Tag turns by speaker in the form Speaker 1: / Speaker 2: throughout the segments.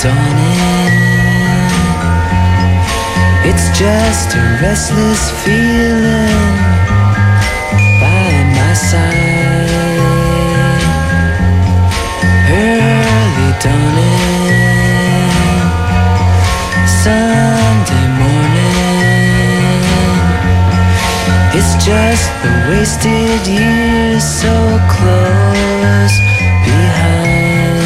Speaker 1: dawning. It's just a restless feeling by my side. Early dawning, Sunday morning. It's just the wasted years so close behind.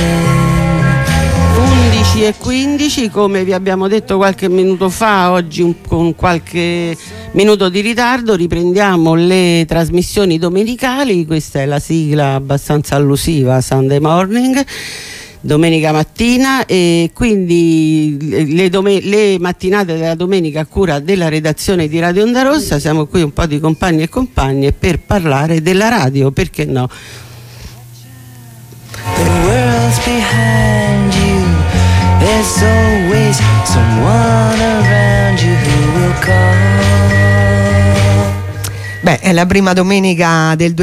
Speaker 2: 11:15, come vi abbiamo detto qualche minuto fa, oggi con qualche minuto di ritardo riprendiamo le trasmissioni domenicali. Questa è la sigla abbastanza allusiva, Sunday Morning, domenica mattina, e quindi le mattinate della domenica a cura della redazione di Radio Onda Rossa. Siamo qui un po' di compagni e compagne per parlare della radio, perché no?
Speaker 1: The world's behind you. There's always someone around you who will call.
Speaker 3: Beh, è la prima domenica del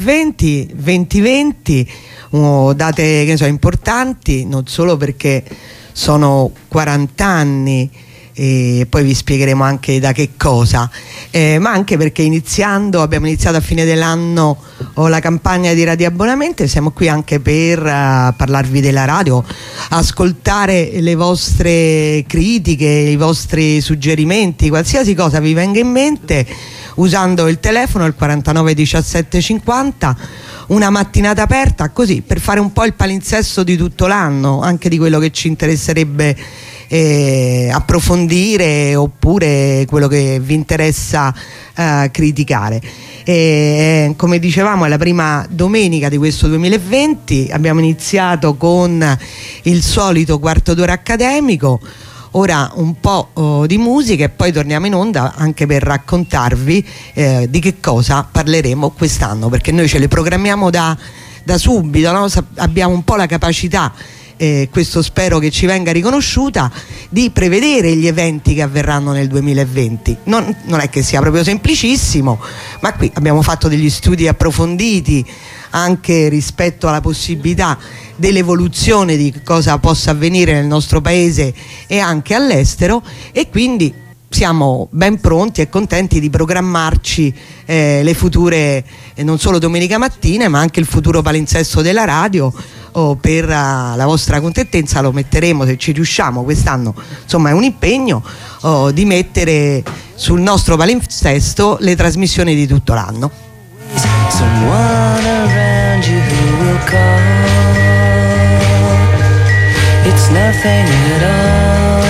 Speaker 3: 2020, date che so, importanti, non solo perché sono 40 anni e poi vi spiegheremo anche da che cosa, ma anche perché abbiamo iniziato a fine dell'anno la campagna di radioabbonamento e siamo qui anche per parlarvi della radio, ascoltare le vostre critiche, i vostri suggerimenti, qualsiasi cosa vi venga in mente, usando il telefono, il 49 17 50, una mattinata aperta, così per fare un po' il palinsesto di tutto l'anno, anche di quello che ci interesserebbe approfondire, oppure quello che vi interessa criticare. Come dicevamo, è la prima domenica di questo 2020, abbiamo iniziato con il solito quarto d'ora accademico, ora un po' di musica e poi torniamo in onda anche per raccontarvi di che cosa parleremo quest'anno, perché noi ce le programmiamo da subito, no? Abbiamo un po' la capacità, questo spero che ci venga riconosciuta, di prevedere gli eventi che avverranno nel 2020. Non è che sia proprio semplicissimo, ma qui abbiamo fatto degli studi approfonditi anche rispetto alla possibilità dell'evoluzione di cosa possa avvenire nel nostro paese e anche all'estero, e quindi siamo ben pronti e contenti di programmarci le future, non solo domenica mattina, ma anche il futuro palinsesto della radio. Per la vostra contentezza lo metteremo, se ci riusciamo quest'anno, insomma è un impegno, di mettere sul nostro palinsesto le trasmissioni di tutto l'anno.
Speaker 1: It's nothing at all.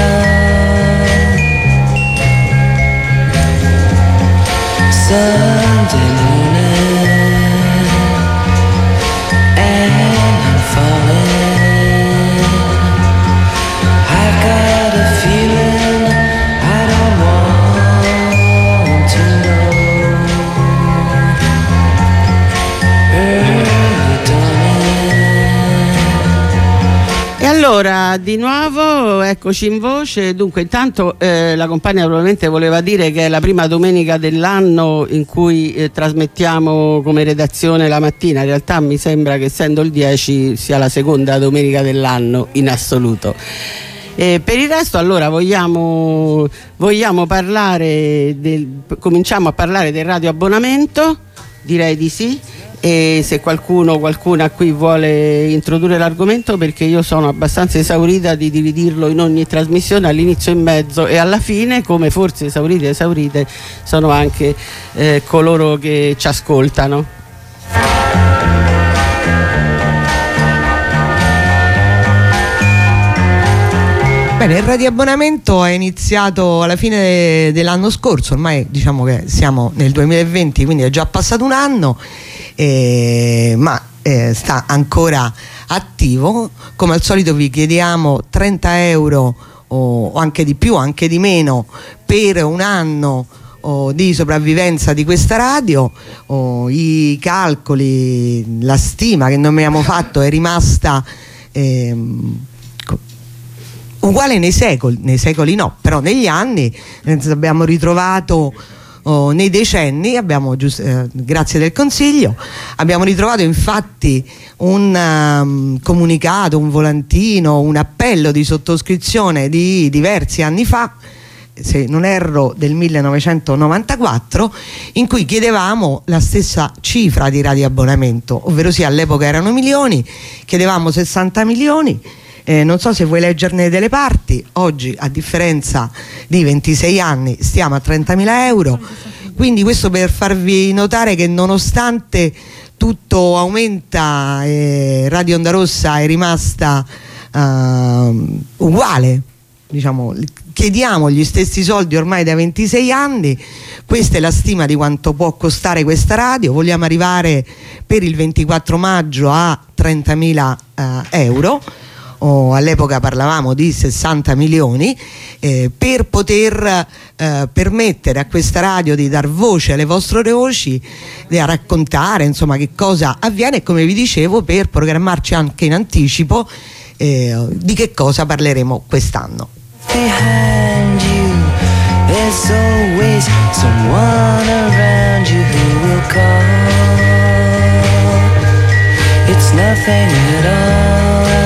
Speaker 1: Sunday morning, and I'm falling. I've got a feeling I don't want to know. Early dawning.
Speaker 2: E allora, di nuovo, eccoci in voce. Dunque, intanto la compagna probabilmente voleva dire che è la prima domenica dell'anno in cui trasmettiamo come redazione la mattina. In realtà mi sembra che, essendo il 10, sia la seconda domenica dell'anno in assoluto. Per il resto, allora, vogliamo parlare cominciamo a parlare del radioabbonamento? Direi di sì. E se qualcuna qui vuole introdurre l'argomento, perché io sono abbastanza esaurita di dividerlo in ogni trasmissione, all'inizio, in mezzo e alla fine, come forse esaurite sono anche coloro che ci ascoltano.
Speaker 3: Bene, il radioabbonamento è iniziato alla fine dell'anno scorso, ormai diciamo che siamo nel 2020, quindi è già passato un anno, ma sta ancora attivo. Come al solito vi chiediamo 30 euro o anche di più, anche di meno, per un anno di sopravvivenza di questa radio. I calcoli, la stima che noi abbiamo fatto è rimasta uguale nei secoli no, però negli anni abbiamo ritrovato nei decenni. Abbiamo grazie del Consiglio abbiamo ritrovato infatti un comunicato, un volantino, un appello di sottoscrizione di diversi anni fa, se non erro del 1994, in cui chiedevamo la stessa cifra di radioabbonamento, ovvero sia all'epoca erano milioni, chiedevamo 60 milioni. Non so se vuoi leggerne delle parti. Oggi, a differenza di 26 anni, stiamo a 30.000 euro. Quindi questo per farvi notare che nonostante tutto aumenta, Radio Onda Rossa è rimasta uguale. Diciamo, chiediamo gli stessi soldi ormai da 26 anni. Questa è la stima di quanto può costare questa radio. Vogliamo arrivare per il 24 maggio a 30.000 euro. All'epoca parlavamo di 60 milioni, per poter permettere a questa radio di dar voce alle vostre voci, a raccontare insomma che cosa avviene, e come vi dicevo per programmarci anche in anticipo di che cosa parleremo quest'anno.
Speaker 1: Behind you, there's always someone around you who will call. It's nothing at all.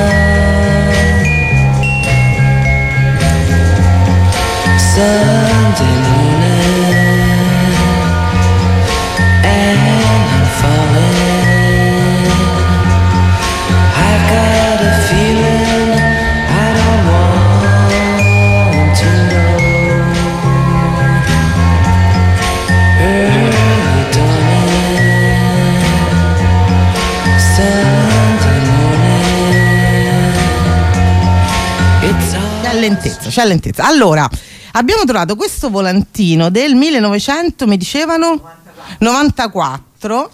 Speaker 1: Sunday morning, and I'm falling. I've got a feeling I don't want to know. Early dawning, Sunday morning. It's all
Speaker 4: C'è lentezza. Allora, abbiamo trovato questo volantino del 1900, mi dicevano? 94,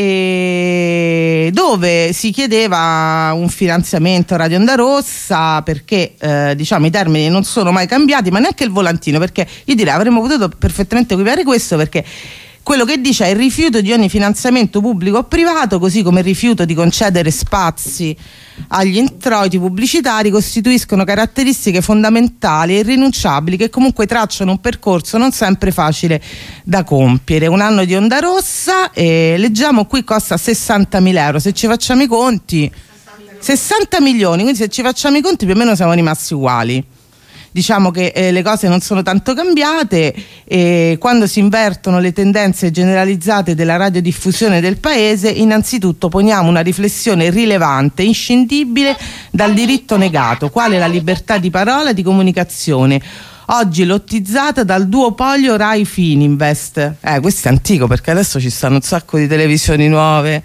Speaker 4: dove si chiedeva un finanziamento a Radio Onda Rossa, perché diciamo i termini non sono mai cambiati, ma neanche il volantino, perché io direi avremmo potuto perfettamente copiare questo, perché quello che dice è il rifiuto di ogni finanziamento pubblico o privato, così come il rifiuto di concedere spazi agli introiti pubblicitari, costituiscono caratteristiche fondamentali e irrinunciabili che comunque tracciano un percorso non sempre facile da compiere. Un anno di Onda Rossa, leggiamo qui, costa 60.000 euro. Se ci facciamo i conti, 60 milioni, quindi se ci facciamo i conti più o meno siamo rimasti uguali. Diciamo che le cose non sono tanto cambiate, e quando si invertono le tendenze generalizzate della radiodiffusione del paese, innanzitutto poniamo una riflessione rilevante, inscindibile dal diritto negato, quale la libertà di parola e di comunicazione, oggi lottizzata dal duopolio Rai Fininvest. Questo è antico, perché adesso ci stanno un sacco di televisioni nuove,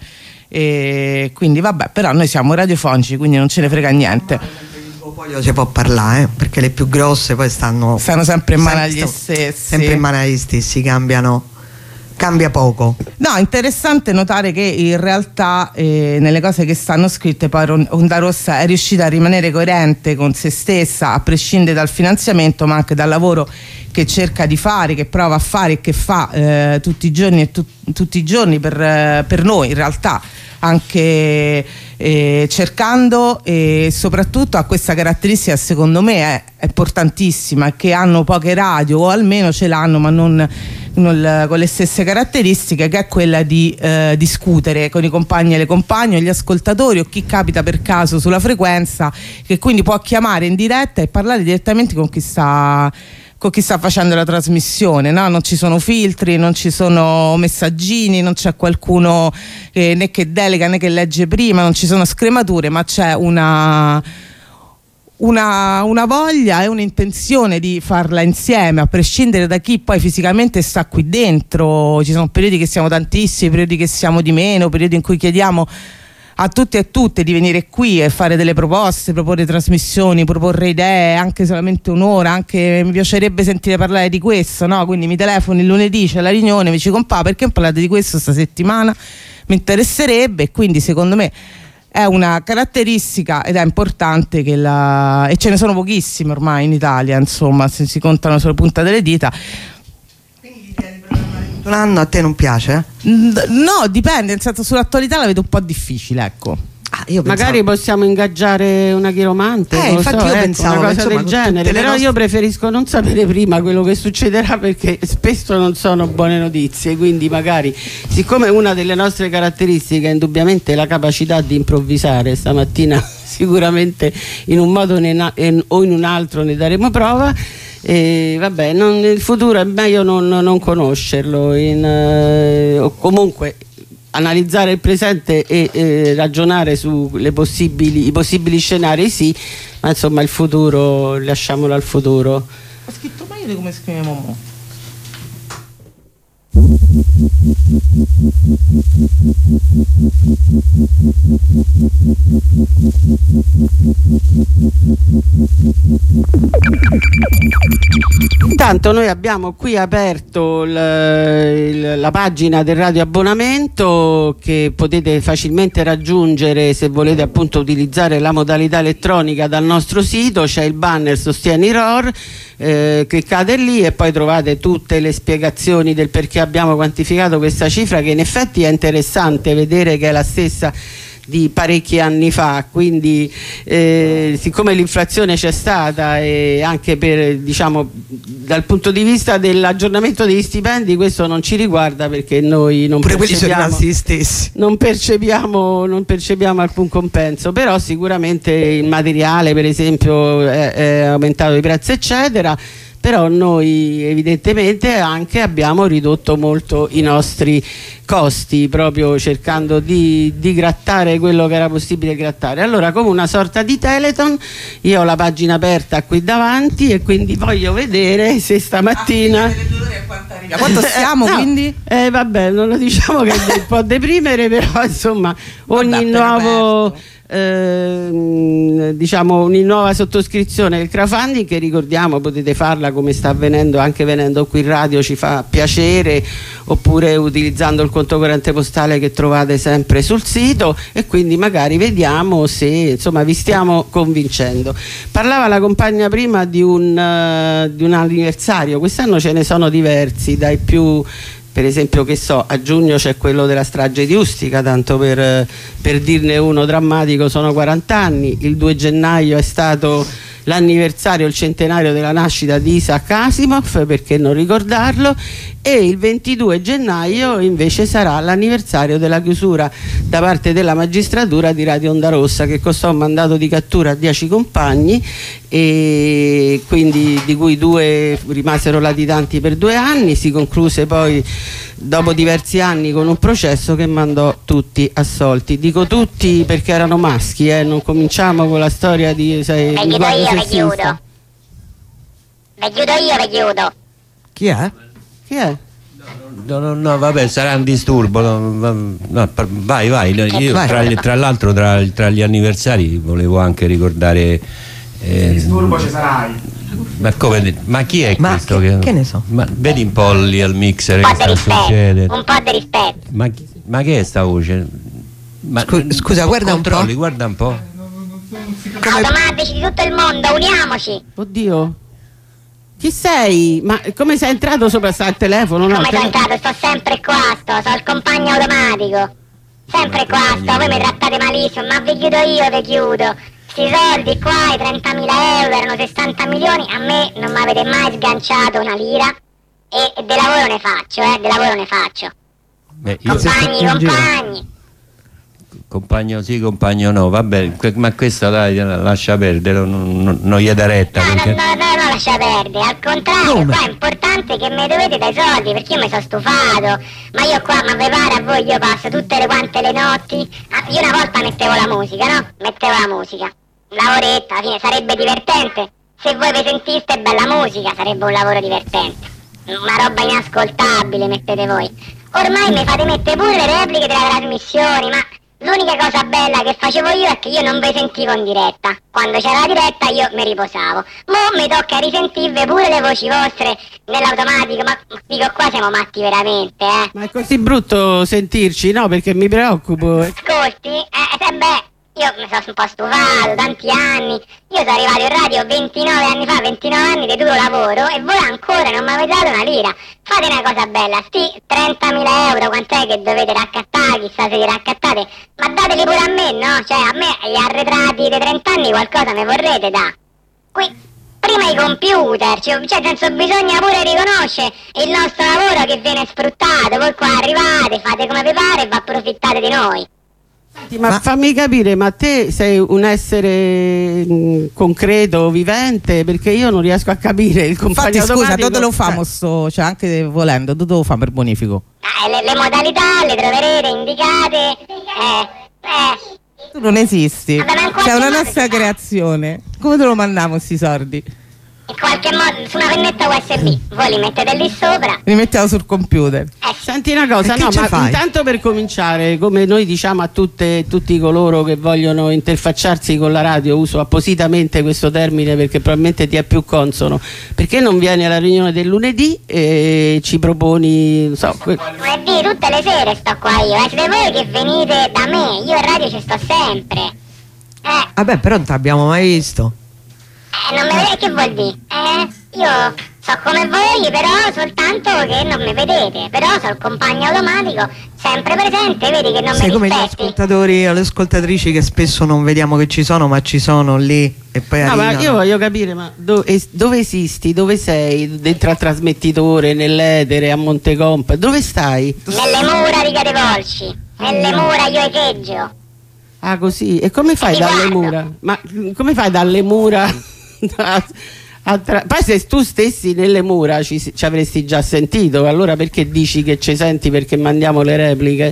Speaker 4: e quindi vabbè, però noi siamo radiofonici, quindi non ce ne frega niente.
Speaker 3: Poi si può parlare, perché le più grosse poi stanno
Speaker 4: sempre in mano agli stessi.
Speaker 3: Sempre in mano agli stessi, cambia poco.
Speaker 4: No, interessante notare che in realtà nelle cose che stanno scritte poi Onda Rossa è riuscita a rimanere coerente con se stessa, a prescindere dal finanziamento, ma anche dal lavoro che cerca di fare, che prova a fare e che fa tutti i giorni e tutti i giorni per noi, in realtà anche cercando, e soprattutto ha questa caratteristica, secondo me è importantissima, che hanno poche radio, o almeno ce l'hanno ma non con le stesse caratteristiche, che è quella di discutere con i compagni e le compagne, gli ascoltatori o chi capita per caso sulla frequenza, che quindi può chiamare in diretta e parlare direttamente con chi sta facendo la trasmissione, no? Non ci sono filtri, non ci sono messaggini, non c'è qualcuno né che delega né che legge prima, non ci sono scremature, ma c'è una voglia e un'intenzione di farla insieme, a prescindere da chi poi fisicamente sta qui dentro. Ci sono periodi che siamo tantissimi, periodi che siamo di meno, periodi in cui chiediamo a tutti e a tutte di venire qui e fare delle proposte, proporre trasmissioni, proporre idee, anche solamente un'ora, anche mi piacerebbe sentire parlare di questo, no? Quindi mi telefoni il lunedì, c'è la riunione, mi dici compà, perché non parlate di questo sta settimana? Mi interesserebbe. E quindi secondo me è una caratteristica ed è importante che e ce ne sono pochissime ormai in Italia, insomma, se si contano sulla punta delle dita.
Speaker 3: Un anno a te non piace?
Speaker 4: No, dipende, nel senso, sull'attualità la vedo un po' difficile, ecco.
Speaker 3: io
Speaker 2: magari possiamo ingaggiare una chiromante,
Speaker 3: infatti io pensavo
Speaker 2: una cosa del genere, però io preferisco non sapere prima quello che succederà, perché spesso non sono buone notizie, quindi magari, siccome una delle nostre caratteristiche è indubbiamente la capacità di improvvisare, stamattina sicuramente in un modo o in un altro ne daremo prova. Vabbè, il futuro è meglio non conoscerlo, o comunque analizzare il presente e ragionare su i possibili scenari, sì, ma insomma il futuro lasciamolo al futuro.
Speaker 4: Ho scritto meglio di come scriviamo mo.
Speaker 2: Intanto noi abbiamo qui aperto la pagina del Radio Abbonamento, che potete facilmente raggiungere se volete appunto utilizzare la modalità elettronica dal nostro sito. C'è il banner Sostieni ROR, cliccate lì e poi trovate tutte le spiegazioni del perché abbiamo quantificato questa cifra, che in effetti è interessante vedere che è la stessa di parecchi anni fa, quindi siccome l'inflazione c'è stata, e anche per, diciamo, dal punto di vista dell'aggiornamento degli stipendi, questo non ci riguarda, perché noi non percepiamo alcun compenso, però sicuramente il materiale, per esempio, è aumentato di prezzo eccetera. Però noi evidentemente anche abbiamo ridotto molto i nostri costi, proprio cercando di grattare quello che era possibile grattare. Allora, come una sorta di Telethon, io ho la pagina aperta qui davanti e quindi voglio vedere se stamattina...
Speaker 4: Quanto siamo,
Speaker 2: no,
Speaker 4: quindi?
Speaker 2: Vabbè, non lo diciamo, che può deprimere, però insomma ogni nuovo... diciamo ogni nuova sottoscrizione del crowdfunding, che ricordiamo potete farla come sta avvenendo, anche venendo qui in radio ci fa piacere, oppure utilizzando il conto corrente postale che trovate sempre sul sito, e quindi magari vediamo se insomma vi stiamo convincendo. Parlava la compagna prima di un anniversario, quest'anno ce ne sono diversi, dai più, per esempio, che so, a giugno c'è quello della strage di Ustica, tanto per dirne uno drammatico, sono 40 anni, il 2 gennaio è stato l'anniversario, il centenario della nascita di Isaac Asimov, perché non ricordarlo, e il 22 gennaio invece sarà l'anniversario della chiusura da parte della magistratura di Radio Onda Rossa, che costò un mandato di cattura a 10 compagni, e quindi di cui 2 rimasero latitanti per 2 anni. Si concluse poi dopo diversi anni con un processo che mandò tutti assolti. Dico tutti perché erano maschi, non cominciamo con la storia di
Speaker 5: vi chiudo.
Speaker 3: Chi è?
Speaker 2: Chi è?
Speaker 6: No, vabbè, sarà un disturbo. Vai. Io,
Speaker 3: vai.
Speaker 6: Tra l'altro, tra gli anniversari volevo anche ricordare.
Speaker 7: Disturbo ci sarai.
Speaker 6: Ma chi è questo?
Speaker 3: Che ne so?
Speaker 6: Ma vedi un po' lì al mixer che sta succede.
Speaker 5: Un po' di rispetto.
Speaker 6: Ma che è sta voce?
Speaker 3: Scusa, guarda un po'.
Speaker 6: Guarda un po'.
Speaker 5: Automatici di tutto il mondo, uniamoci.
Speaker 2: Oddio. Chi sei? Ma come sei entrato sopra? Sta al telefono? No,
Speaker 5: Come sono entrato? Sto sempre qua, sono il compagno automatico. Sempre qua, voi mi trattate malissimo, ma vi chiudo io, vi chiudo. Sti soldi qua, i 30.000 euro, erano 60 milioni, a me non mi avete mai sganciato una lira, e del lavoro ne faccio, Compagni.
Speaker 6: Compagno sì, compagno no, vabbè, ma questa dai, lascia perdere, non gli dà retta.
Speaker 5: No,
Speaker 6: perché...
Speaker 5: no, lascia perdere, al contrario, qua è importante che mi dovete dai soldi, perché io mi sono stufato, ma io qua, ma vi pare a voi, io passo tutte le notti, io una volta mettevo la musica, lavoretta, alla fine sarebbe divertente, se voi vi sentiste bella musica sarebbe un lavoro divertente, una roba inascoltabile mettete voi, ormai mi fate mettere pure le repliche delle trasmissioni, ma... L'unica cosa bella che facevo io è che io non vi sentivo in diretta. Quando c'era la diretta io mi riposavo. Mo mi tocca risentirvi pure le voci vostre nell'automatico. Ma dico, qua siamo matti veramente,
Speaker 2: Ma è così brutto sentirci, no? Perché mi preoccupo.
Speaker 5: Ascolti? io mi sono un po' stufato, tanti anni, io sono arrivato in radio 29 anni fa, 29 anni di duro lavoro e voi ancora non mi avete dato una lira. Fate una cosa bella, sti 30.000 euro, quant'è che dovete raccattare, chissà se li raccattate, ma dateli pure a me, no? Cioè a me gli arretrati dei 30 anni qualcosa mi vorrete da. Qui prima i computer, cioè senso bisogna pure riconoscere il nostro lavoro che viene sfruttato, voi qua arrivate, fate come vi pare e vi approfittate di noi.
Speaker 2: Ma fammi capire, ma te sei un essere concreto, vivente? Perché io non riesco a capire il compagno
Speaker 4: Infatti scusa,
Speaker 2: automatico.
Speaker 4: dove lo famo cioè anche volendo, dove lo famo per bonifico?
Speaker 5: Le modalità le troverete indicate,
Speaker 4: Tu non esisti,
Speaker 5: Vabbè, ma in qualche
Speaker 4: c'è una
Speaker 5: modo
Speaker 4: nostra
Speaker 5: si fa.
Speaker 4: creazione. Come te lo mandiamo sti soldi?
Speaker 5: in qualche modo su una pennetta USB, voi li mettete lì sopra.
Speaker 4: Li mettiamo sul computer.
Speaker 2: Senti una cosa,
Speaker 3: E che
Speaker 2: no,
Speaker 3: ci
Speaker 2: ma
Speaker 3: fai?
Speaker 2: intanto per cominciare, come noi diciamo a tutti coloro che vogliono interfacciarsi con la radio, uso appositamente questo termine perché probabilmente ti è più consono, perché non vieni alla riunione del lunedì e ci proponi, non so,
Speaker 5: Lunedì tutte le sere sto qua io, siete voi che venite da me, io in radio ci sto sempre.
Speaker 3: Vabbè, però non ti abbiamo mai visto.
Speaker 5: Non mi vedete, che vuol dire? Io so come voi, però soltanto che non mi vedete, però sono il compagno automatico, sempre presente, vedi che non
Speaker 3: Sei
Speaker 5: mi
Speaker 3: come gli
Speaker 5: rispetti.
Speaker 3: ascoltatori e le ascoltatrici che spesso non vediamo che ci sono, ma ci sono lì e poi
Speaker 2: no, ma
Speaker 3: arrivano.
Speaker 2: io voglio capire, ma dove esisti? Dove sei? Dentro al trasmettitore, nell'etere, a Montecomp? Dove stai?
Speaker 5: Nelle mura di Catevolci, nelle mura io echeggio.
Speaker 2: Ah, così. E come fai
Speaker 5: Ti
Speaker 2: dalle
Speaker 5: guardo.
Speaker 2: mura? Ma come fai dalle mura poi se tu stessi nelle mura ci avresti già sentito, allora perché dici che ci senti perché mandiamo le repliche?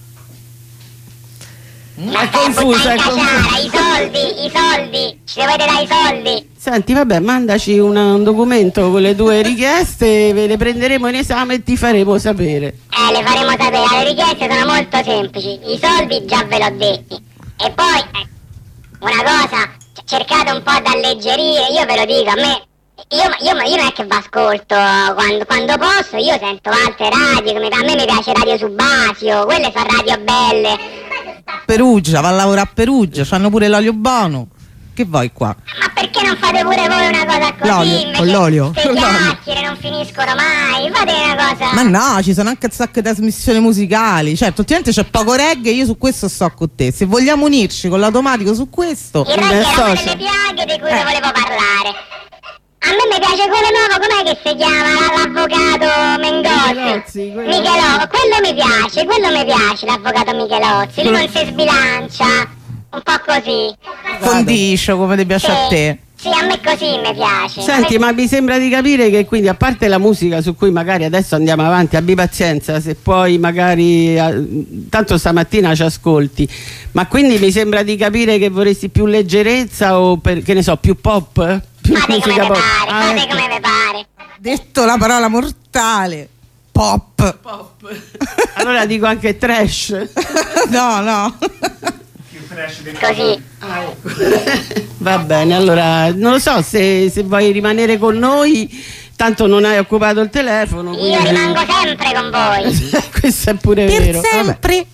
Speaker 2: È confuso, è confuso.
Speaker 5: I soldi, ci dovete dare i soldi.
Speaker 2: Senti, vabbè, mandaci un documento con le tue richieste, ve le prenderemo in esame e ti faremo sapere.
Speaker 5: Le faremo sapere, le richieste sono molto semplici, i soldi già ve l'ho detti. E poi, una cosa, cercate un po' di alleggerire, io ve lo dico, a me, io non è che vi ascolto quando posso, io sento altre radio, a me mi piace Radio Subasio, quelle sono radio belle.
Speaker 4: Perugia, va a lavorare a Perugia, c'hanno pure l'olio buono. Che vuoi qua?
Speaker 5: Ma perché non fate pure voi una cosa così?
Speaker 3: L'olio,
Speaker 5: invece
Speaker 3: con l'olio.
Speaker 5: Ste
Speaker 4: Con l'olio.
Speaker 5: chiacchiere non finiscono mai, fate una cosa.
Speaker 4: Ma no, ci sono anche un sacco di trasmissioni musicali. Certo, ultimamente c'è poco reggae, io su questo sto con te. Se vogliamo unirci con l'automatico su questo,
Speaker 5: Il reggae era una
Speaker 2: socio.
Speaker 5: delle piaghe di cui vi volevo parlare. A me mi piace quello nuovo, com'è che si chiama? L'avvocato Mengozzi.
Speaker 2: Michelozzi,
Speaker 5: quello mi piace, l'avvocato Michelozzi. Lui non si sbilancia, un po' così.
Speaker 4: condiscio come ti piace a te.
Speaker 5: Sì, a me così mi piace.
Speaker 2: Senti, ma mi sembra di capire che quindi a parte la musica su cui magari adesso andiamo avanti, abbi pazienza, se poi magari tanto stamattina ci ascolti, ma quindi mi sembra di capire che vorresti più leggerezza o che ne so, più pop? Più
Speaker 5: Fate come
Speaker 2: musica
Speaker 5: vi
Speaker 2: pop?
Speaker 5: pare,
Speaker 2: Ah,
Speaker 5: fate
Speaker 2: ecco.
Speaker 5: come vi pare.
Speaker 4: Detto la parola mortale, pop.
Speaker 2: Allora dico anche trash.
Speaker 4: No.
Speaker 5: Così.
Speaker 2: Va bene, allora non lo so se vuoi rimanere con noi, tanto non hai occupato il telefono.
Speaker 5: Io
Speaker 2: quindi-
Speaker 5: rimango sempre con voi.
Speaker 2: Questo è pure
Speaker 4: Per
Speaker 2: vero. Vabbè.
Speaker 4: sempre.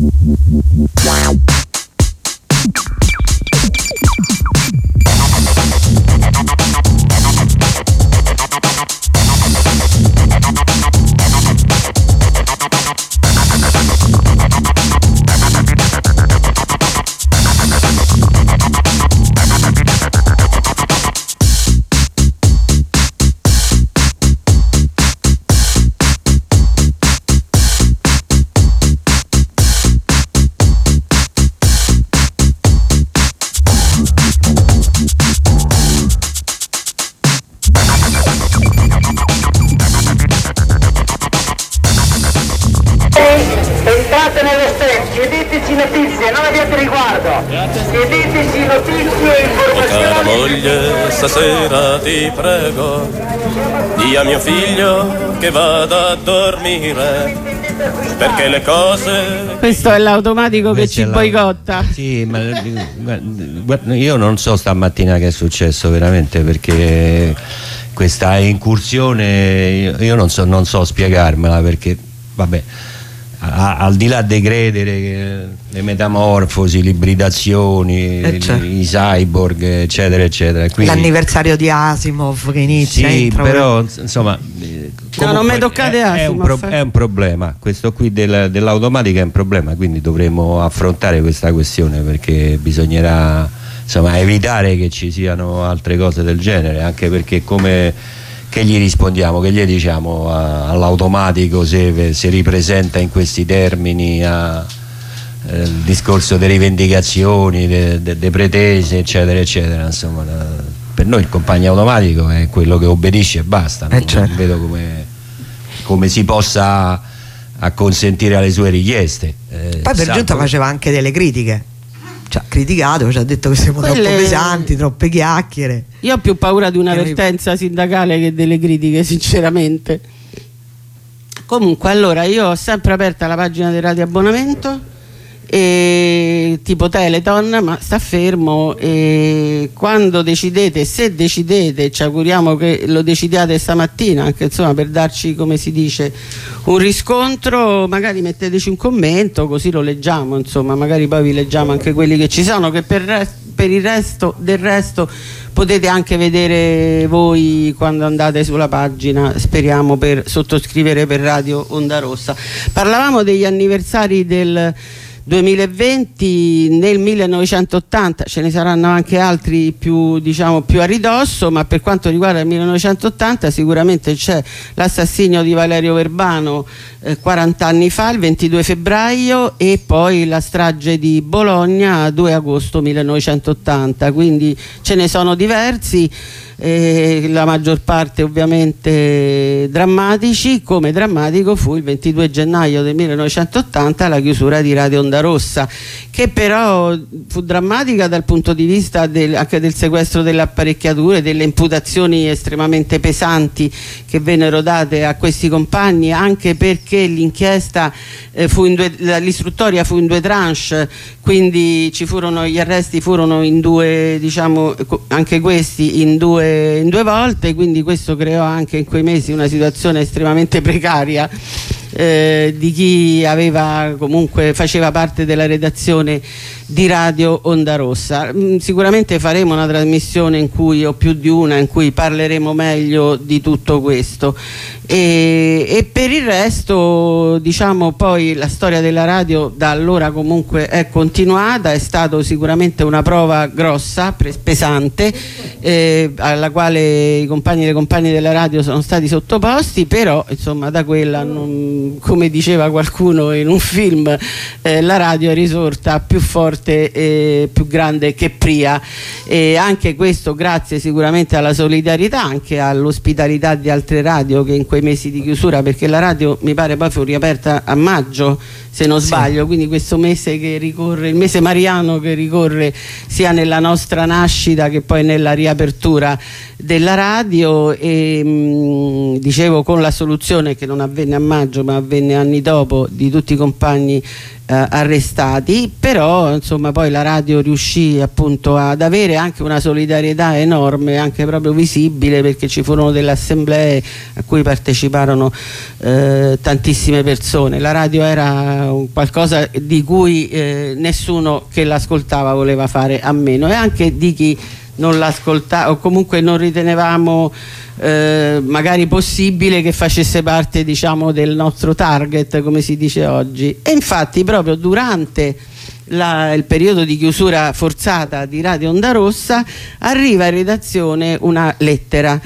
Speaker 8: Entrate nello stand, chiedeteci notizie, non abbiate riguardo. Chiedeteci notizie e informazioni.
Speaker 9: Cara moglie, stasera ti prego, di a mio figlio che vada a dormire, perché le cose...
Speaker 2: Questo è l'automatico che ci boicotta.
Speaker 6: Sì, ma guarda, io non so stamattina che è successo veramente, perché questa incursione io non so spiegarmela, perché vabbè, al di là dei credere, le metamorfosi, le ibridazioni, i cyborg, eccetera eccetera. Quindi,
Speaker 3: l'anniversario di Asimov che inizia.
Speaker 6: sì, però insomma,
Speaker 2: no, non mi toccate Asimov.
Speaker 6: È un problema, questo qui dell'automatica è un problema, quindi dovremo affrontare questa questione, perché bisognerà, insomma, evitare che ci siano altre cose del genere, anche perché che gli rispondiamo, che gli diciamo all'automatico se si ripresenta in questi termini il discorso delle rivendicazioni, delle pretese, eccetera eccetera. Insomma, per noi il compagno automatico è quello che obbedisce e basta, non vedo come si possa acconsentire alle sue richieste.
Speaker 3: Poi per giunta faceva anche delle critiche, ci ha criticato, ci ha detto che siamo troppo pesanti, troppe chiacchiere.
Speaker 2: Io ho più paura di un'avvertenza sindacale che delle critiche, sinceramente. Comunque, allora, io ho sempre aperta la pagina del radioabbonamento, tipo Teleton, ma sta fermo, e quando decidete, se decidete, ci auguriamo che lo decidiate stamattina, anche insomma per darci, come si dice, un riscontro, magari metteteci un commento così lo leggiamo, insomma, magari poi vi leggiamo anche quelli che ci sono, che per il resto potete anche vedere voi quando andate sulla pagina, speriamo, per sottoscrivere per Radio Onda Rossa. Parlavamo degli anniversari del 2020, nel 1980 ce ne saranno anche altri più, diciamo, più a ridosso, ma per quanto riguarda il 1980 sicuramente c'è l'assassinio di Valerio Verbano 40 anni fa, il 22 febbraio, e poi la strage di Bologna 2 agosto 1980, quindi ce ne sono diversi. La maggior parte ovviamente drammatici, come drammatico fu il 22 gennaio del 1980 la chiusura di Radio Onda Rossa, che però fu drammatica dal punto di vista anche del sequestro delle apparecchiature, delle imputazioni estremamente pesanti che vennero date a questi compagni, anche perché l'inchiesta l'istruttoria fu in 2 tranche, quindi gli arresti furono in 2, diciamo, anche questi in due volte, quindi questo creò anche in quei mesi una situazione estremamente precaria di chi faceva parte della redazione di Radio Onda Rossa. Sicuramente faremo una trasmissione o più di una, in cui parleremo meglio di tutto questo, e per il resto, diciamo, poi la storia della radio da allora comunque è continuata, è stato sicuramente una prova grossa, pesante, alla quale i compagni e le compagne della radio sono stati sottoposti, però insomma da quella, come diceva qualcuno in un film, la radio è risorta più forte e più grande che prima, e anche questo grazie sicuramente alla solidarietà, anche all'ospitalità di altre radio che in quei mesi di chiusura, perché la radio mi pare poi fu riaperta a maggio, se non sbaglio, quindi questo mese che ricorre, il mese mariano che ricorre sia nella nostra nascita che poi nella riapertura della radio, e dicevo, con la soluzione che non avvenne a maggio ma avvenne anni dopo, di tutti i compagni arrestati, però insomma poi la radio riuscì appunto ad avere anche una solidarietà enorme, anche proprio visibile, perché ci furono delle assemblee a cui parteciparono tantissime persone. La radio era qualcosa di cui nessuno che l'ascoltava voleva fare a meno, e anche di chi non l'ascoltava o comunque non ritenevamo magari possibile che facesse parte, diciamo, del nostro target, come si dice oggi. E infatti proprio durante il periodo di chiusura forzata di Radio Onda Rossa arriva in redazione una lettera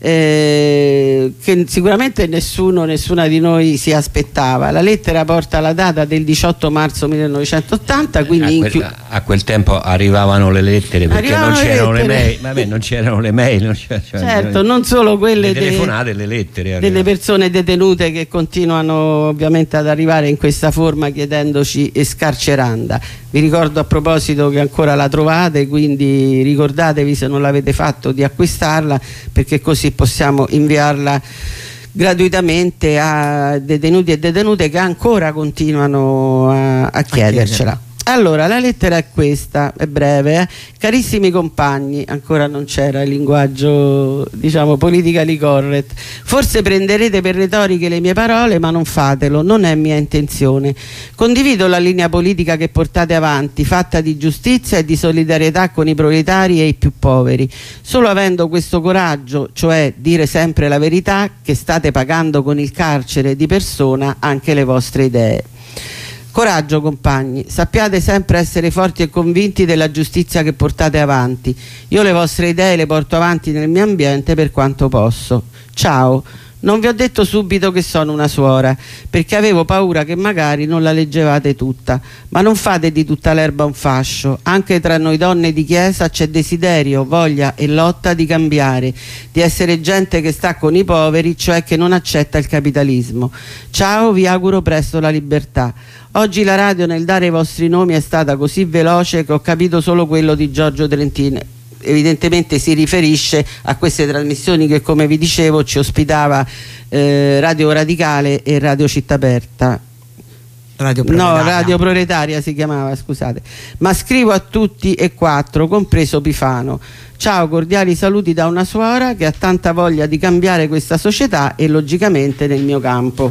Speaker 2: che sicuramente nessuna di noi si aspettava. La lettera porta la data del 18 marzo 1980, quindi
Speaker 6: a quel tempo arrivavano le lettere, perché non c'erano le mail. Vabbè, non c'erano le mail,
Speaker 2: certo, non solo quelle,
Speaker 6: le telefonate, le lettere
Speaker 2: delle persone detenute che continuano ovviamente ad arrivare in questa forma chiedendoci scarceranda. Vi ricordo a proposito che ancora la trovate, quindi ricordatevi, se non l'avete fatto, di acquistarla, perché così possiamo inviarla gratuitamente a detenuti e detenute che ancora continuano a chiedercela. Allora, la lettera è questa, è breve. Carissimi compagni, ancora non c'era il linguaggio, diciamo, politically correct. Forse prenderete per retoriche le mie parole, ma non fatelo, non è mia intenzione. Condivido la linea politica che portate avanti, fatta di giustizia e di solidarietà con i proletari e i più poveri. Solo avendo questo coraggio, cioè dire sempre la verità, che state pagando con il carcere di persona anche le vostre idee. Coraggio, compagni, sappiate sempre essere forti e convinti della giustizia che portate avanti. Io le vostre idee le porto avanti nel mio ambiente per quanto posso. Ciao. Non vi ho detto subito che sono una suora, perché avevo paura che magari non la leggevate tutta, ma non fate di tutta l'erba un fascio. Anche tra noi donne di chiesa c'è desiderio, voglia e lotta di cambiare, di essere gente che sta con i poveri, cioè che non accetta il capitalismo. Ciao, vi auguro presto la libertà. Oggi la radio nel dare i vostri nomi è stata così veloce che ho capito solo quello di Giorgio Trentin. Evidentemente si riferisce a queste trasmissioni che, come vi dicevo, ci ospitava Radio Radicale e Radio Città Aperta. Radio Proletaria si chiamava, scusate. Ma scrivo a tutti e quattro, compreso Pifano. Ciao, cordiali saluti da una suora che ha tanta voglia di cambiare questa società e logicamente nel mio campo.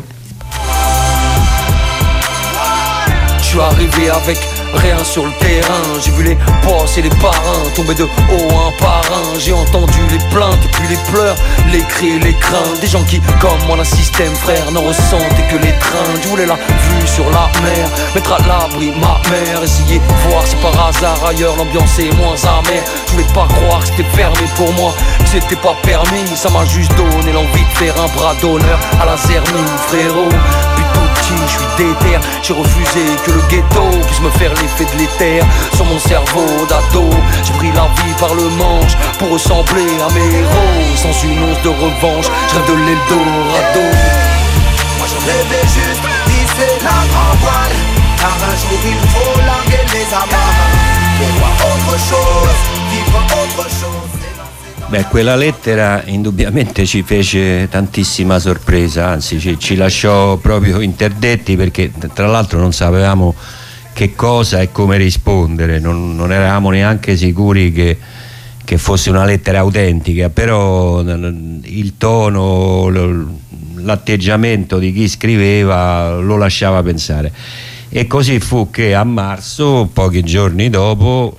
Speaker 10: Je suis arrivé avec rien sur le terrain. J'ai vu les boss et les parrains tomber de haut un par un. J'ai entendu les plaintes et puis les pleurs, les cris et les craintes des gens qui, comme moi, un système frère, n'en ressentaient que les trains. Je voulais la vue sur la mer, mettre à l'abri ma mère, essayer de voir si par hasard ailleurs l'ambiance est moins amère. Je voulais pas croire que c'était fermé pour moi, que c'était pas permis. Ça m'a juste donné l'envie de faire un bras d'honneur à la Zermine, frérot. Je suis déter, j'ai refusé que le ghetto puisse me faire l'effet de l'éther sur mon cerveau d'ado. J'ai pris la vie par le manche pour ressembler à mes héros. Sans une once de revanche, je rêve de l'Eldorado.
Speaker 11: Moi je rêvais juste d'hisser la grande voile, car un jour il faut larguer les amarres pour voir autre chose, vivre autre chose.
Speaker 6: Beh, quella lettera indubbiamente ci fece tantissima sorpresa, anzi ci lasciò proprio interdetti, perché tra l'altro non sapevamo che cosa e come rispondere, non eravamo neanche sicuri che fosse una lettera autentica, però il tono, l'atteggiamento di chi scriveva lo lasciava pensare. E così fu che a marzo, pochi giorni dopo,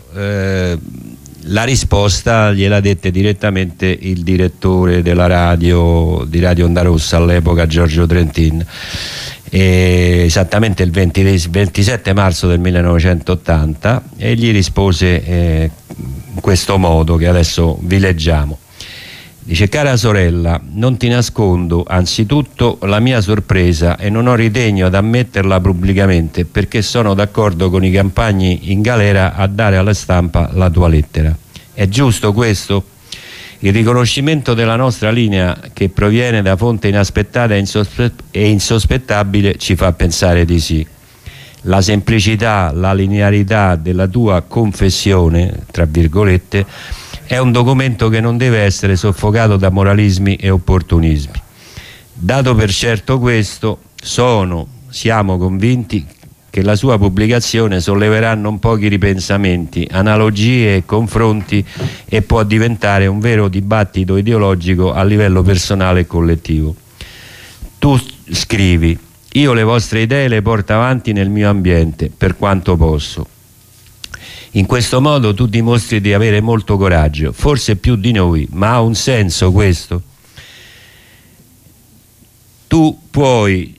Speaker 6: la risposta gliela dette direttamente il direttore della radio di Radio Onda Rossa all'epoca, Giorgio Trentin, esattamente il 27 marzo del 1980, e gli rispose in questo modo che adesso vi leggiamo. Dice: cara sorella, non ti nascondo anzitutto la mia sorpresa e non ho ritegno ad ammetterla pubblicamente, perché sono d'accordo con i compagni in galera a dare alla stampa la tua lettera. È giusto questo? Il riconoscimento della nostra linea, che proviene da fonte inaspettata e insospettabile, ci fa pensare di sì. La semplicità, la linearità della tua confessione, tra virgolette, è un documento che non deve essere soffocato da moralismi e opportunismi. Dato per certo questo, siamo convinti che la sua pubblicazione solleverà non pochi ripensamenti, analogie e confronti e può diventare un vero dibattito ideologico a livello personale e collettivo. Tu scrivi: io le vostre idee le porto avanti nel mio ambiente per quanto posso. In questo modo tu dimostri di avere molto coraggio, forse più di noi, ma ha un senso questo? Tu poi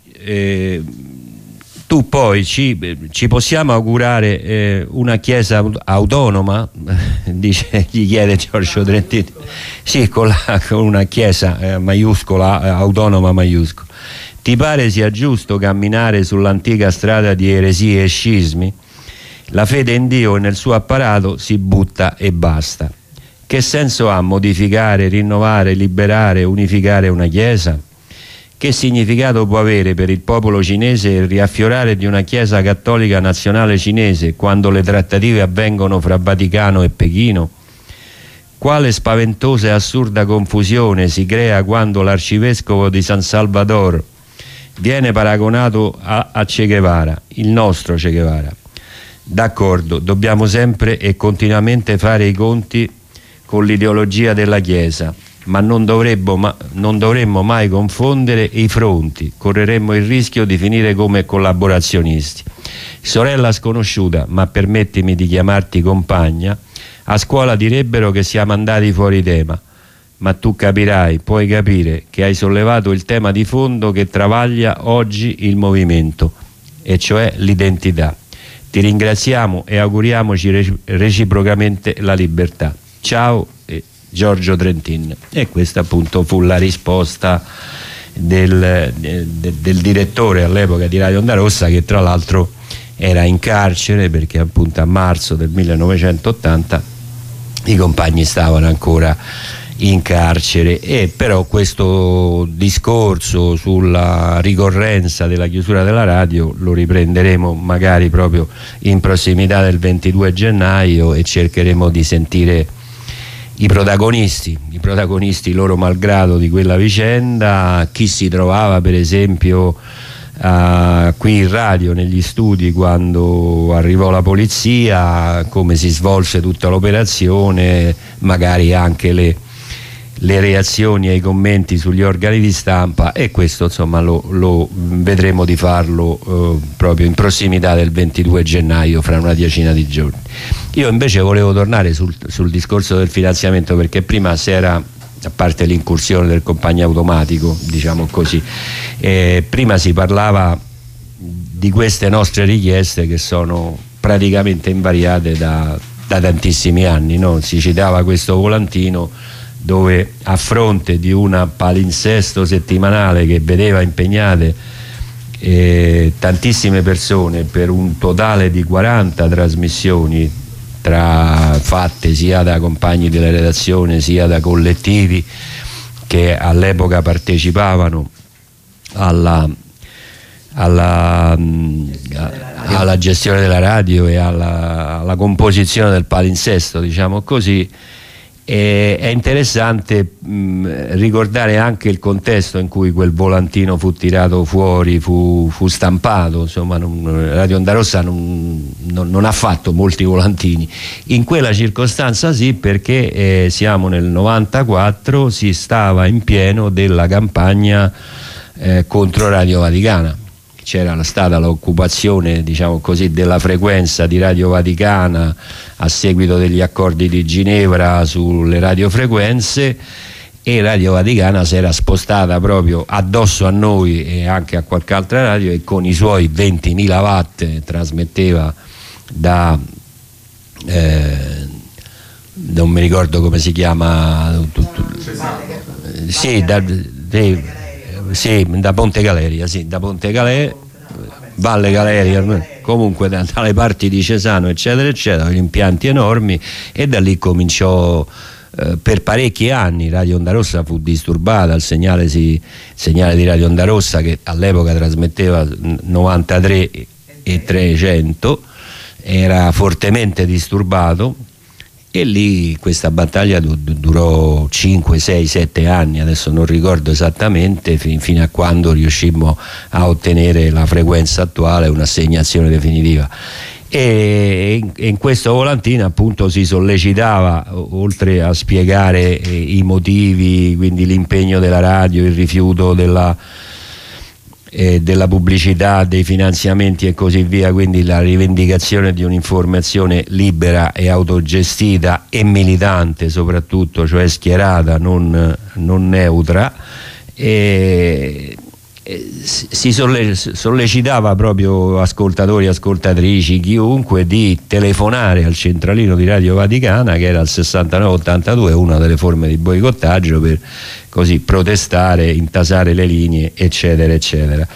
Speaker 6: ci possiamo augurare una chiesa autonoma? Gli chiede Giorgio Trentino. Sì, con una chiesa maiuscola, autonoma maiuscola. Ti pare sia giusto camminare sull'antica strada di eresie e scismi? La fede in Dio e nel suo apparato si butta e basta. Che senso ha modificare, rinnovare, liberare, unificare una chiesa? Che significato può avere per il popolo cinese il riaffiorare di una chiesa cattolica nazionale cinese quando le trattative avvengono fra Vaticano e Pechino? Quale spaventosa e assurda confusione si crea quando l'arcivescovo di San Salvador viene paragonato a Che Guevara, il nostro Che Guevara? D'accordo, dobbiamo sempre e continuamente fare i conti con l'ideologia della Chiesa, ma non dovremmo mai confondere i fronti, correremmo il rischio di finire come collaborazionisti. Sorella sconosciuta, ma permettimi di chiamarti compagna, a scuola direbbero che siamo andati fuori tema, ma tu capirai, puoi capire che hai sollevato il tema di fondo che travaglia oggi il movimento, e cioè l'identità. Ti ringraziamo e auguriamoci reciprocamente la libertà. Ciao, Giorgio Trentin. E questa appunto fu la risposta del direttore all'epoca di Radio Onda Rossa, che tra l'altro era in carcere perché appunto a marzo del 1980 i compagni stavano ancora in carcere. E però questo discorso sulla ricorrenza della chiusura della radio lo riprenderemo magari proprio in prossimità del 22 gennaio e cercheremo di sentire i protagonisti loro malgrado di quella vicenda, chi si trovava per esempio qui in radio negli studi quando arrivò la polizia, come si svolse tutta l'operazione, magari anche le reazioni e i commenti sugli organi di stampa, e questo insomma lo vedremo di farlo proprio in prossimità del 22 gennaio, fra una decina di giorni. Io invece volevo tornare sul discorso del finanziamento, perché prima si era, a parte l'incursione del compagno automatico, diciamo così, prima si parlava di queste nostre richieste che sono praticamente invariate da tantissimi anni, no? Si citava questo volantino dove, a fronte di un palinsesto settimanale che vedeva impegnate tantissime persone per un totale di 40 trasmissioni fatte sia da compagni della redazione sia da collettivi che all'epoca partecipavano alla gestione della radio e alla composizione del palinsesto, diciamo così. È interessante ricordare anche il contesto in cui quel volantino fu tirato fuori, fu stampato. Insomma, Radio Onda Rossa non ha fatto molti volantini. In quella circostanza sì, perché siamo nel 94, si stava in pieno della campagna contro Radio Vaticana. C'era stata l'occupazione, diciamo così, della frequenza di Radio Vaticana a seguito degli accordi di Ginevra sulle radiofrequenze, e Radio Vaticana si era spostata proprio addosso a noi e anche a qualche altra radio, e con i suoi 20.000 watt trasmetteva da non mi ricordo come si chiama, da Ponte Galeria, da Ponte Galeria, Valle Galeria, comunque dalle parti di Cesano eccetera eccetera, gli impianti enormi, e da lì cominciò per parecchi anni Radio Onda Rossa fu disturbata, il segnale di Radio Onda Rossa, che all'epoca trasmetteva 93 e 300, era fortemente disturbato, E lì questa battaglia durò 5, 6, 7 anni, adesso non ricordo esattamente, fino a quando riuscimmo a ottenere la frequenza attuale, un'assegnazione definitiva. E in questo volantino appunto si sollecitava, oltre a spiegare i motivi, quindi l'impegno della radio, il rifiuto della pubblicità, dei finanziamenti e così via, quindi la rivendicazione di un'informazione libera e autogestita e militante soprattutto, cioè schierata, non neutra, e si sollecitava proprio ascoltatori e ascoltatrici, chiunque, di telefonare al centralino di Radio Vaticana, che era il 6982, una delle forme di boicottaggio, per così protestare, intasare le linee, eccetera eccetera.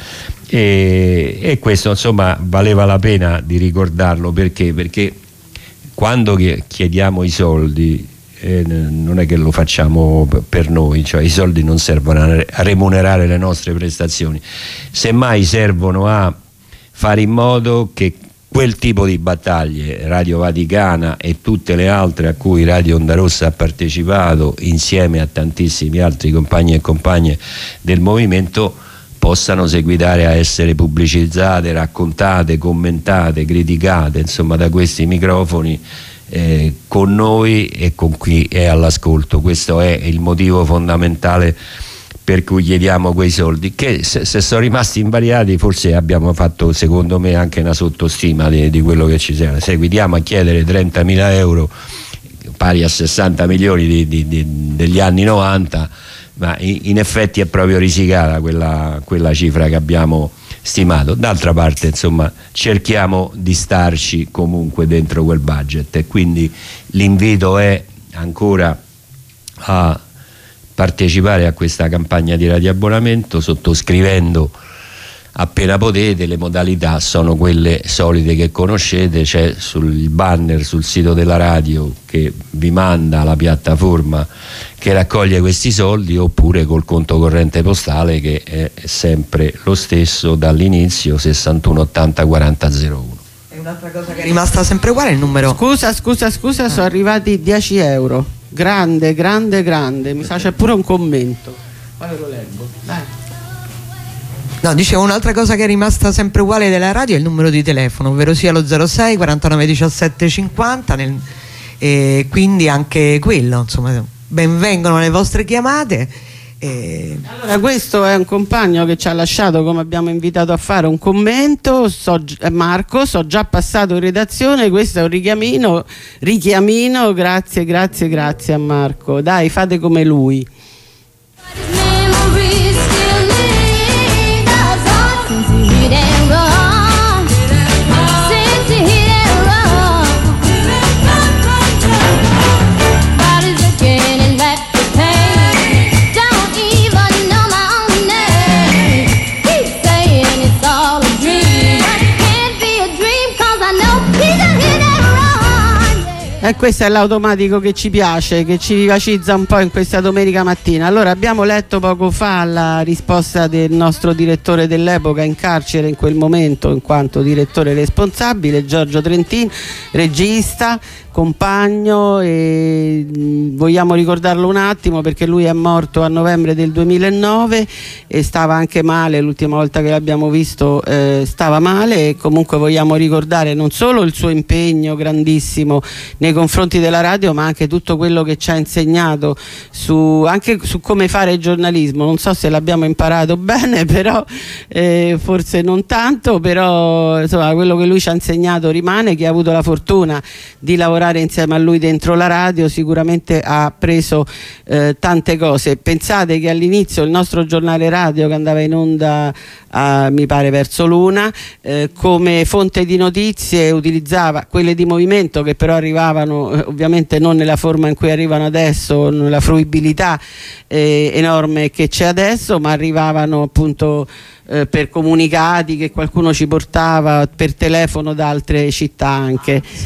Speaker 6: E questo insomma valeva la pena di ricordarlo, perché quando chiediamo i soldi non è che lo facciamo per noi, cioè i soldi non servono a remunerare le nostre prestazioni, semmai servono a fare in modo che quel tipo di battaglie, Radio Vaticana e tutte le altre a cui Radio Onda Rossa ha partecipato insieme a tantissimi altri compagni e compagne del movimento, possano seguitare a essere pubblicizzate, raccontate, commentate, criticate, insomma, da questi microfoni, con noi e con chi è all'ascolto. Questo è il motivo fondamentale per cui chiediamo quei soldi, che se sono rimasti invariati forse abbiamo fatto, secondo me, anche una sottostima di quello che ci serve. Seguitiamo a chiedere 30.000 euro, pari a 60 milioni degli anni 90, ma in effetti è proprio risicata quella cifra che abbiamo stimato. D'altra parte, insomma, cerchiamo di starci comunque dentro quel budget, e quindi l'invito è ancora a partecipare a questa campagna di radioabbonamento sottoscrivendo appena potete. Le modalità sono quelle solite che conoscete, c'è sul banner sul sito della radio che vi manda la piattaforma che raccoglie questi soldi, oppure col conto corrente postale, che è sempre lo stesso dall'inizio, 61 80 40 01.
Speaker 3: E un'altra cosa che è rimasta sempre uguale è il numero.
Speaker 2: Scusa, sono arrivati 10 euro. Grande, mi sa c'è pure un commento. Poi ve lo leggo. Dai.
Speaker 3: No, dicevo, un'altra cosa che è rimasta sempre uguale della radio è il numero di telefono, ovvero sia lo 06 49 17 50, e quindi anche quello, insomma, benvengono le vostre chiamate.
Speaker 2: Allora, questo è un compagno che ci ha lasciato, come abbiamo invitato a fare, un commento. Marco, so già passato in redazione, questo è un richiamino, grazie a Marco, dai, fate come lui. E questo è l'automatico che ci piace, che ci vivacizza un po' in questa domenica mattina. Allora, abbiamo letto poco fa la risposta del nostro direttore dell'epoca, in carcere in quel momento in quanto direttore responsabile, Giorgio Trentin, regista, compagno, e vogliamo ricordarlo un attimo perché lui è morto a novembre del 2009 e stava anche male. L'ultima volta che l'abbiamo visto stava male, e comunque vogliamo ricordare non solo il suo impegno grandissimo nei confronti della radio, ma anche tutto quello che ci ha insegnato anche su come fare giornalismo. Non so se l'abbiamo imparato bene, però forse non tanto, però insomma quello che lui ci ha insegnato rimane. Chi ha avuto la fortuna di lavorare insieme a lui dentro la radio sicuramente ha preso tante cose. Pensate che all'inizio il nostro giornale radio, che andava in onda mi pare verso l'una, come fonte di notizie utilizzava quelle di movimento, che però arrivavano ovviamente non nella forma in cui arrivano adesso, nella fruibilità enorme che c'è adesso, ma arrivavano appunto per comunicati che qualcuno ci portava per telefono da altre città anche.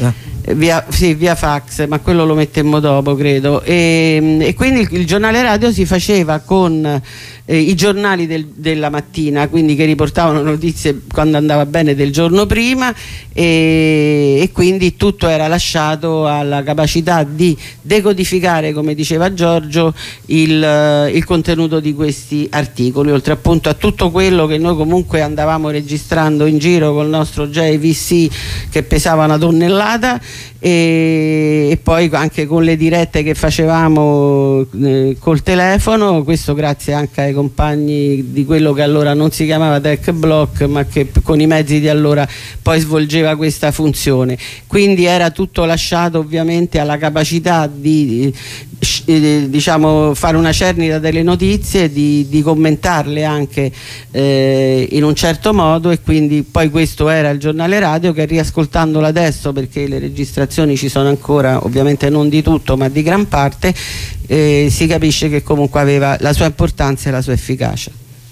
Speaker 2: via fax, ma quello lo mettemmo dopo, credo. E quindi il giornale radio si faceva con i giornali della mattina, quindi che riportavano notizie quando andava bene del giorno prima, e quindi tutto era lasciato alla capacità di decodificare, come diceva Giorgio, il contenuto di questi articoli, oltre appunto a tutto quello che noi comunque andavamo registrando in giro col nostro JVC che pesava una tonnellata, e poi anche con le dirette che facevamo col telefono, questo grazie anche ai compagni di quello che allora non si chiamava Tech Block, ma che con i mezzi di allora poi svolgeva questa funzione. Quindi era tutto lasciato ovviamente alla capacità di diciamo fare una cernita delle notizie, di commentarle anche in un certo modo, e quindi poi questo era il giornale radio, che riascoltandolo adesso, perché le registrazioni ci sono ancora, ovviamente non di tutto ma di gran parte, si capisce che comunque aveva la sua importanza e la sua efficacia.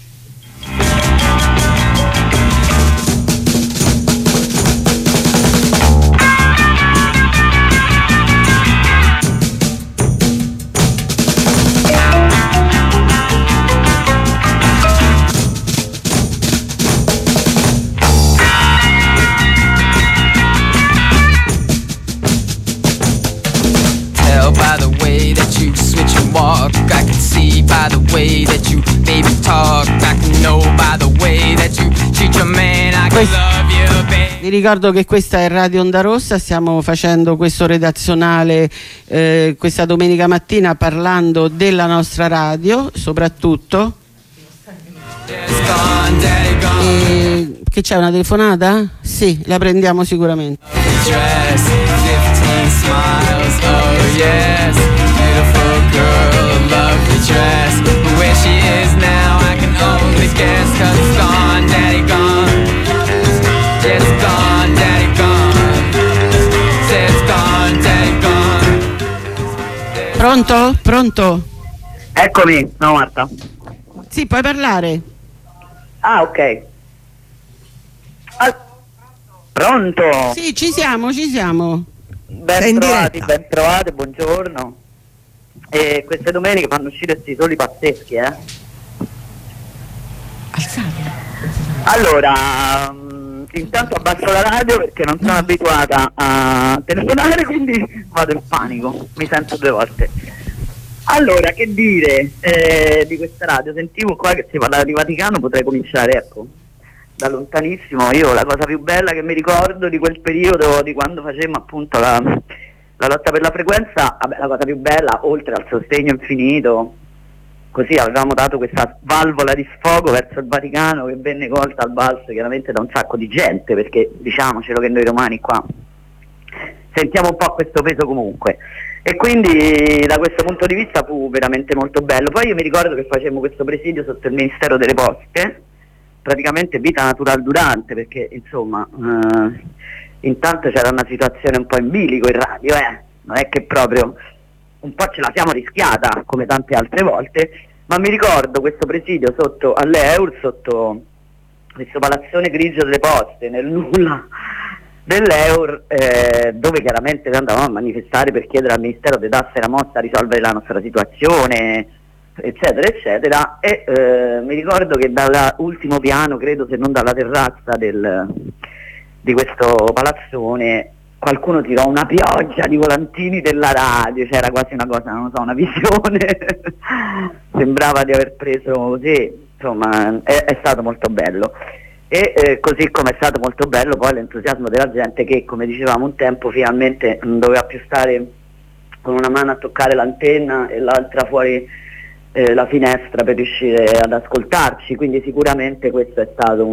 Speaker 12: I can see by the way that you baby talk. I can know by the way that you treat your man. I can love you, baby.
Speaker 2: Vi ricordo che questa è Radio Onda Rossa, stiamo facendo questo redazionale questa domenica mattina parlando della nostra radio, soprattutto. Che c'è una telefonata? Sì, la prendiamo sicuramente.
Speaker 12: Lovely dress, but where she is now I can only guess, 'cause it's gone, daddy gone. Yeah, it's gone, daddy gone. Say it's gone, daddy gone.
Speaker 2: Pronto? Pronto?
Speaker 13: Eccomi, no Marta.
Speaker 2: Sì, puoi parlare.
Speaker 13: Ah, ok. Pronto?
Speaker 2: Sì, ci siamo.
Speaker 13: Ben trovati, buongiorno. E queste domeniche fanno uscire questi soli pazzeschi, Allora, intanto abbasso la radio perché non sono abituata a telefonare, quindi vado in panico, mi sento 2 volte. Allora, che dire di questa radio? Sentivo qua che si parlava di Vaticano, potrei cominciare, ecco, da lontanissimo. Io la cosa più bella che mi ricordo di quel periodo, di quando facemmo appunto la lotta per la frequenza, vabbè, la cosa più bella, oltre al sostegno infinito, così avevamo dato questa valvola di sfogo verso il Vaticano che venne colta al balzo chiaramente da un sacco di gente, perché diciamocelo che noi romani qua sentiamo un po' questo peso comunque, e quindi da questo punto di vista fu veramente molto bello. Poi io mi ricordo che facemmo questo presidio sotto il Ministero delle Poste, praticamente vita natural durante, perché insomma intanto c'era una situazione un po' in bilico in radio, non è che proprio, un po' ce la siamo rischiata come tante altre volte, ma mi ricordo questo presidio sotto all'Eur, sotto questo palazzone grigio delle Poste, nel nulla dell'Eur, dove chiaramente noi andavamo a manifestare per chiedere al Ministero dei Tasse la mossa a risolvere la nostra situazione, eccetera eccetera, e mi ricordo che dall'ultimo piano, credo se non dalla terrazza di questo palazzone, qualcuno tirò una pioggia di volantini della radio, c'era quasi una cosa, non so, una visione sembrava di aver preso così, insomma è stato molto bello. E così come è stato molto bello poi l'entusiasmo della gente che, come dicevamo un tempo, finalmente non doveva più stare con una mano a toccare l'antenna e l'altra fuori la finestra per riuscire ad ascoltarci, quindi sicuramente questo è stato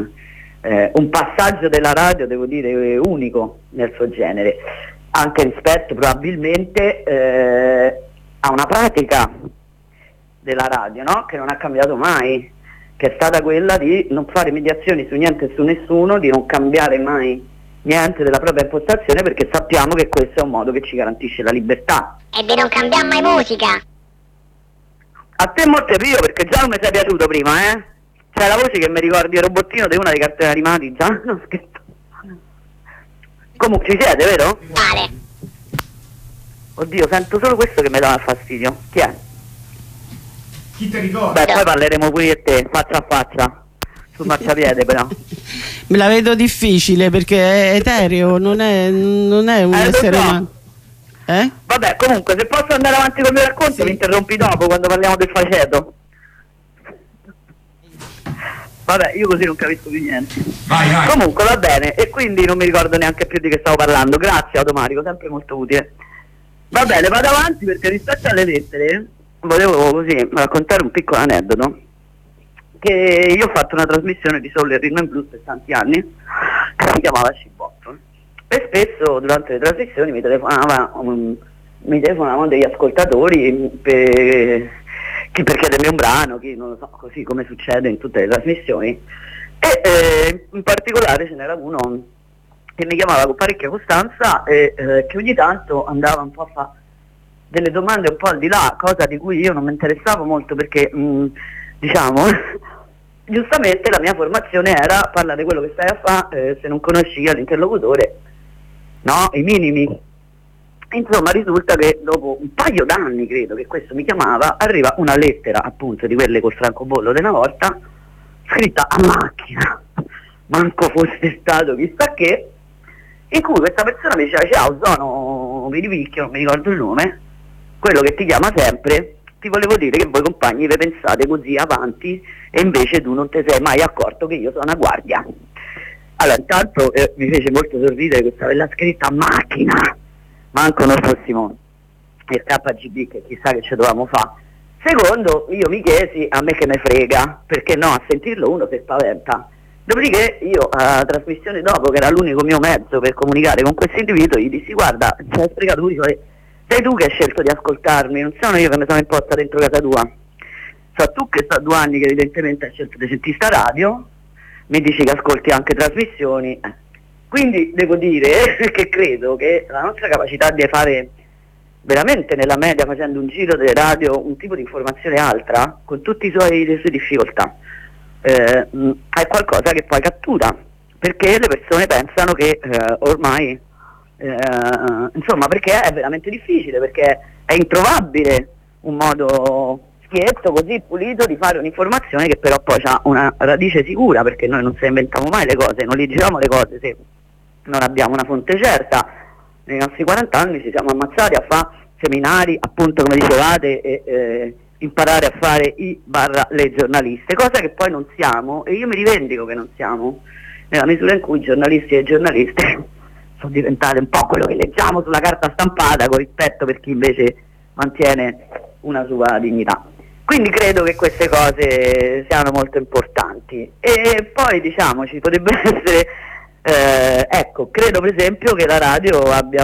Speaker 13: un passaggio della radio, devo dire, unico nel suo genere, anche rispetto probabilmente a una pratica della radio, no? Che non ha cambiato mai, che è stata quella di non fare mediazioni su niente e su nessuno, di non cambiare mai niente della propria impostazione, perché sappiamo che questo è un modo che ci garantisce la libertà.
Speaker 5: E di non cambiare mai musica.
Speaker 13: A te molto più, perché già non mi sei piaciuto prima, C'è la voce che mi ricordi il robottino di una dei cartoni animati, già? Non scherzo. Comunque ci siete, vero?
Speaker 5: Vale.
Speaker 13: Oddio, sento solo questo che mi dà fastidio. Chi è?
Speaker 7: Chi ti ricorda?
Speaker 13: Beh, poi parleremo pure io e te, faccia a faccia, sul marciapiede però.
Speaker 2: Me la vedo difficile perché è etereo, non è un essere umano.
Speaker 13: Vabbè, comunque, se posso andare avanti con il mio racconto, mi interrompi dopo quando parliamo del faceto. Vabbè, io così non capisco più niente.
Speaker 7: Vai.
Speaker 13: Comunque va bene, e quindi non mi ricordo neanche più di che stavo parlando. Grazie Automatico, sempre molto utile. Va bene, vado avanti perché rispetto alle lettere volevo così raccontare un piccolo aneddoto. Che io ho fatto una trasmissione di Soul e Rhythm and Blues per tanti anni che si chiamava Cibotto, e spesso durante le trasmissioni mi telefonavano degli ascoltatori per chiedermi un brano, chi non lo so, così come succede in tutte le trasmissioni, e in particolare ce n'era uno che mi chiamava con parecchia costanza e che ogni tanto andava un po' a fare delle domande un po' al di là, cosa di cui io non mi interessavo molto perché diciamo giustamente la mia formazione era parla di quello che stai a fare, se non conosci l'interlocutore, no, i minimi. Insomma, risulta che dopo un paio d'anni, credo, che questo mi chiamava, arriva una lettera, appunto, di quelle col francobollo di una volta, scritta a macchina, manco fosse stato chissà che, in cui questa persona mi diceva: ciao, sono Piripicchio, non mi ricordo il nome, quello che ti chiama sempre, ti volevo dire che voi compagni vi pensate così avanti e invece tu non ti sei mai accorto che io sono a guardia. Allora, intanto mi fece molto sorridere questa bella scritta a macchina, manco noi fossimo il KGB, che chissà che ci dovevamo fare. Secondo, io mi chiesi, a me che me frega, perché no, a sentirlo uno si spaventa. Dopodiché io alla trasmissione dopo, che era l'unico mio mezzo per comunicare con questo individuo, gli dissi: guarda, ci hai spiegato tu, sei tu che hai scelto di ascoltarmi, non sono io che mi sono imposta dentro casa tua. So tu che sta 2 anni che evidentemente hai scelto di sentire sta radio, mi dici che ascolti anche trasmissioni. Quindi devo dire che credo che la nostra capacità di fare veramente nella media, facendo un giro delle radio, un tipo di informazione altra, con tutte le sue difficoltà, è qualcosa che poi cattura, perché le persone pensano che ormai insomma, perché è veramente difficile, perché è introvabile un modo schietto, così pulito, di fare un'informazione che però poi ha una radice sicura, perché noi non se inventiamo mai le cose, non leggiamo le cose se non abbiamo una fonte certa. Nei nostri 40 anni ci siamo ammazzati a fare seminari, appunto come dicevate, e imparare a fare le giornaliste, cosa che poi non siamo, e io mi rivendico che non siamo, nella misura in cui i giornalisti e giornaliste sono diventate un po' quello che leggiamo sulla carta stampata, con rispetto per chi invece mantiene una sua dignità. Quindi credo che queste cose siano molto importanti. E poi diciamo ci potrebbe essere ecco, credo per esempio che la radio abbia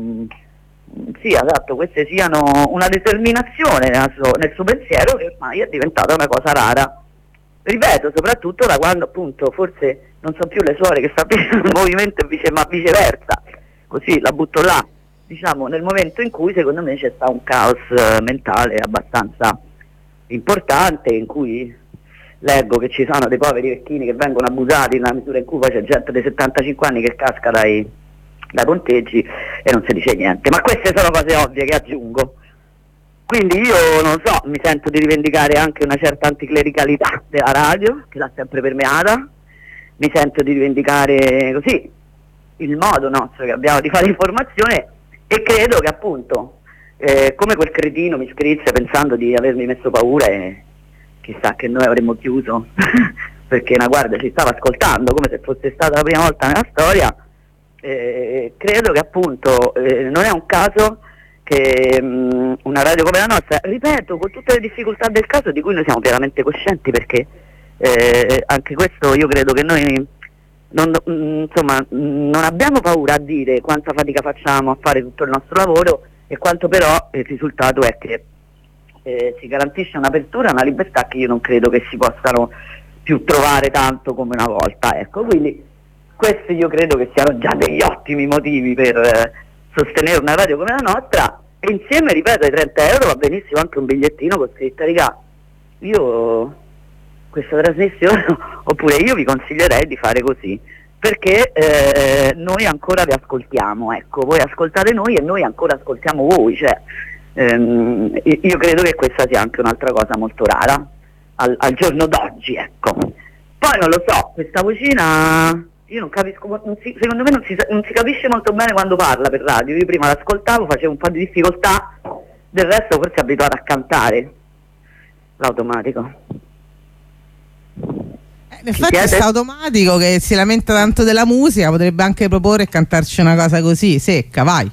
Speaker 13: sì, esatto, queste siano una determinazione nel suo pensiero, che ormai è diventata una cosa rara. Ripeto, soprattutto da quando appunto forse non sono più le suore che stabiliscono il movimento, ma viceversa, così la butto là, diciamo, nel momento in cui secondo me c'è stato un caos mentale abbastanza importante, in cui leggo che ci sono dei poveri vecchini che vengono abusati, nella misura in cui poi c'è gente dei 75 anni che casca dai ponteggi e non si dice niente. Ma queste sono cose ovvie che aggiungo. Quindi io non so, mi sento di rivendicare anche una certa anticlericalità della radio, che l'ha sempre permeata, mi sento di rivendicare così il modo nostro che abbiamo di fare informazione, e credo che appunto come quel cretino mi scrisse pensando di avermi messo paura e chissà che noi avremmo chiuso perché una guardia ci stava ascoltando come se fosse stata la prima volta nella storia. Credo che appunto non è un caso che una radio come la nostra, ripeto, con tutte le difficoltà del caso di cui noi siamo pienamente coscienti, perché anche questo io credo che noi non abbiamo paura a dire quanta fatica facciamo a fare tutto il nostro lavoro, e quanto però il risultato è che si garantisce un'apertura, una libertà che io non credo che si possano più trovare tanto come una volta, ecco. Quindi questi io credo che siano già degli ottimi motivi per sostenere una radio come la nostra, e insieme, ripeto, ai 30 euro va benissimo anche un bigliettino con scritto: raga, io questa trasmissione oppure io vi consiglierei di fare così, perché noi ancora vi ascoltiamo, ecco, voi ascoltate noi e noi ancora ascoltiamo voi, cioè io credo che questa sia anche un'altra cosa molto rara al giorno d'oggi, ecco. Poi non lo so, questa vocina io non capisco, secondo me non si capisce molto bene quando parla per radio. Io prima l'ascoltavo, facevo un po' di difficoltà, del resto forse è abituato a cantare l'automatico.
Speaker 4: In effetti questo automatico che si lamenta tanto della musica potrebbe anche proporre e cantarci una cosa così, secca, vai.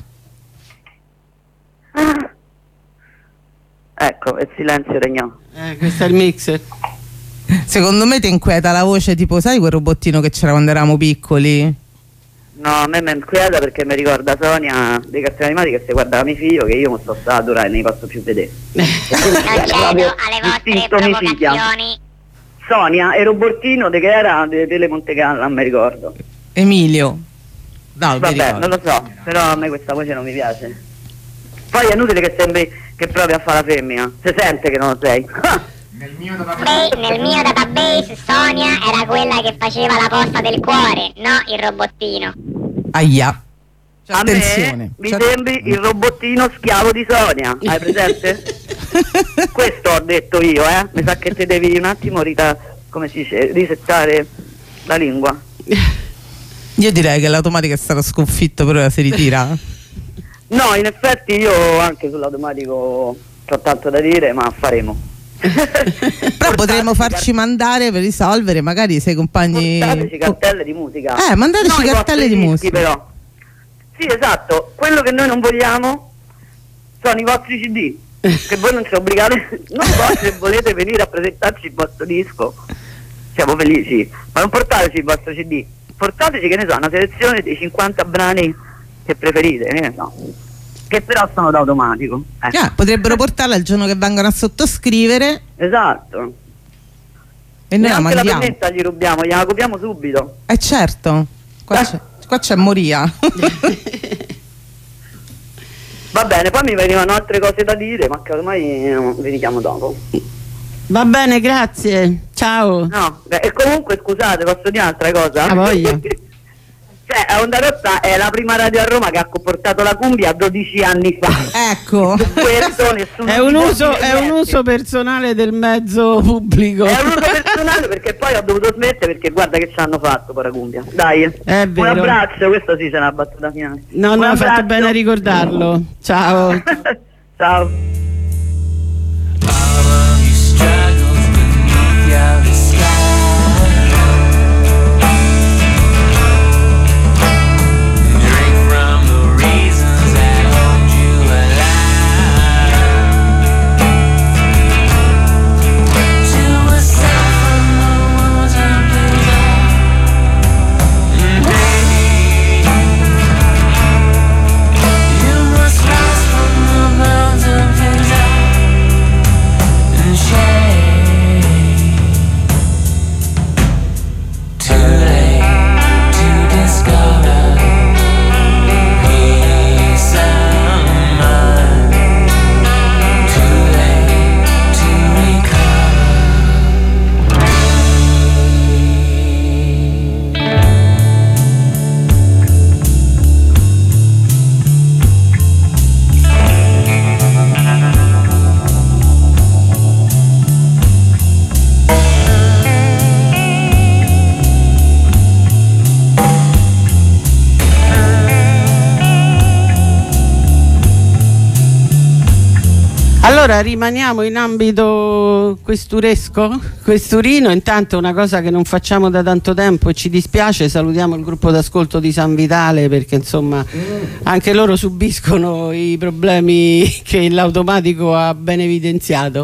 Speaker 13: Ecco, il silenzio regnò.
Speaker 2: Questo è il mixer.
Speaker 4: Secondo me ti inquieta la voce, tipo, sai quel robottino che c'era quando eravamo piccoli?
Speaker 13: No, a me mi inquieta perché mi ricorda Sonia dei cartoni animati che se guardava mio figlio, che io mi sto a adorare e non li posso più vedere.
Speaker 5: Non cedo alle vostre provocazioni.
Speaker 13: Sonia e robottino che era delle Montegallo, non mi ricordo.
Speaker 4: Emilio. No,
Speaker 13: vabbè, non lo so, però a me questa voce non mi piace. Poi è inutile che sembri che provi a fare la femmina, si sente che non lo sei.
Speaker 5: Nel mio database Sonia era quella che faceva la posta del cuore, no il robottino.
Speaker 4: Aia.
Speaker 13: Attenzione. Mi sembri il robottino schiavo di Sonia, hai presente? Questo ho detto io, mi sa che te devi un attimo come si dice, risettare la lingua.
Speaker 4: Io direi che l'automatico è stato sconfitto, però ora si ritira.
Speaker 13: No, in effetti io anche sull'automatico ho tanto da dire, ma faremo.
Speaker 4: Però potremmo farci mandare per risolvere, magari se i compagni.
Speaker 13: Mandateci cartelle di musica.
Speaker 4: Mandateci cartelle di musica.
Speaker 13: Però. Sì, esatto, quello che noi non vogliamo sono i vostri CD, che voi non ci obbligate, non se volete venire a presentarci il vostro disco, siamo felici, ma non portateci il vostro CD, portateci, che ne so, una selezione dei 50 brani che preferite, che ne so, che però sono da automatico.
Speaker 4: Potrebbero portarla il giorno che vengono a sottoscrivere.
Speaker 13: Esatto.
Speaker 4: E noi la mandiamo.
Speaker 13: La pennetta gli rubiamo, gliela copiamo subito.
Speaker 4: Certo, qua c'è Moria.
Speaker 13: Va bene, poi mi venivano altre cose da dire, ma che ormai vi richiamo dopo.
Speaker 2: Va bene, grazie. Ciao.
Speaker 13: No, e comunque scusate, posso dire un'altra cosa?
Speaker 2: A voglia.
Speaker 13: Cioè, Onda Rossa è la prima radio a Roma che ha comportato la cumbia 12 anni fa.
Speaker 4: Ecco.
Speaker 13: Questo nessuno
Speaker 2: è un uso personale del mezzo pubblico.
Speaker 13: È un uso personale perché poi ho dovuto smettere perché guarda che ci hanno fatto con la cumbia. Dai.
Speaker 2: È vero.
Speaker 13: Un abbraccio, questo sì c'è una battuta finale.
Speaker 2: No, hai fatto bene a ricordarlo. Ciao.
Speaker 13: Ciao.
Speaker 2: Allora rimaniamo in ambito questurino. Intanto una cosa che non facciamo da tanto tempo e ci dispiace, salutiamo il gruppo d'ascolto di San Vitale perché insomma anche loro subiscono i problemi che l'automatico ha ben evidenziato.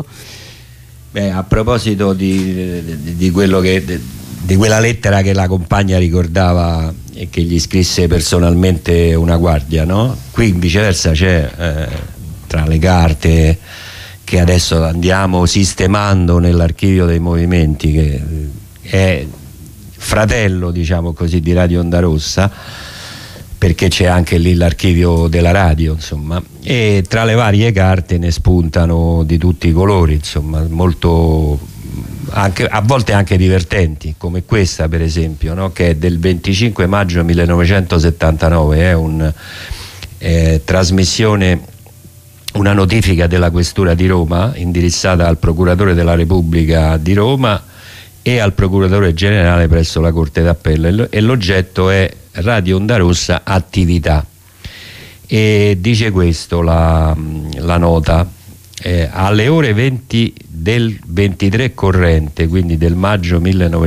Speaker 6: A proposito di quello di quella lettera che la compagna ricordava e che gli scrisse personalmente una guardia, no? Qui viceversa c'è tra le carte che adesso andiamo sistemando nell'archivio dei movimenti, che è fratello, diciamo così, di Radio Onda Rossa, perché c'è anche lì l'archivio della radio, insomma, e tra le varie carte ne spuntano di tutti i colori, insomma, molto a volte anche divertenti, come questa per esempio, no? Che è del 25 maggio 1979, è un trasmissione, una notifica della Questura di Roma indirizzata al Procuratore della Repubblica di Roma e al Procuratore Generale presso la Corte d'Appello, e l'oggetto è Radio Onda Rossa Attività, e dice questo la nota: alle ore 20 del 23 corrente, quindi del maggio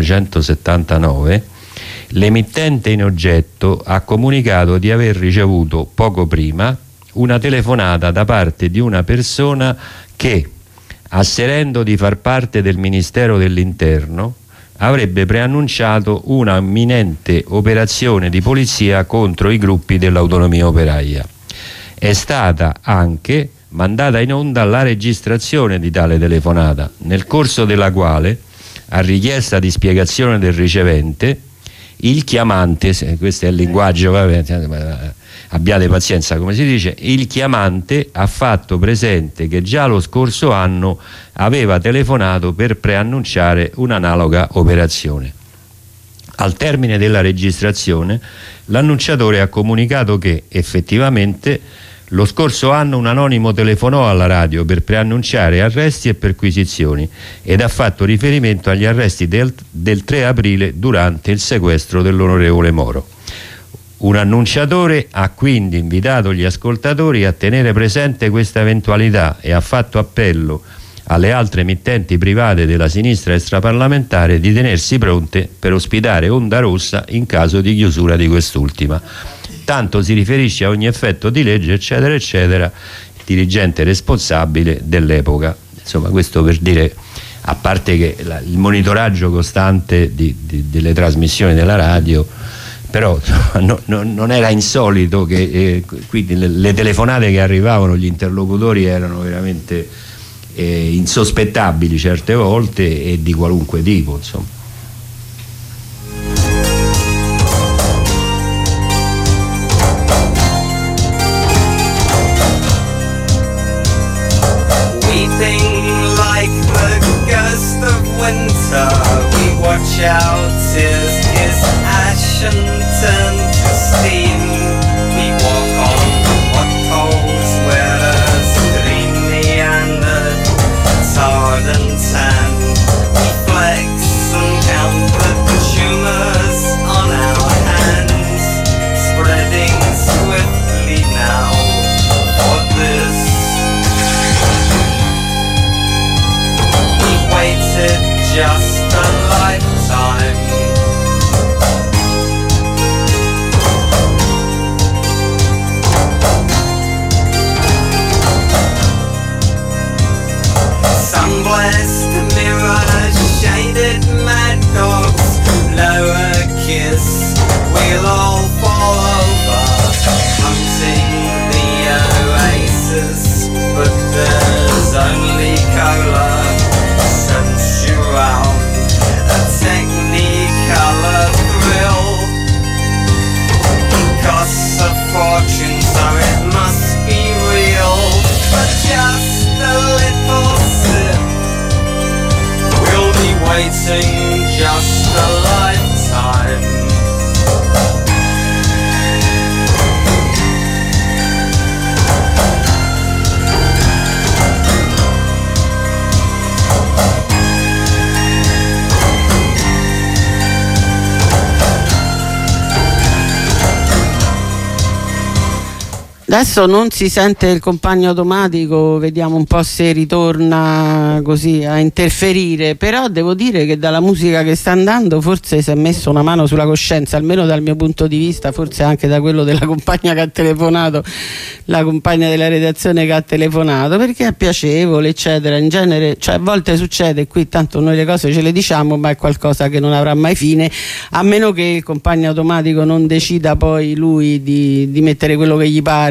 Speaker 6: 1979, l'emittente in oggetto ha comunicato di aver ricevuto poco prima una telefonata da parte di una persona che, asserendo di far parte del Ministero dell'Interno, avrebbe preannunciato una imminente operazione di polizia contro i gruppi dell'Autonomia Operaia. È stata anche mandata in onda la registrazione di tale telefonata, nel corso della quale, a richiesta di spiegazione del ricevente, il chiamante, questo è il linguaggio, abbiate pazienza come si dice, il chiamante ha fatto presente che già lo scorso anno aveva telefonato per preannunciare un'analoga operazione. Al termine della registrazione, l'annunciatore ha comunicato che effettivamente lo scorso anno un anonimo telefonò alla radio per preannunciare arresti e perquisizioni ed ha fatto riferimento agli arresti del 3 aprile durante il sequestro dell'onorevole Moro. Un annunciatore ha quindi invitato gli ascoltatori a tenere presente questa eventualità e ha fatto appello alle altre emittenti private della sinistra extraparlamentare di tenersi pronte per ospitare Onda Rossa in caso di chiusura di quest'ultima. Tanto si riferisce a ogni effetto di legge, eccetera eccetera, il dirigente responsabile dell'epoca. Insomma, questo per dire, a parte che il monitoraggio costante delle trasmissioni della radio, però non era insolito che quindi le telefonate che arrivavano, gli interlocutori erano veramente insospettabili certe volte e di qualunque tipo, insomma.
Speaker 12: We watch out as his ashen turn to steam. We walk on hot coals where a stream meandered, tarred and tan. We flex and count the tumors on our hands, spreading swiftly now for this. We waited just a lifetime. Some blessed mirror, shaded mad dogs, blow a kiss, we'll all fall over, hunting the oasis, but there's only cola. A technicolor thrill costs a fortune, so it must be real. But just a little sip, we'll be waiting just a lifetime.
Speaker 2: Adesso non si sente il compagno automatico, vediamo un po' se ritorna così a interferire, però devo dire che dalla musica che sta andando forse si è messo una mano sulla coscienza, almeno dal mio punto di vista, forse anche da quello della compagna che ha telefonato, la compagna della redazione che ha telefonato, perché è piacevole eccetera. In genere, cioè a volte succede, qui tanto noi le cose ce le diciamo, ma è qualcosa che non avrà mai fine, a meno che il compagno automatico non decida poi lui di mettere quello che gli pare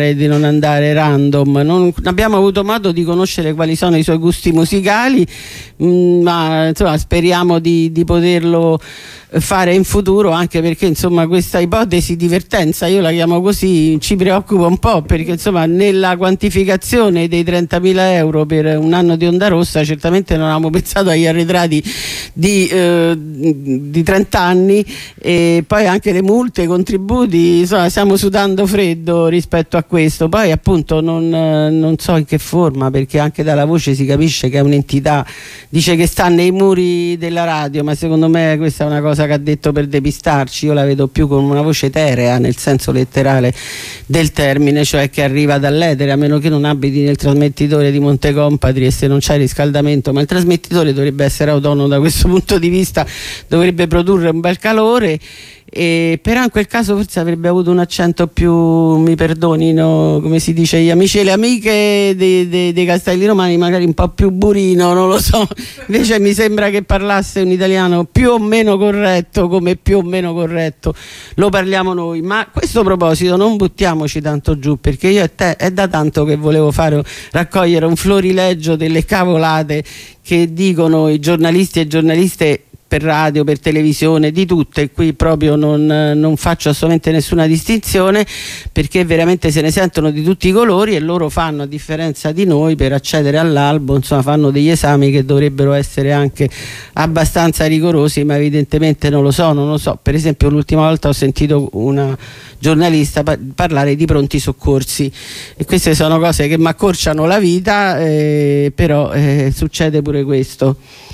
Speaker 2: direi di non andare random. Non abbiamo avuto modo di conoscere quali sono i suoi gusti musicali, ma insomma speriamo di poterlo fare in futuro, anche perché insomma questa ipotesi di vertenza, io la chiamo così, ci preoccupa un po', perché insomma nella quantificazione dei 30.000 euro per un anno di Onda Rossa certamente non avevamo pensato agli arretrati di 30 anni, e poi anche le multe, i contributi, insomma stiamo sudando freddo rispetto a questo. Poi appunto non so in che forma, perché anche dalla voce si capisce che è un'entità, dice che sta nei muri della radio, ma secondo me questa è una cosa che ha detto per depistarci. Io la vedo più come una voce eterea nel senso letterale del termine, cioè che arriva dall'etere, a meno che non abiti nel trasmettitore di Montecompatri e se non c'è riscaldamento, ma il trasmettitore dovrebbe essere autonomo da questo punto di vista, dovrebbe produrre un bel calore. Però in quel caso forse avrebbe avuto un accento più, mi perdonino come si dice gli amici e le amiche dei Castelli Romani, magari un po' più burino, non lo so. Invece mi sembra che parlasse un italiano più o meno corretto, come più o meno corretto lo parliamo noi. Ma a questo proposito non buttiamoci tanto giù, perché io è da tanto che volevo raccogliere un florileggio delle cavolate che dicono i giornalisti e giornaliste per radio, per televisione, di tutte. Qui proprio non faccio assolutamente nessuna distinzione, perché veramente se ne sentono di tutti i colori, e loro fanno, a differenza di noi, per accedere all'albo, insomma fanno degli esami che dovrebbero essere anche abbastanza rigorosi, ma evidentemente non lo so. Per esempio l'ultima volta ho sentito una giornalista parlare di pronti soccorsi, e queste sono cose che mi accorciano la vita, però succede pure questo.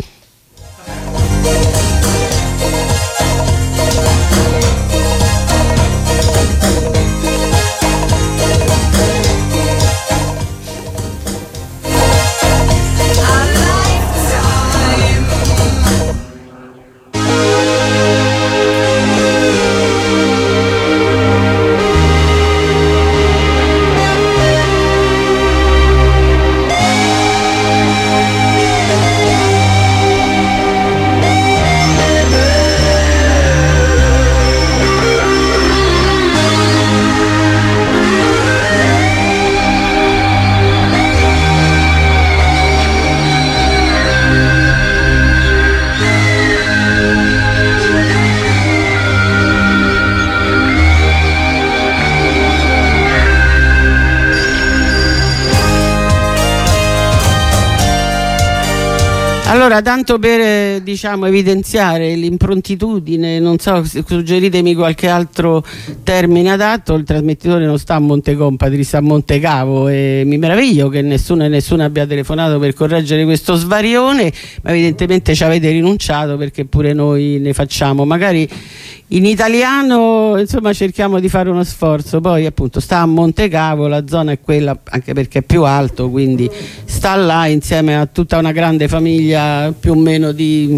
Speaker 2: Allora, tanto per evidenziare l'improntitudine, non so, suggeritemi qualche altro termine adatto. Il trasmettitore non sta a Montecompatri, sta a Montecavo, e mi meraviglio che nessuno abbia telefonato per correggere questo svarione, ma evidentemente ci avete rinunciato, perché pure noi ne facciamo. Magari in italiano, insomma, cerchiamo di fare uno sforzo. Poi appunto sta a Montecavo, la zona è quella, anche perché è più alto, quindi sta là insieme a tutta una grande famiglia più o meno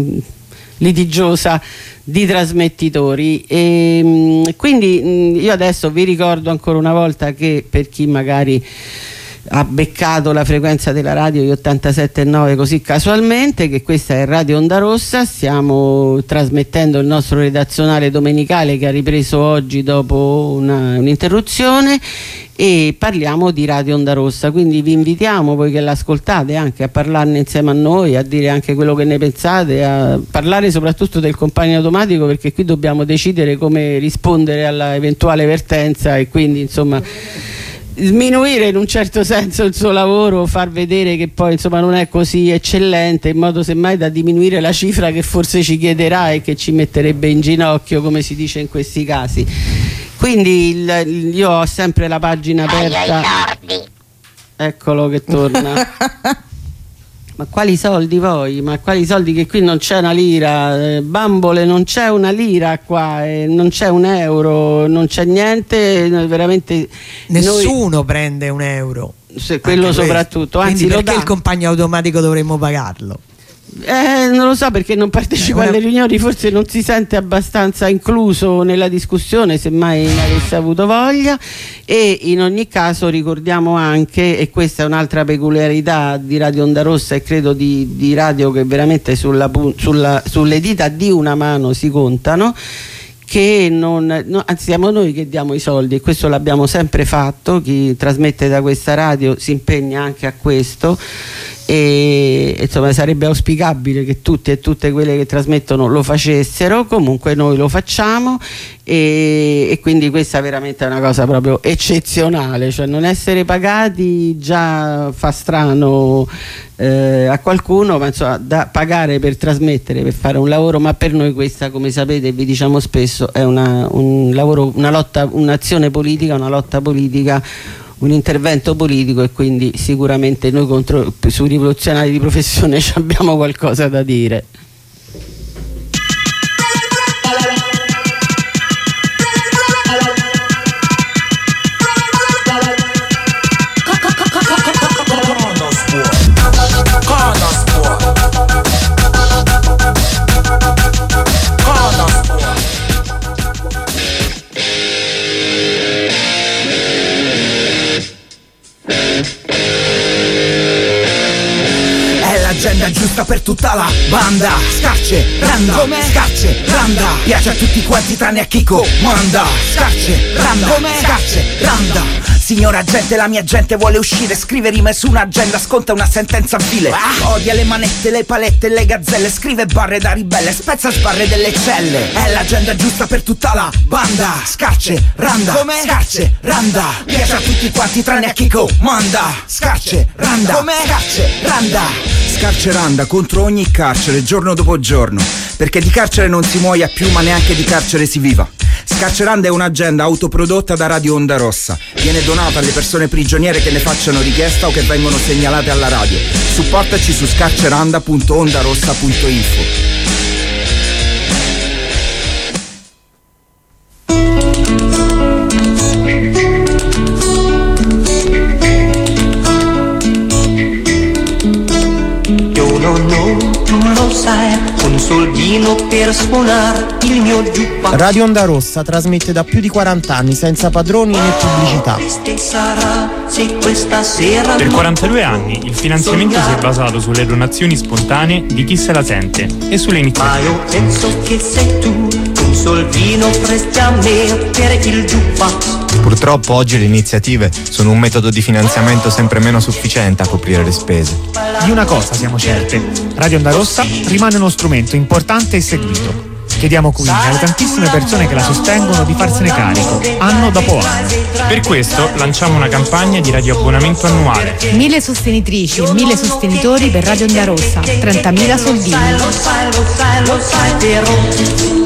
Speaker 2: litigiosa di trasmettitori. E quindi io adesso vi ricordo ancora una volta che, per chi magari ha beccato la frequenza della radio di 87,9 così casualmente, che questa è Radio Onda Rossa, stiamo trasmettendo il nostro redazionale domenicale che ha ripreso oggi dopo un'interruzione, e parliamo di Radio Onda Rossa, quindi vi invitiamo, voi che l'ascoltate, anche a parlarne insieme a noi, a dire anche quello che ne pensate, a parlare soprattutto del compagno automatico, perché qui dobbiamo decidere come rispondere alla eventuale vertenza, e quindi insomma sminuire in un certo senso il suo lavoro, far vedere che poi insomma non è così eccellente, in modo semmai da diminuire la cifra che forse ci chiederà e che ci metterebbe in ginocchio, come si dice in questi casi. Quindi io ho sempre la pagina aperta. Eccolo che torna. Ma quali soldi poi? Ma quali soldi, che qui non c'è una lira, bambole, non c'è una lira qua, non c'è un euro, non c'è niente, veramente
Speaker 3: nessuno prende un euro.
Speaker 2: Quello soprattutto, anzi,
Speaker 3: perché il compagno automatico dovremmo pagarlo?
Speaker 2: Non lo so, perché non partecipa alle riunioni, forse non si sente abbastanza incluso nella discussione, semmai ne avesse avuto voglia. E in ogni caso ricordiamo anche, e questa è un'altra peculiarità di Radio Onda Rossa, e credo di radio che veramente sulle dita di una mano si contano, che anzi siamo noi che diamo i soldi, e questo l'abbiamo sempre fatto. Chi trasmette da questa radio si impegna anche a questo, e insomma sarebbe auspicabile che tutti e tutte quelle che trasmettono lo facessero. Comunque noi lo facciamo, e quindi questa veramente è una cosa proprio eccezionale, cioè non essere pagati già fa strano a qualcuno, ma insomma da pagare per trasmettere, per fare un lavoro. Ma per noi questa, come sapete, vi diciamo spesso, è un lavoro, una lotta, un'azione politica, una lotta politica, un intervento politico, e quindi sicuramente noi sui rivoluzionari di professione ci abbiamo qualcosa da dire.
Speaker 14: L'agenda giusta per tutta la banda. Scarce, randa, come? Scarce, randa. Piace a tutti quanti tranne a chi comanda. Scarce, randa, come? Scarce, randa. Signora gente, la mia gente vuole uscire, scrive rime su un'agenda, sconta una sentenza vile. Odia le manette, le palette e le gazzelle, scrive barre da ribelle, spezza sbarre delle celle. È l'agenda giusta per tutta la banda. Scarce, randa, come? Scarce, randa. Piace a tutti quanti tranne a chi comanda. Scarce, randa, come? Scarce, randa. Scarceranda contro ogni carcere, giorno dopo giorno, perché di carcere non si muoia più, ma neanche di carcere si viva. Scarceranda è un'agenda autoprodotta da Radio Onda Rossa. Viene donata alle persone prigioniere che ne facciano richiesta o che vengono segnalate alla radio. Supportaci su scarceranda.ondarossa.info.
Speaker 15: Un soldino per suonare il mio jukebox.
Speaker 16: Radio Onda Rossa trasmette da più di 40 anni senza padroni né pubblicità.
Speaker 17: Per 42 anni il finanziamento si è basato sulle donazioni spontanee di chi se la sente e sulle iniziative.
Speaker 15: Ma io penso che sei tu, un soldino presti a me per il jukebox.
Speaker 18: Purtroppo oggi le iniziative sono un metodo di finanziamento sempre meno sufficiente a coprire le spese.
Speaker 7: Di una cosa siamo certe: Radio Onda Rossa rimane uno strumento importante e seguito. Chiediamo quindi alle tantissime persone che la sostengono di farsene carico, anno dopo anno.
Speaker 17: Per questo lanciamo una campagna di radioabbonamento annuale.
Speaker 19: 1000 sostenitrici e 1000 sostenitori per Radio Onda Rossa, 30.000 soldini.
Speaker 15: Lo sai però.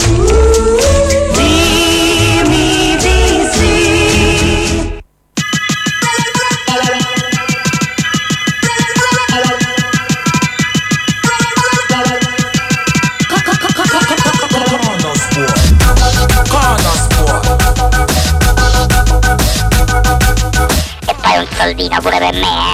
Speaker 5: Soldino pure per me,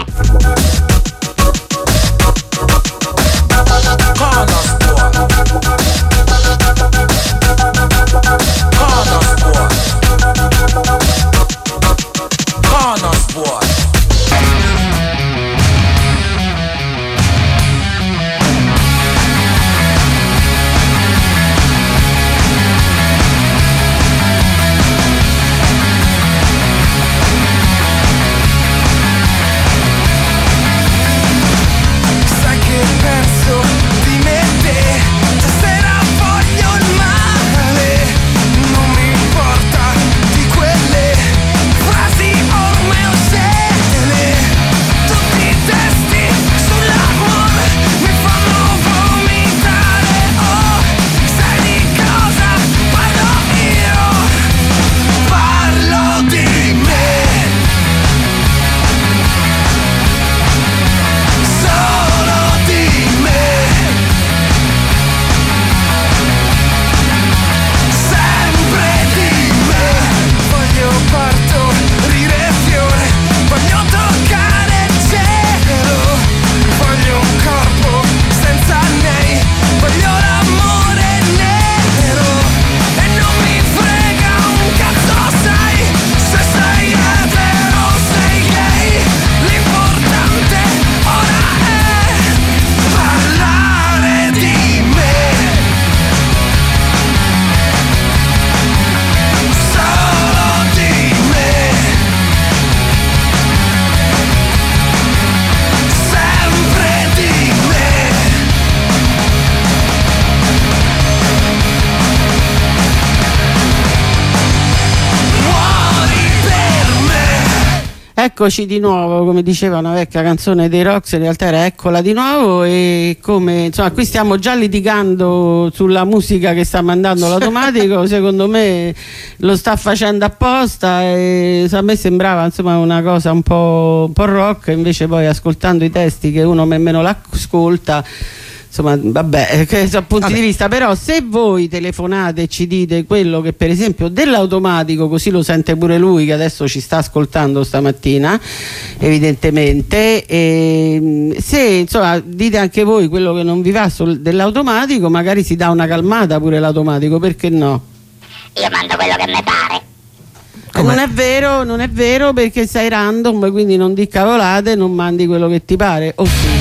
Speaker 2: Eccoci di nuovo, come diceva una vecchia canzone dei Rox, in realtà era Eccola di nuovo, e come insomma qui stiamo già litigando sulla musica che sta mandando l'automatico. Secondo me lo sta facendo apposta, e a me sembrava insomma una cosa un po' rock, invece poi ascoltando i testi che uno nemmeno l'ascolta, insomma vabbè, che sono punti di vista. Però se voi telefonate e ci dite quello che per esempio dell'automatico, così lo sente pure lui che adesso ci sta ascoltando stamattina evidentemente, e se insomma dite anche voi quello che non vi va dell'automatico, magari si dà una calmata pure l'automatico, perché no?
Speaker 5: Io mando quello che mi pare.
Speaker 2: Non è vero, perché sei random, quindi non di cavolate, non mandi quello che ti pare, o sì?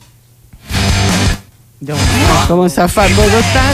Speaker 2: Come sta a fare boicottaggio?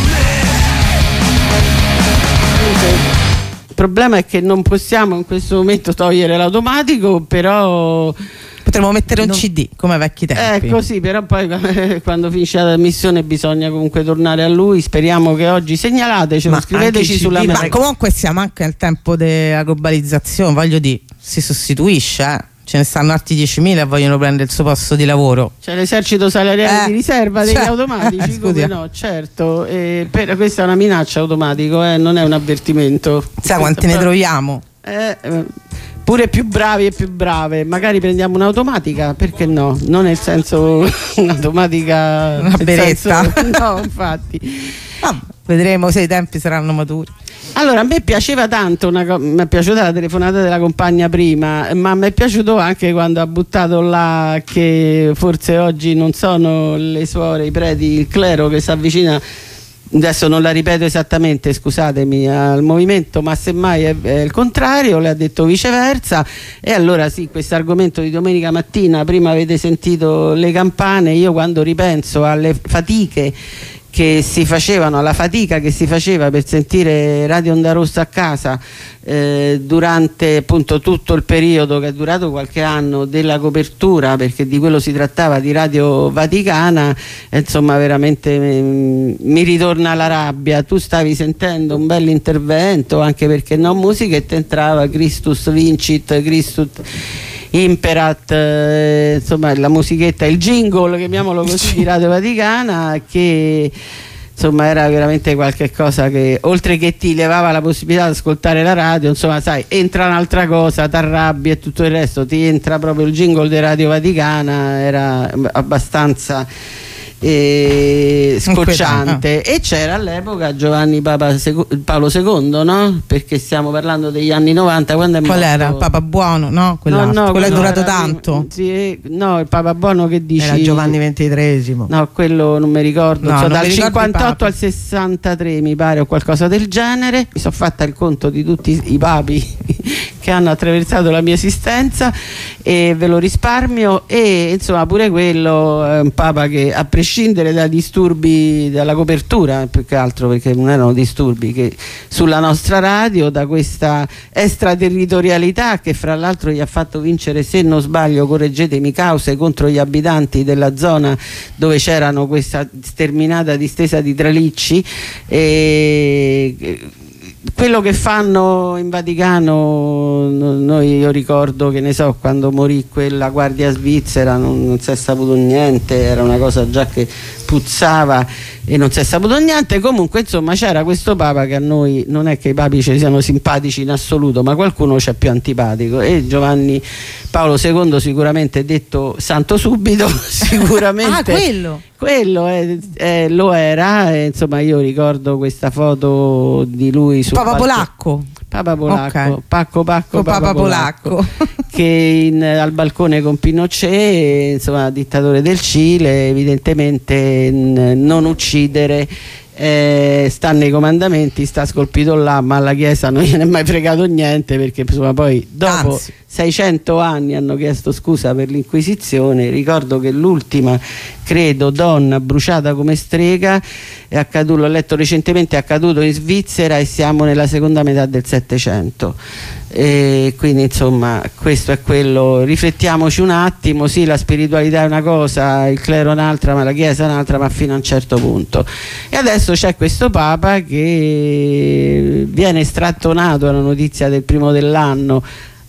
Speaker 2: Il problema è che non possiamo in questo momento togliere l'automatico, però
Speaker 4: potremmo mettere un CD come vecchi tempi.
Speaker 2: Così, però poi quando finisce la trasmissione bisogna comunque tornare a lui. Speriamo che oggi segnalatecelo, scriveteci sulla mail.
Speaker 4: Ma comunque siamo anche nel tempo della globalizzazione, voglio dire, si sostituisce, ce ne stanno altri 10.000 e vogliono prendere il suo posto di lavoro.
Speaker 2: C'è l'esercito salariale di riserva degli automatici, come no, certo. Questa è una minaccia automatico, non è un avvertimento.
Speaker 4: Sai quanti ne troviamo?
Speaker 2: Pure più bravi e più brave. Magari prendiamo un'automatica, perché no? Non nel senso un'automatica,
Speaker 4: una beretta.
Speaker 2: No, infatti.
Speaker 4: Vedremo se i tempi saranno maturi.
Speaker 2: Allora, a me piaceva tanto, mi è piaciuta la telefonata della compagna prima, ma mi è piaciuto anche quando ha buttato là che forse oggi non sono le suore, i preti, il clero che si avvicina, adesso non la ripeto esattamente, scusatemi, al movimento, ma semmai è il contrario, le ha detto viceversa. E allora sì, questo argomento di domenica mattina, prima avete sentito le campane, io quando ripenso alle fatiche che si facevano, alla fatica che si faceva per sentire Radio Onda Rossa a casa durante appunto tutto il periodo che è durato qualche anno della copertura, perché di quello si trattava, di Radio Vaticana, insomma veramente mi ritorna la rabbia. Tu stavi sentendo un bel intervento, anche perché no, musica, e ti entrava Christus Vincit, Christus Imperat, insomma la musichetta, il jingle, chiamiamolo così, di Radio Vaticana, che insomma era veramente qualche cosa che, oltre che ti levava la possibilità di ascoltare la radio, insomma sai, entra un'altra cosa, t'arrabbi e tutto il resto, ti entra proprio il jingle di Radio Vaticana, era abbastanza scocciante. E c'era all'epoca Giovanni Paolo II, no? Perché stiamo parlando degli anni 90. Quando è
Speaker 4: Qual
Speaker 2: morto?
Speaker 4: era? Il Papa Buono, no? Quello è durato tanto.
Speaker 2: Sì, no, il Papa Buono che dici?
Speaker 3: Era Giovanni XXIII.
Speaker 2: No, quello non mi ricordo.
Speaker 3: No, non
Speaker 2: dal
Speaker 3: mi ricordo
Speaker 2: 58 al 63 mi pare, o qualcosa del genere. Mi sono fatta il conto di tutti i papi che hanno attraversato la mia esistenza e ve lo risparmio. E insomma pure quello è un papa che, a prescindere dai disturbi dalla copertura, più che altro perché non erano disturbi, che sulla nostra radio, da questa extraterritorialità che fra l'altro gli ha fatto vincere, se non sbaglio correggetemi, cause contro gli abitanti della zona dove c'erano questa sterminata distesa di tralicci. E quello che fanno in Vaticano, io ricordo, che ne so, quando morì quella guardia svizzera non si è saputo niente, era una cosa già che puzzava e non si è saputo niente. Comunque insomma c'era questo papa che a noi non è che i papi ci siano simpatici in assoluto, ma qualcuno c'è più antipatico, e Giovanni Paolo II sicuramente, detto santo subito, sicuramente quello lo era. E insomma io ricordo questa foto di lui su
Speaker 4: Papa Polacco,
Speaker 2: okay. Papa
Speaker 4: Polacco
Speaker 2: che al balcone con Pinochet, insomma dittatore del Cile, evidentemente non uccidere, sta nei comandamenti, sta scolpito là, ma alla Chiesa non gliene è mai fregato niente, perché insomma poi dopo 600 anni hanno chiesto scusa per l'Inquisizione. Ricordo che l'ultima, credo, donna bruciata come strega è accaduto, l'ho letto recentemente, è accaduto in Svizzera, e siamo nella seconda metà del Settecento. E quindi insomma questo è quello. Riflettiamoci un attimo. Sì, la spiritualità è una cosa, il clero un'altra, ma la Chiesa è un'altra, ma fino a un certo punto. E adesso c'è questo Papa che viene strattonato, alla notizia del primo dell'anno,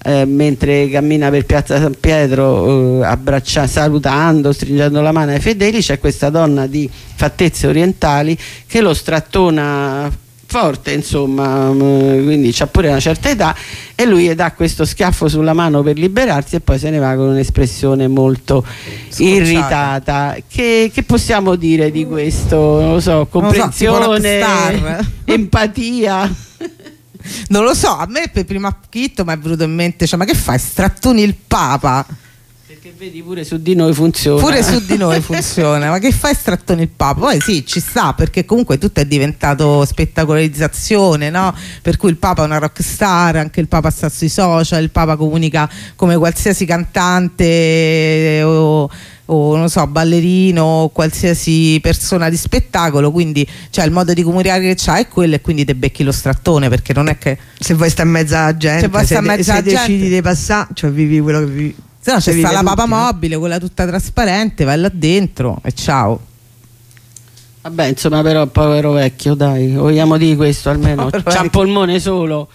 Speaker 2: mentre cammina per Piazza San Pietro salutando, stringendo la mano ai fedeli, c'è questa donna di fattezze orientali che lo strattona forte, insomma, quindi c'ha pure una certa età, e lui gli dà questo schiaffo sulla mano per liberarsi e poi se ne va con un'espressione molto irritata. Che possiamo dire di questo? Non lo so, comprensione, empatia.
Speaker 4: Non lo so, a me per primo acchito mi è venuto in mente, cioè, ma che fai? Strattoni il Papa?
Speaker 2: Perché vedi, pure su di noi funziona.
Speaker 4: Pure su di noi funziona, ma che fai strattoni il Papa? Poi sì, ci sta, perché comunque tutto è diventato spettacolarizzazione, no? Per cui il Papa è una rockstar, anche il Papa sta sui social, il Papa comunica come qualsiasi cantante o non so, ballerino o qualsiasi persona di spettacolo, quindi cioè il modo di comunicare che c'ha è quello, e quindi te becchi lo strattone, perché non è che
Speaker 3: se vuoi stare in mezzo alla gente, se decidi di passare, cioè vivi quello che vivi.
Speaker 4: Se no c'è sta la Papa mobile, quella tutta trasparente, vai là dentro e ciao.
Speaker 2: Vabbè, insomma, però povero vecchio, dai, vogliamo dire questo almeno, c'ha un polmone solo.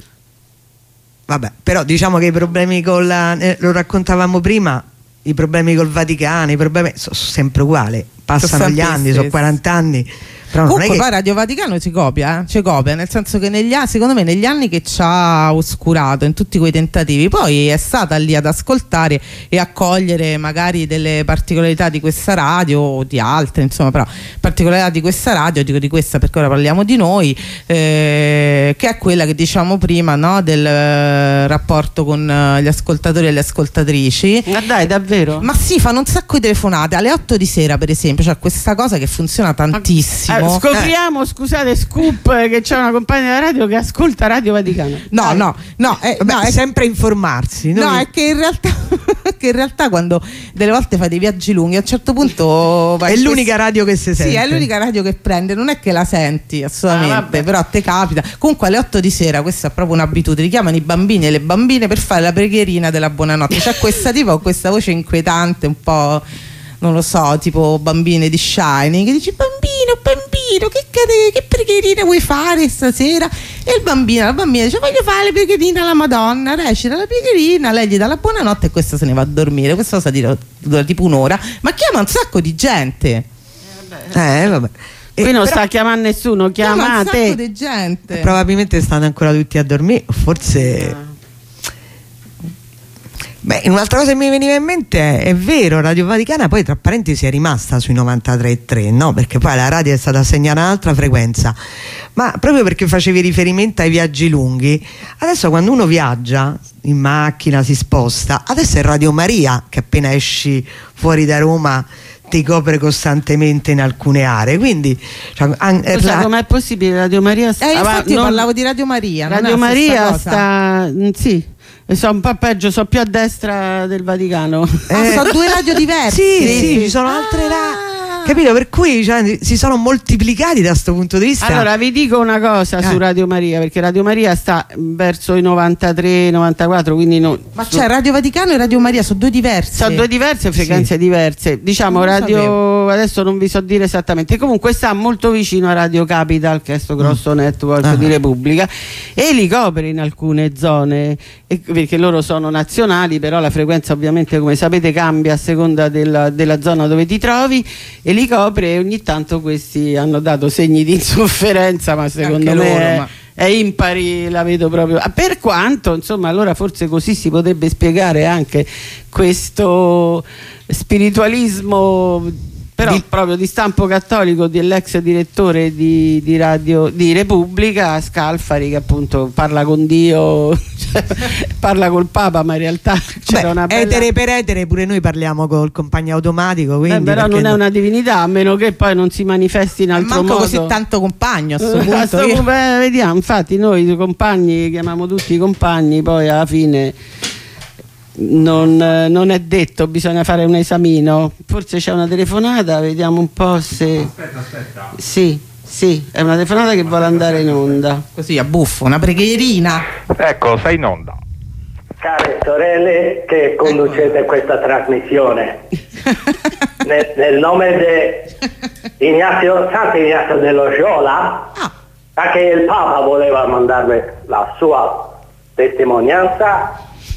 Speaker 3: Vabbè, però diciamo che i problemi lo raccontavamo prima, i problemi col Vaticano, i problemi sono sempre uguali, passano gli anni, sono 40 anni. Però
Speaker 4: comunque poi Radio Vaticano ci copia, nel senso che secondo me negli anni che ci ha oscurato in tutti quei tentativi, poi è stata lì ad ascoltare e a cogliere magari delle particolarità di questa radio o di altre, insomma, però particolarità di questa radio, dico di questa perché ora parliamo di noi, che è quella che diciamo prima, no? Del rapporto con gli ascoltatori e le ascoltatrici.
Speaker 2: Ma dai, davvero?
Speaker 4: Ma sì, fanno un sacco di telefonate alle 8 di sera per esempio, cioè questa cosa che funziona tantissimo.
Speaker 2: Scopriamo, scusate, scoop, che c'è una compagna della radio che ascolta Radio Vaticano.
Speaker 4: No,
Speaker 3: è sempre informarsi.
Speaker 4: No, è che in realtà quando delle volte fai dei viaggi lunghi, a un certo punto
Speaker 3: è l'unica radio che si sente.
Speaker 4: Sì, è l'unica radio che prende, non è che la senti assolutamente, però a te capita. Comunque alle 8 di sera, questa è proprio un'abitudine, chiamano i bambini e le bambine per fare la preghierina della buonanotte. C'è questa tipo, questa voce inquietante, un po', non lo so, tipo bambine di Shining, che dici bambino, che preghierina vuoi fare stasera? E la bambina dice voglio fare la preghierina alla Madonna, recita la preghierina, lei gli dà la buonanotte e questa se ne va a dormire. Questa cosa dura tipo un'ora, ma chiama un sacco di gente.
Speaker 3: Vabbè.
Speaker 2: Qui non sta chiamando nessuno, chiamate.
Speaker 4: Chiama un sacco di gente.
Speaker 3: Probabilmente stanno ancora tutti a dormire, forse. Beh, un'altra cosa che mi veniva in mente è vero, Radio Vaticana poi tra parentesi è rimasta sui 93.3, no? Perché poi la radio è stata assegnata un'altra frequenza, ma proprio perché facevi riferimento ai viaggi lunghi, adesso quando uno viaggia in macchina, si sposta, adesso è Radio Maria che appena esci fuori da Roma ti copre costantemente in alcune aree, quindi
Speaker 2: scusa, com'è possibile? Radio Maria
Speaker 4: infatti io parlavo di Radio Maria.
Speaker 2: Radio Maria sta sì, sono un po' peggio, sono più a destra del Vaticano.
Speaker 4: Sono due radio diverse.
Speaker 3: Sì, ci sono altre radio. Capito? Per cui si sono moltiplicati da questo punto di vista.
Speaker 2: Allora vi dico una cosa su Radio Maria, perché Radio Maria sta verso i 93, 94, quindi
Speaker 4: ma c'è Radio Vaticano e Radio Maria, sono due diverse.
Speaker 2: Sono due diverse frequenze diverse. Diciamo adesso non vi so dire esattamente. Comunque sta molto vicino a Radio Capital, che è sto grosso network di Repubblica, e li copre in alcune zone, perché loro sono nazionali, però la frequenza ovviamente, come sapete, cambia a seconda della zona dove ti trovi, e li copre, e ogni tanto questi hanno dato segni di insofferenza, ma secondo me è impari, la vedo proprio, per quanto insomma allora forse così si potrebbe spiegare anche questo spiritualismo però proprio di stampo cattolico dell'ex direttore di radio di Repubblica, Scalfari, che appunto parla con Dio, cioè, parla col Papa, ma in realtà c'era una bella...
Speaker 3: etere per etere pure noi parliamo col compagno automatico, quindi
Speaker 2: però non è una divinità, a meno che poi non si manifesti in altro modo.
Speaker 4: Così tanto compagno a questo punto.
Speaker 2: Vediamo, infatti noi i compagni chiamiamo tutti i compagni, poi alla fine non è detto, bisogna fare un esamino. Forse c'è una telefonata, vediamo un po' se... Aspetta. Sì, è una telefonata che vuole andare in onda.
Speaker 4: Così a buffo, una preghierina.
Speaker 20: Ecco, sei in onda.
Speaker 8: Care sorelle che conducete questa trasmissione, nel nome di Santo Ignazio de Loyola, anche il Papa voleva mandarmi la sua testimonianza.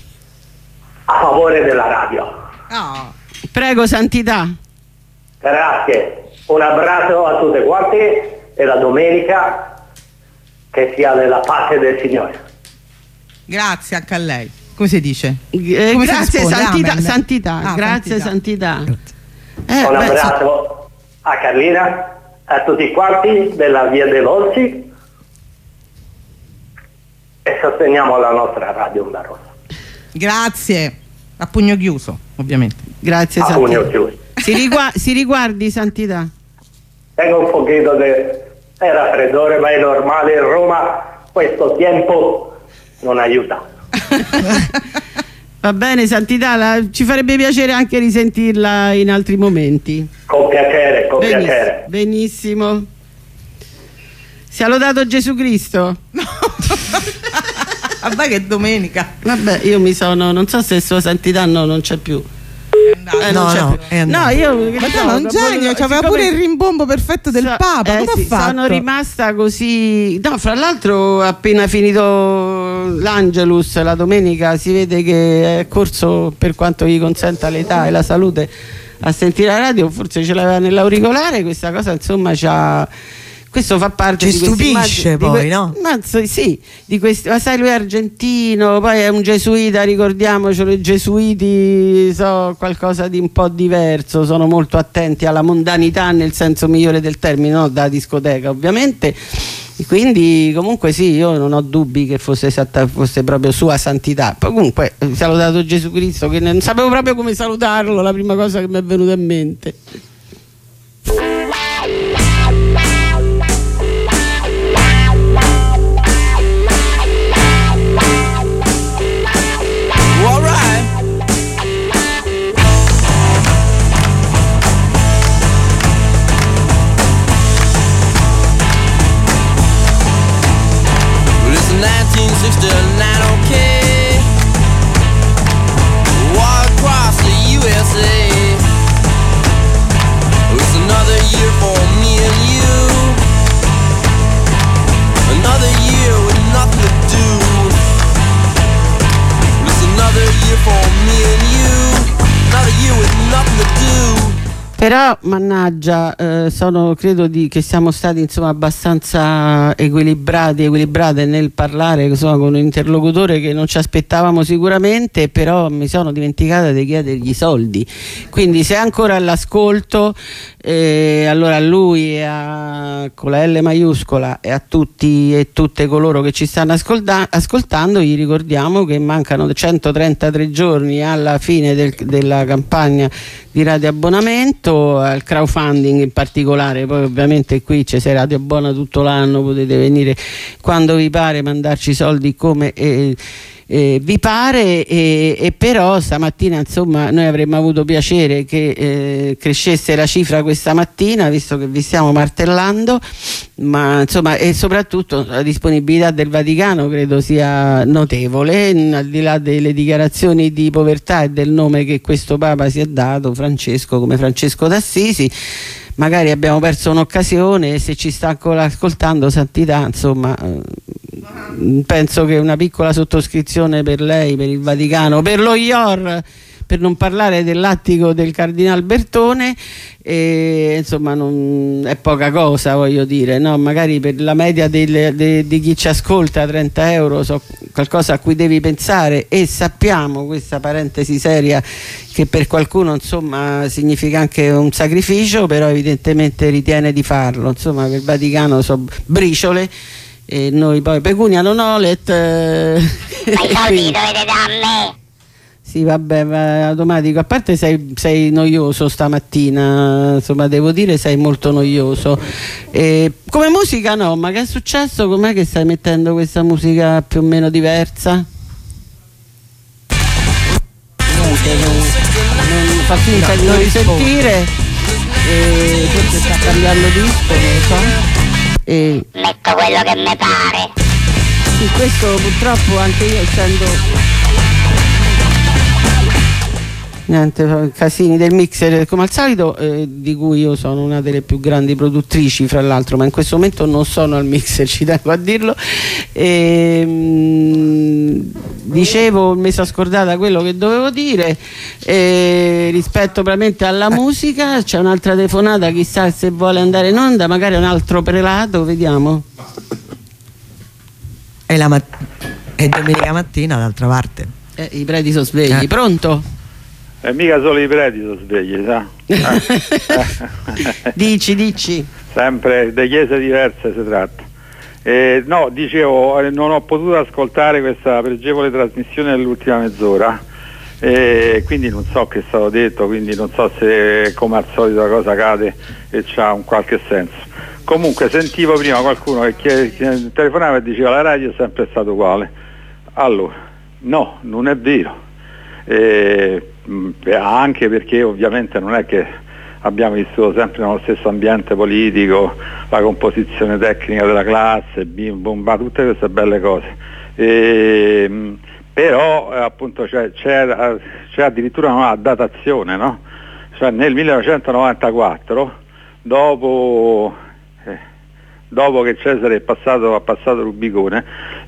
Speaker 8: a favore della radio.
Speaker 2: Prego, Santità.
Speaker 8: Grazie, un abbraccio a tutti quanti e la domenica che sia nella pace del Signore.
Speaker 4: Grazie anche a lei. Come si dice?
Speaker 2: Grazie,
Speaker 4: Santità.
Speaker 2: Santità. Grazie, Santità.
Speaker 8: Un abbraccio a Carlina, a tutti quanti della Via dei Volsi e sosteniamo la nostra Radio Onda Rossa.
Speaker 4: Grazie. A pugno chiuso, ovviamente.
Speaker 2: Grazie,
Speaker 8: a
Speaker 2: Santità.
Speaker 8: Pugno chiuso.
Speaker 2: Si riguardi, Santità.
Speaker 8: Tengo un pochino di raffreddore, ma è normale, in Roma questo tempo non aiuta.
Speaker 2: Va bene, Santità, ci farebbe piacere anche risentirla in altri momenti.
Speaker 8: Con piacere, con piacere.
Speaker 2: Benissimo. Sia lodato Gesù Cristo.
Speaker 4: Vabbè che domenica.
Speaker 2: Vabbè, io non so se Sua Santità non c'è più. No, io
Speaker 4: ma un genio, c'aveva pure il rimbombo perfetto del Papa. Come ha fatto?
Speaker 2: Sono rimasta così. No, fra l'altro, appena finito l'Angelus la domenica, si vede che è corso, per quanto gli consenta l'età e la salute, a sentire la radio. Forse ce l'aveva nell'auricolare. Questa cosa, insomma, questo fa parte
Speaker 3: ci
Speaker 2: di
Speaker 3: stupisce poi, no?
Speaker 2: Sì, di questi, ma sai, lui è argentino, poi è un gesuita, ricordiamocelo, i gesuiti so qualcosa di un po' diverso, sono molto attenti alla mondanità nel senso migliore del termine, no? Da discoteca ovviamente, quindi comunque sì, io non ho dubbi che fosse proprio Sua Santità. Poi comunque salutato Gesù Cristo, che non sapevo proprio come salutarlo, la prima cosa che mi è venuta in mente.
Speaker 20: Okay, walk across the USA. It's another year for me and you. Another year with nothing to do. It's another year for me and you. Another year with nothing to do.
Speaker 2: Però mannaggia, credo che siamo stati insomma abbastanza equilibrate nel parlare insomma, con un interlocutore che non ci aspettavamo sicuramente, però mi sono dimenticata di chiedergli i soldi, quindi se è ancora all'ascolto, allora a lui con la L maiuscola e a tutti e tutte coloro che ci stanno ascoltando gli ricordiamo che mancano 133 giorni alla fine della campagna di radioabbonamento, al crowdfunding in particolare. Poi ovviamente qui c'è Radio Abbona tutto l'anno, potete venire quando vi pare, mandarci soldi come vi pare, e però stamattina insomma noi avremmo avuto piacere che crescesse la cifra questa mattina, visto che vi stiamo martellando, ma insomma, e soprattutto la disponibilità del Vaticano credo sia notevole, al di là delle dichiarazioni di povertà e del nome che questo Papa si è dato, Francesco, come Francesco d'Assisi. Magari abbiamo perso un'occasione, e se ci sta ancora ascoltando Santità, insomma, penso che una piccola sottoscrizione per lei, per il Vaticano, per lo IOR, per non parlare dell'attico del Cardinal Bertone, insomma non è poca cosa, voglio dire, no? Magari per la media di chi ci ascolta 30 euro so qualcosa a cui devi pensare, e sappiamo, questa parentesi seria, che per qualcuno insomma significa anche un sacrificio, però evidentemente ritiene di farlo, insomma per il Vaticano so briciole, e noi poi pecunia non olet.
Speaker 5: Ma i soldi dovete darmi.
Speaker 2: Sì, vabbè, va automatico. A parte sei noioso stamattina, insomma, devo dire sei molto noioso. Come musica no, ma che è successo? Com'è che stai mettendo questa musica più o meno diversa? Non fa finta di non risentire, forse sta cambiando disco, non lo so.
Speaker 5: Metto quello che mi pare.
Speaker 2: Sì, questo purtroppo anche io, essendo niente, casini del mixer come al solito, di cui io sono una delle più grandi produttrici fra l'altro, ma in questo momento non sono al mixer, ci tengo a dirlo. Dicevo, mi sono scordata quello che dovevo dire, rispetto veramente alla musica. C'è un'altra telefonata, chissà se vuole andare in onda, magari un altro prelato, vediamo.
Speaker 3: È domenica mattina d'altra parte.
Speaker 2: I preti sono svegli. Pronto?
Speaker 21: Mica solo i preti sono svegli, sa?
Speaker 2: Dici.
Speaker 21: Sempre di chiese diverse si tratta. No, dicevo, non ho potuto ascoltare questa pregevole trasmissione nell'ultima mezz'ora, quindi non so che è stato detto, quindi non so se come al solito la cosa cade e c'ha un qualche senso. Comunque sentivo prima qualcuno che telefonava e diceva la radio è sempre stata uguale. Allora, no, non è vero. Anche perché ovviamente non è che abbiamo vissuto sempre nello stesso ambiente politico, la composizione tecnica della classe, bim bum ba, tutte queste belle cose, però appunto c'è addirittura una datazione, no? Cioè nel 1994, dopo che Cesare ha passato Rubicone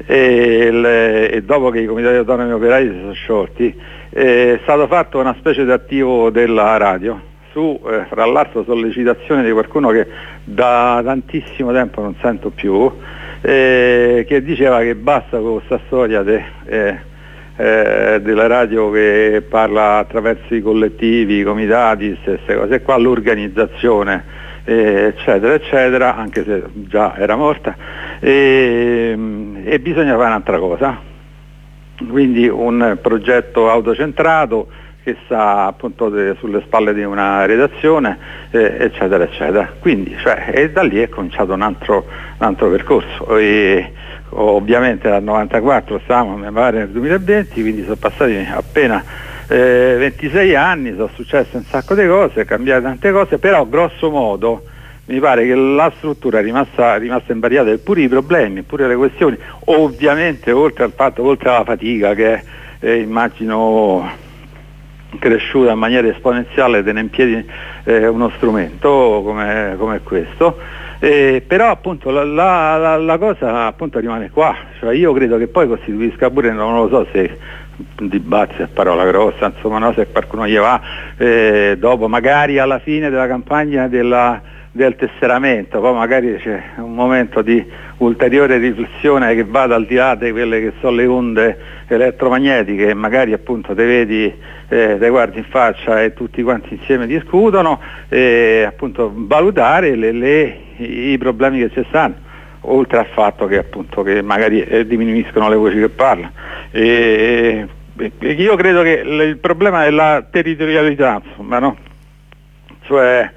Speaker 21: e dopo che i comitati autonomi operai si sono sciolti, è stato fatto una specie di attivo della radio su, fra l'altro, sollecitazione di qualcuno che da tantissimo tempo non sento più, che diceva che basta con questa storia della radio che parla attraverso i collettivi, i comitati, queste cose qua, l'organizzazione, eccetera eccetera, anche se già era morta, e bisogna fare un'altra cosa, quindi un progetto autocentrato che sta appunto sulle spalle di una redazione, eccetera eccetera. Quindi e da lì è cominciato un altro percorso, e ovviamente dal 94 stiamo mi pare nel 2020, quindi sono passati appena 26 anni, sono successe un sacco di cose, cambiate tante cose, però grosso modo mi pare che la struttura è rimasta invariata, e pure i problemi, pure le questioni, ovviamente oltre alla fatica che immagino cresciuta in maniera esponenziale, tenere in piedi uno strumento come questo, però appunto la cosa appunto rimane qua, cioè io credo che poi costituisca pure, non lo so se un dibattito è parola grossa, insomma, no, se qualcuno gli va dopo, magari alla fine della campagna del tesseramento, poi magari c'è un momento di ulteriore riflessione che vada al di là di quelle che sono le onde elettromagnetiche, e magari appunto te vedi, te guardi in faccia e tutti quanti insieme discutono, e appunto valutare i problemi che ci stanno, oltre al fatto che appunto che magari diminuiscono le voci che parlano. Io credo che il problema è la territorialità, insomma, no? Cioè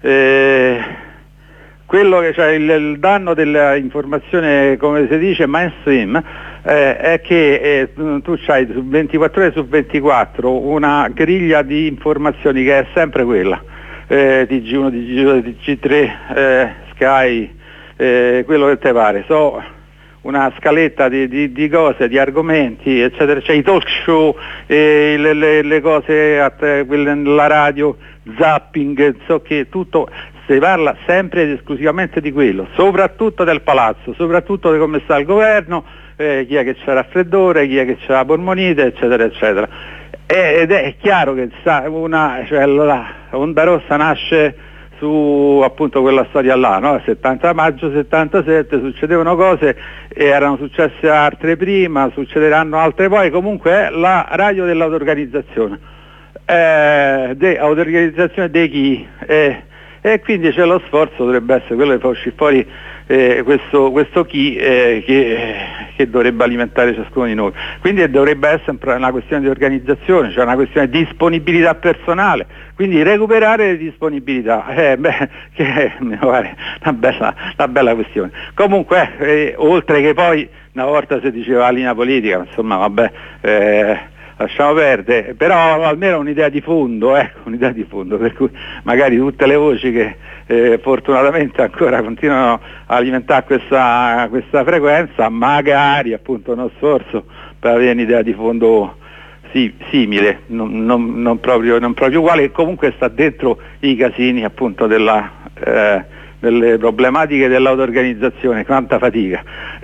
Speaker 21: quello che il danno dell'informazione, come si dice, mainstream, è che tu c'hai 24 ore su 24 una griglia di informazioni che è sempre quella, TG1, TG2, TG3, Sky, quello che te pare, una scaletta di cose, di argomenti, eccetera, c'è i talk show, le cose, la radio, zapping, che tutto, si parla sempre ed esclusivamente di quello, soprattutto del palazzo, soprattutto di come sta il governo, chi è che c'è raffreddore, chi è che c'è la polmonite, eccetera eccetera, ed è chiaro che la Onda Rossa nasce su appunto quella storia là, no? 70 maggio 77 succedevano cose, e erano successe altre prima, succederanno altre poi, comunque è la radio dell'autorganizzazione, autorganizzazione di chi? E quindi c'è lo sforzo, dovrebbe essere quello di far uscire fuori questo chi che dovrebbe alimentare ciascuno di noi, quindi dovrebbe essere una questione di organizzazione, cioè una questione di disponibilità personale, quindi recuperare le disponibilità, che mi pare una bella questione. Comunque oltre che poi una volta si diceva la linea politica, insomma vabbè, lasciamo perdere, però almeno un'idea di fondo, per cui magari tutte le voci che fortunatamente ancora continuano a alimentare questa frequenza, magari appunto uno sforzo per avere un'idea di fondo simile, non proprio uguale, e comunque sta dentro i casini appunto delle problematiche dell'auto-organizzazione. Quanta fatica.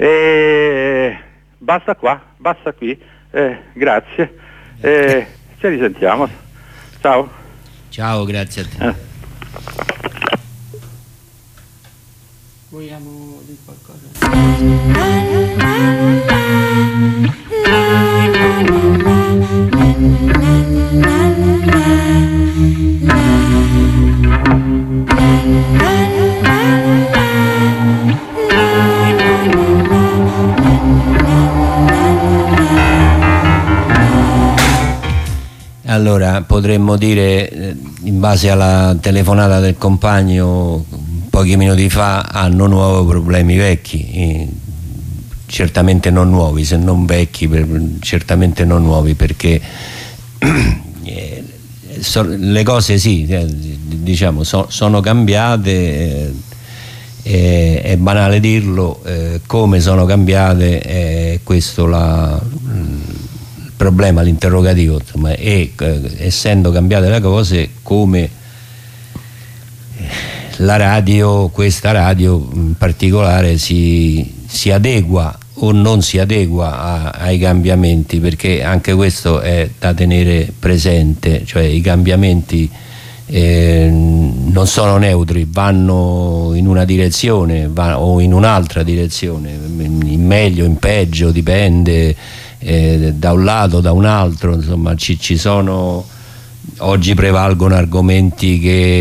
Speaker 21: Basta qui, grazie, ci risentiamo, ciao.
Speaker 6: Ciao, grazie a te.
Speaker 2: Vogliamo dire qualcosa?
Speaker 6: Allora, potremmo dire, in base alla telefonata del compagno pochi minuti fa, hanno nuovi problemi vecchi, certamente non nuovi, se non vecchi, certamente non nuovi, perché le cose diciamo sono cambiate, è banale dirlo, come sono cambiate, questo il problema, l'interrogativo, insomma, e essendo cambiate le cose, come la radio, questa radio in particolare, si adegua o non si adegua ai cambiamenti, perché anche questo è da tenere presente, cioè i cambiamenti non sono neutri, vanno in una direzione o in un'altra direzione, in meglio, in peggio, dipende da un lato, da un altro, insomma ci sono, oggi prevalgono argomenti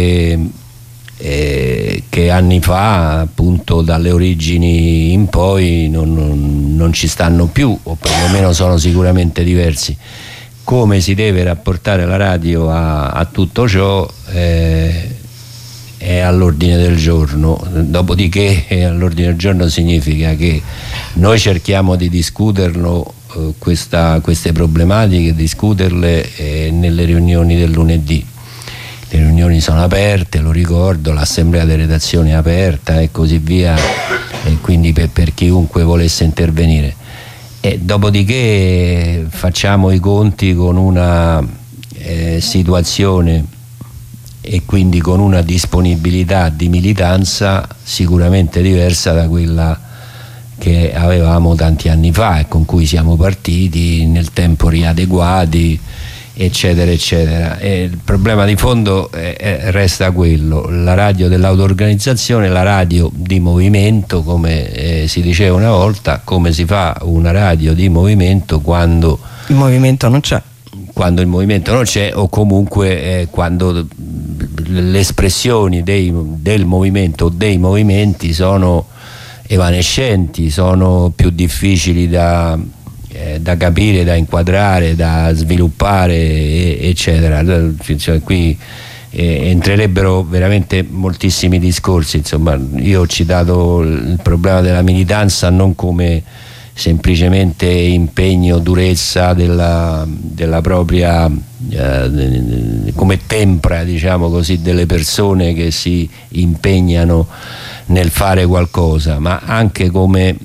Speaker 6: che anni fa, appunto dalle origini in poi, non ci stanno più, o perlomeno sono sicuramente diversi. Come si deve rapportare la radio a tutto ciò è all'ordine del giorno. Dopodiché all'ordine del giorno significa che noi cerchiamo di discuterlo, queste problematiche, discuterle nelle riunioni del lunedì. Le riunioni sono aperte, lo ricordo, l'assemblea di redazione è aperta e così via, e quindi per chiunque volesse intervenire. E dopodiché facciamo i conti con una situazione e quindi con una disponibilità di militanza sicuramente diversa da quella che avevamo tanti anni fa e con cui siamo partiti, nel tempo riadeguati, eccetera eccetera. E il problema di fondo resta quello: la radio dell'auto-organizzazione, la radio di movimento, come si diceva una volta. Come si fa una radio di movimento quando
Speaker 3: il movimento non c'è?
Speaker 6: Quando il movimento non c'è, o comunque quando le espressioni del movimento o dei movimenti sono evanescenti, sono più difficili da capire, da inquadrare, da sviluppare, eccetera. Cioè, qui entrerebbero veramente moltissimi discorsi. Insomma, io ho citato il problema della militanza non come semplicemente impegno, durezza della propria, come tempra, diciamo così, delle persone che si impegnano nel fare qualcosa, ma anche come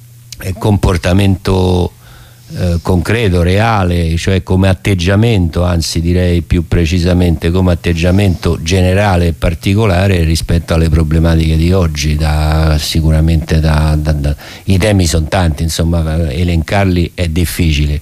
Speaker 6: comportamento concreto, reale, cioè come atteggiamento, anzi direi più precisamente come atteggiamento generale e particolare rispetto alle problematiche di oggi. Sicuramente i temi sono tanti, insomma, elencarli è difficile.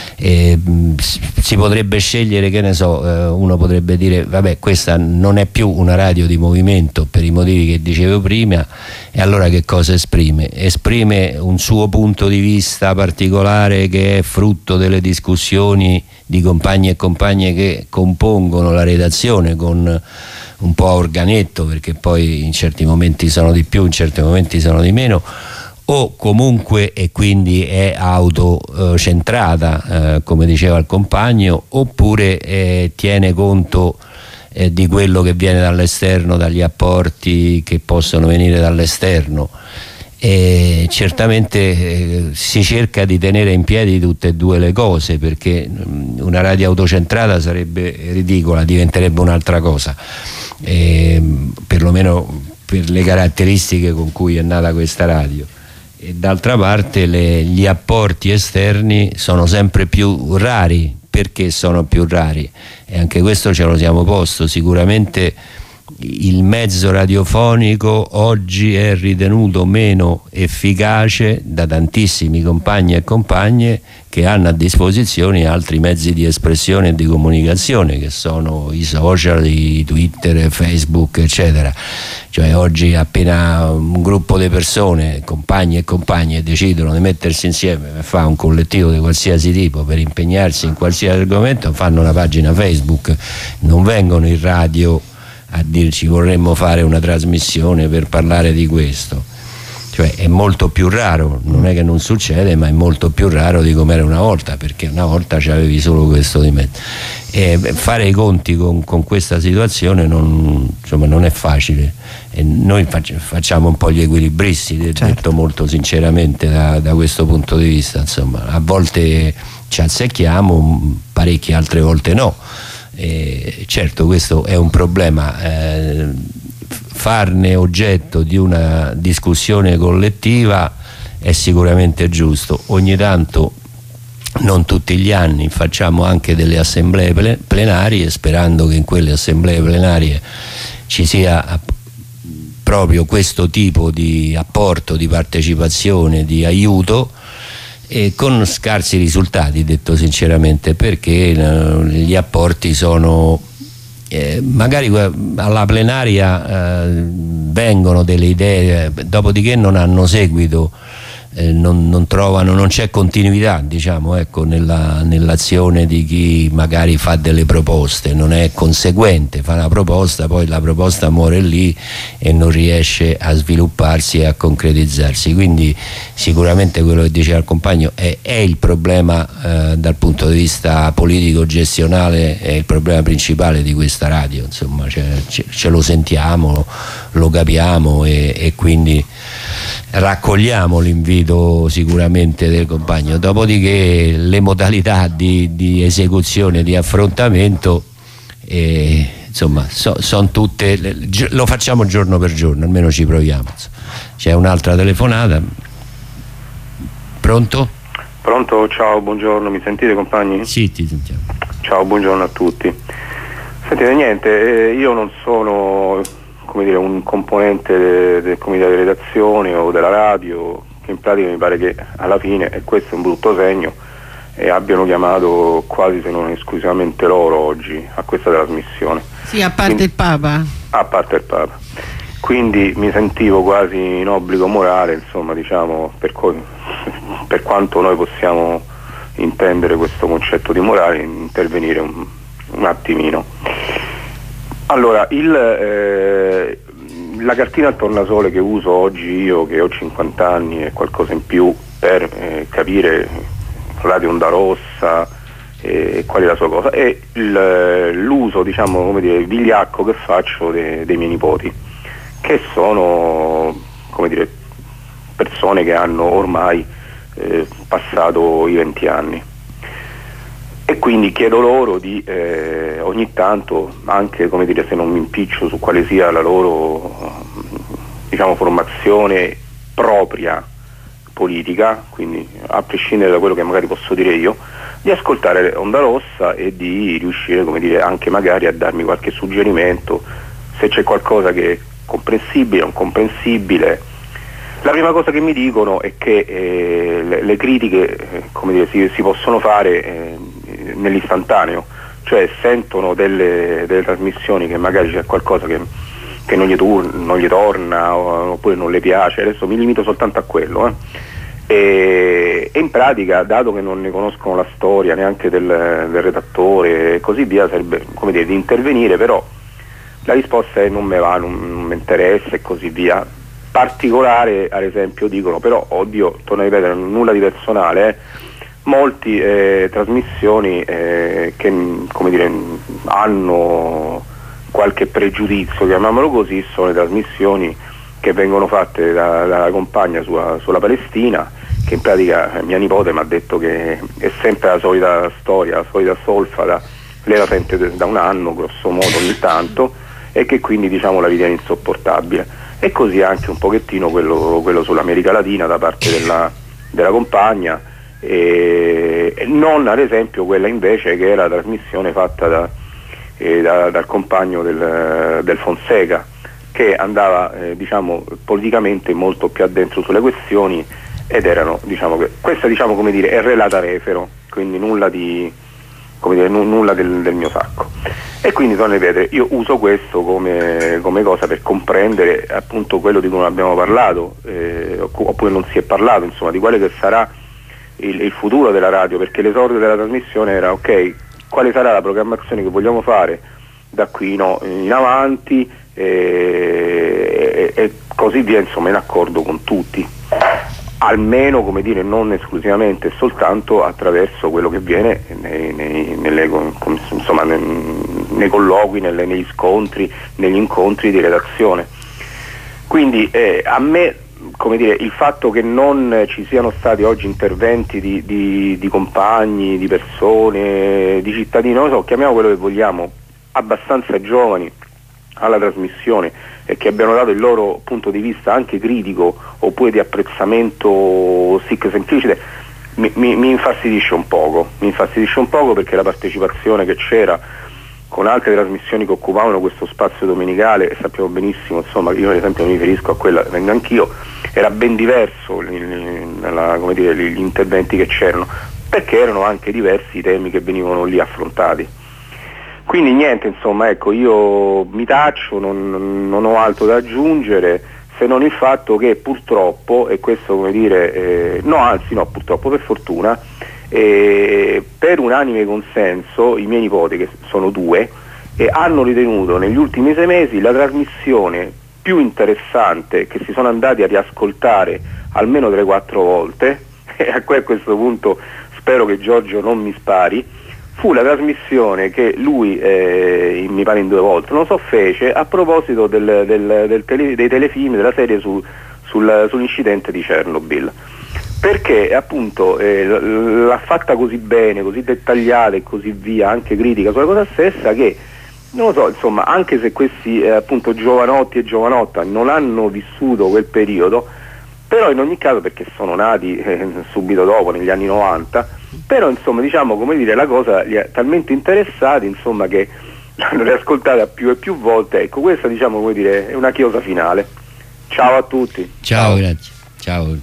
Speaker 6: Si potrebbe scegliere, che ne so, uno potrebbe dire vabbè, questa non è più una radio di movimento per i motivi che dicevo prima, e allora che cosa esprime? Esprime un suo punto di vista particolare che è frutto delle discussioni di compagni e compagne che compongono la redazione, con un po' a organetto, perché poi in certi momenti sono di più, in certi momenti sono di meno, o comunque, e quindi è autocentrata, come diceva il compagno, oppure tiene conto di quello che viene dall'esterno, dagli apporti che possono venire dall'esterno. Certamente si cerca di tenere in piedi tutte e due le cose, perché una radio autocentrata sarebbe ridicola, diventerebbe un'altra cosa, perlomeno per le caratteristiche con cui è nata questa radio. E d'altra parte gli apporti esterni sono sempre più rari, perché sono più rari, e anche questo ce lo siamo posto. Sicuramente il mezzo radiofonico oggi è ritenuto meno efficace da tantissimi compagni e compagne che hanno a disposizione altri mezzi di espressione e di comunicazione, che sono i social, i Twitter, Facebook, eccetera. Cioè oggi appena un gruppo di persone, compagni e compagne, decidono di mettersi insieme per fare un collettivo di qualsiasi tipo, per impegnarsi in qualsiasi argomento, fanno una pagina Facebook, non vengono in radio a dirci vorremmo fare una trasmissione per parlare di questo. Cioè è molto più raro, non è che non succede, ma è molto più raro di come era una volta, perché una volta c'avevi solo questo di mezzo. E fare i conti con questa situazione non è facile, e noi facciamo un po' gli equilibristi, detto molto sinceramente da questo punto di vista. Insomma, a volte ci azzecchiamo, parecchie altre volte no. Certo, questo è un problema, farne oggetto di una discussione collettiva è sicuramente giusto. Ogni tanto, non tutti gli anni, facciamo anche delle assemblee plenarie, sperando che in quelle assemblee plenarie ci sia proprio questo tipo di apporto, di partecipazione, di aiuto, e con scarsi risultati, detto sinceramente, perché gli apporti sono magari alla plenaria vengono delle idee, dopodiché non hanno seguito, non trovano, non c'è continuità, diciamo, ecco, nell'azione di chi magari fa delle proposte, non è conseguente, fa una proposta, poi la proposta muore lì e non riesce a svilupparsi e a concretizzarsi. Quindi sicuramente quello che diceva il compagno è il problema dal punto di vista politico gestionale, è il problema principale di questa radio, insomma, ce lo sentiamo, lo capiamo, e quindi raccogliamo l'invito sicuramente del compagno. Dopodiché le modalità di esecuzione, di affrontamento, insomma, sono tutte, lo facciamo giorno per giorno, almeno ci proviamo. C'è un'altra telefonata. Pronto?
Speaker 1: Pronto, ciao, buongiorno, mi sentite, compagni?
Speaker 6: Sì, ti sentiamo.
Speaker 1: Ciao, buongiorno a tutti. Sentite, niente, io non sono, come dire, un componente del comitato di redazione o della radio, che in pratica mi pare che alla fine, e questo è un brutto segno, abbiano chiamato quasi se non esclusivamente loro oggi a questa trasmissione.
Speaker 2: Sì, a parte il Papa.
Speaker 1: A parte il Papa. Quindi mi sentivo quasi in obbligo morale, insomma, diciamo, per quanto noi possiamo intendere questo concetto di morale, intervenire un attimino. Allora, la cartina al tornasole che uso oggi io, che ho 50 anni e qualcosa in più, per capire Radio Onda Rossa e qual è la sua cosa, è l'uso, diciamo, come dire, vigliacco che faccio dei miei nipoti, che sono, come dire, persone che hanno ormai passato i 20 anni. E quindi chiedo loro di ogni tanto, anche, come dire, se non mi impiccio su quale sia la loro, diciamo, formazione propria politica, quindi a prescindere da quello che magari posso dire io, di ascoltare Onda Rossa e di riuscire, come dire, anche magari a darmi qualche suggerimento, se c'è qualcosa che è comprensibile o incomprensibile. La prima cosa che mi dicono è che le critiche, come dire, si possono fare nell'istantaneo, cioè sentono delle trasmissioni che magari c'è qualcosa che non gli torna oppure non le piace, adesso mi limito soltanto a quello, e in pratica, dato che non ne conoscono la storia neanche del redattore e così via, sarebbe, come dire, di intervenire, però la risposta è non me va, non mi interessa e così via. Particolare, ad esempio, dicono, però, oddio, torno a ripetere, nulla di personale, molti trasmissioni che, come dire, hanno qualche pregiudizio, chiamiamolo così, sono le trasmissioni che vengono fatte dalla compagna sulla Palestina, che in pratica mia nipote mi ha detto che è sempre la solita storia, la solita solfa, lei la sente da un anno grosso modo ogni tanto, e che quindi, diciamo, la ritiene insopportabile. E così anche un pochettino quello sull'America Latina da parte della compagna, non ad esempio quella invece che era la trasmissione fatta dal compagno del Fonseca, che andava diciamo politicamente molto più addentro sulle questioni, ed erano, diciamo, che questa, diciamo, come dire, è relata refero, quindi nulla di, come dire, nulla del mio sacco. E quindi, torno a ripetere, io uso questo come cosa per comprendere appunto quello di cui non abbiamo parlato, oppure non si è parlato, insomma, di quale che sarà il futuro della radio, perché l'esordio della trasmissione era: ok, quale sarà la programmazione che vogliamo fare da qui in avanti, e così via, insomma, in accordo con tutti, almeno, come dire, non esclusivamente e soltanto attraverso quello che viene nei colloqui, negli scontri, negli incontri di redazione. Quindi a me, come dire, il fatto che non ci siano stati oggi interventi di compagni, di persone, di cittadini, non lo so, chiamiamo quello che vogliamo, abbastanza giovani alla trasmissione, e che abbiano dato il loro punto di vista anche critico oppure di apprezzamento sic semplicite, mi infastidisce un poco, perché la partecipazione che c'era con altre trasmissioni che occupavano questo spazio domenicale, e sappiamo benissimo, insomma, io ad esempio mi riferisco a quella, vengo anch'io, era ben diverso come dire, gli interventi che c'erano, perché erano anche diversi i temi che venivano lì affrontati. Quindi niente, insomma, ecco, io mi taccio, non ho altro da aggiungere, se non il fatto che purtroppo, e questo, come dire, purtroppo, per fortuna, per unanime consenso, i miei nipoti, che sono 2, hanno ritenuto negli ultimi 6 mesi la trasmissione più interessante, che si sono andati a riascoltare almeno 3-4 volte, e a questo punto spero che Giorgio non mi spari, fu la trasmissione che lui, mi pare in 2 volte, non so, fece a proposito dei telefilm, della serie sull'incidente di Chernobyl, perché appunto l'ha fatta così bene, così dettagliata e così via, anche critica sulla cosa stessa, che non lo so, insomma, anche se questi appunto giovanotti e giovanotta non hanno vissuto quel periodo, però in ogni caso, perché sono nati subito dopo, negli anni 90, però insomma, diciamo, come dire, la cosa li ha talmente interessati, insomma, che l'hanno riascoltata più e più volte. Ecco, questa, diciamo, come dire, è una chiosa finale. Ciao a tutti.
Speaker 6: Ciao, grazie. Ciao.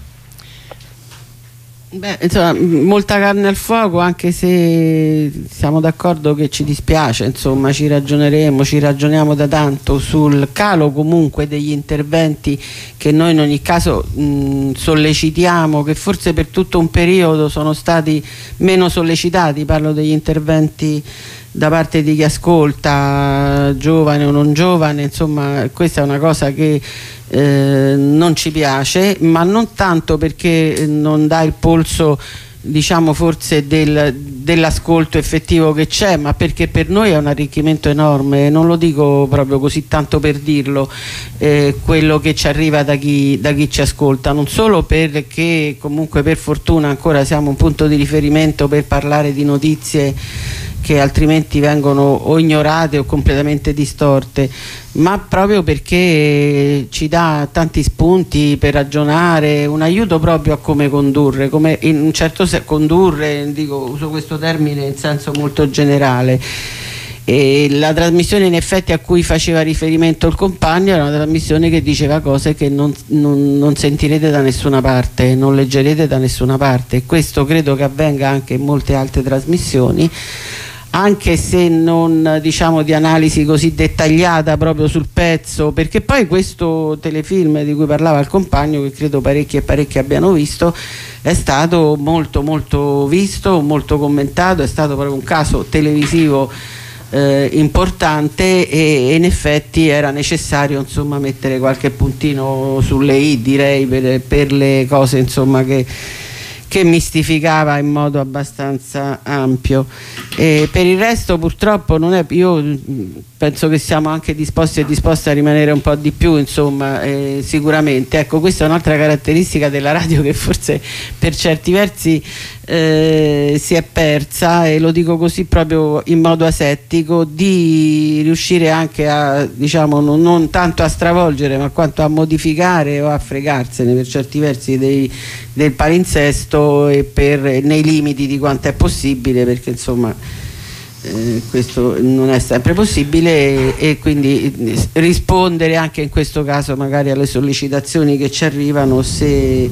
Speaker 2: Beh, insomma, molta carne al fuoco, anche se siamo d'accordo che ci dispiace, insomma, ci ragioniamo da tanto sul calo comunque degli interventi che noi in ogni caso sollecitiamo, che forse per tutto un periodo sono stati meno sollecitati. Parlo degli interventi da parte di chi ascolta, giovane o non giovane, insomma, questa è una cosa che non ci piace, ma non tanto perché non dà il polso, diciamo, forse dell'ascolto effettivo che c'è, ma perché per noi è un arricchimento enorme. Non lo dico proprio così tanto per dirlo, quello che ci arriva da chi ci ascolta, non solo perché comunque per fortuna ancora siamo un punto di riferimento per parlare di notizie che altrimenti vengono o ignorate o completamente distorte, ma proprio perché ci dà tanti spunti per ragionare, un aiuto proprio a come condurre, come in un certo senso condurre, dico, uso questo termine in senso molto generale. E la trasmissione in effetti a cui faceva riferimento il compagno era una trasmissione che diceva cose che non sentirete da nessuna parte, non leggerete da nessuna parte, e questo credo che avvenga anche in molte altre trasmissioni, anche se non, diciamo, di analisi così dettagliata proprio sul pezzo, perché poi questo telefilm di cui parlava il compagno, che credo parecchi e parecchi abbiano visto, è stato molto molto visto, molto commentato, è stato proprio un caso televisivo importante, e in effetti era necessario, insomma, mettere qualche puntino sulle i, direi, per le cose, insomma, che mistificava in modo abbastanza ampio. Per il resto purtroppo non è, io penso che siamo anche disposti a rimanere un po' di più, insomma, sicuramente. Ecco, questa è un'altra caratteristica della radio che forse per certi versi si è persa, e lo dico così proprio in modo asettico, di riuscire anche a, diciamo, non tanto a stravolgere ma quanto a modificare o a fregarsene per certi versi di del palinsesto e nei limiti di quanto è possibile, perché insomma questo non è sempre possibile, e quindi rispondere anche in questo caso magari alle sollecitazioni che ci arrivano, o se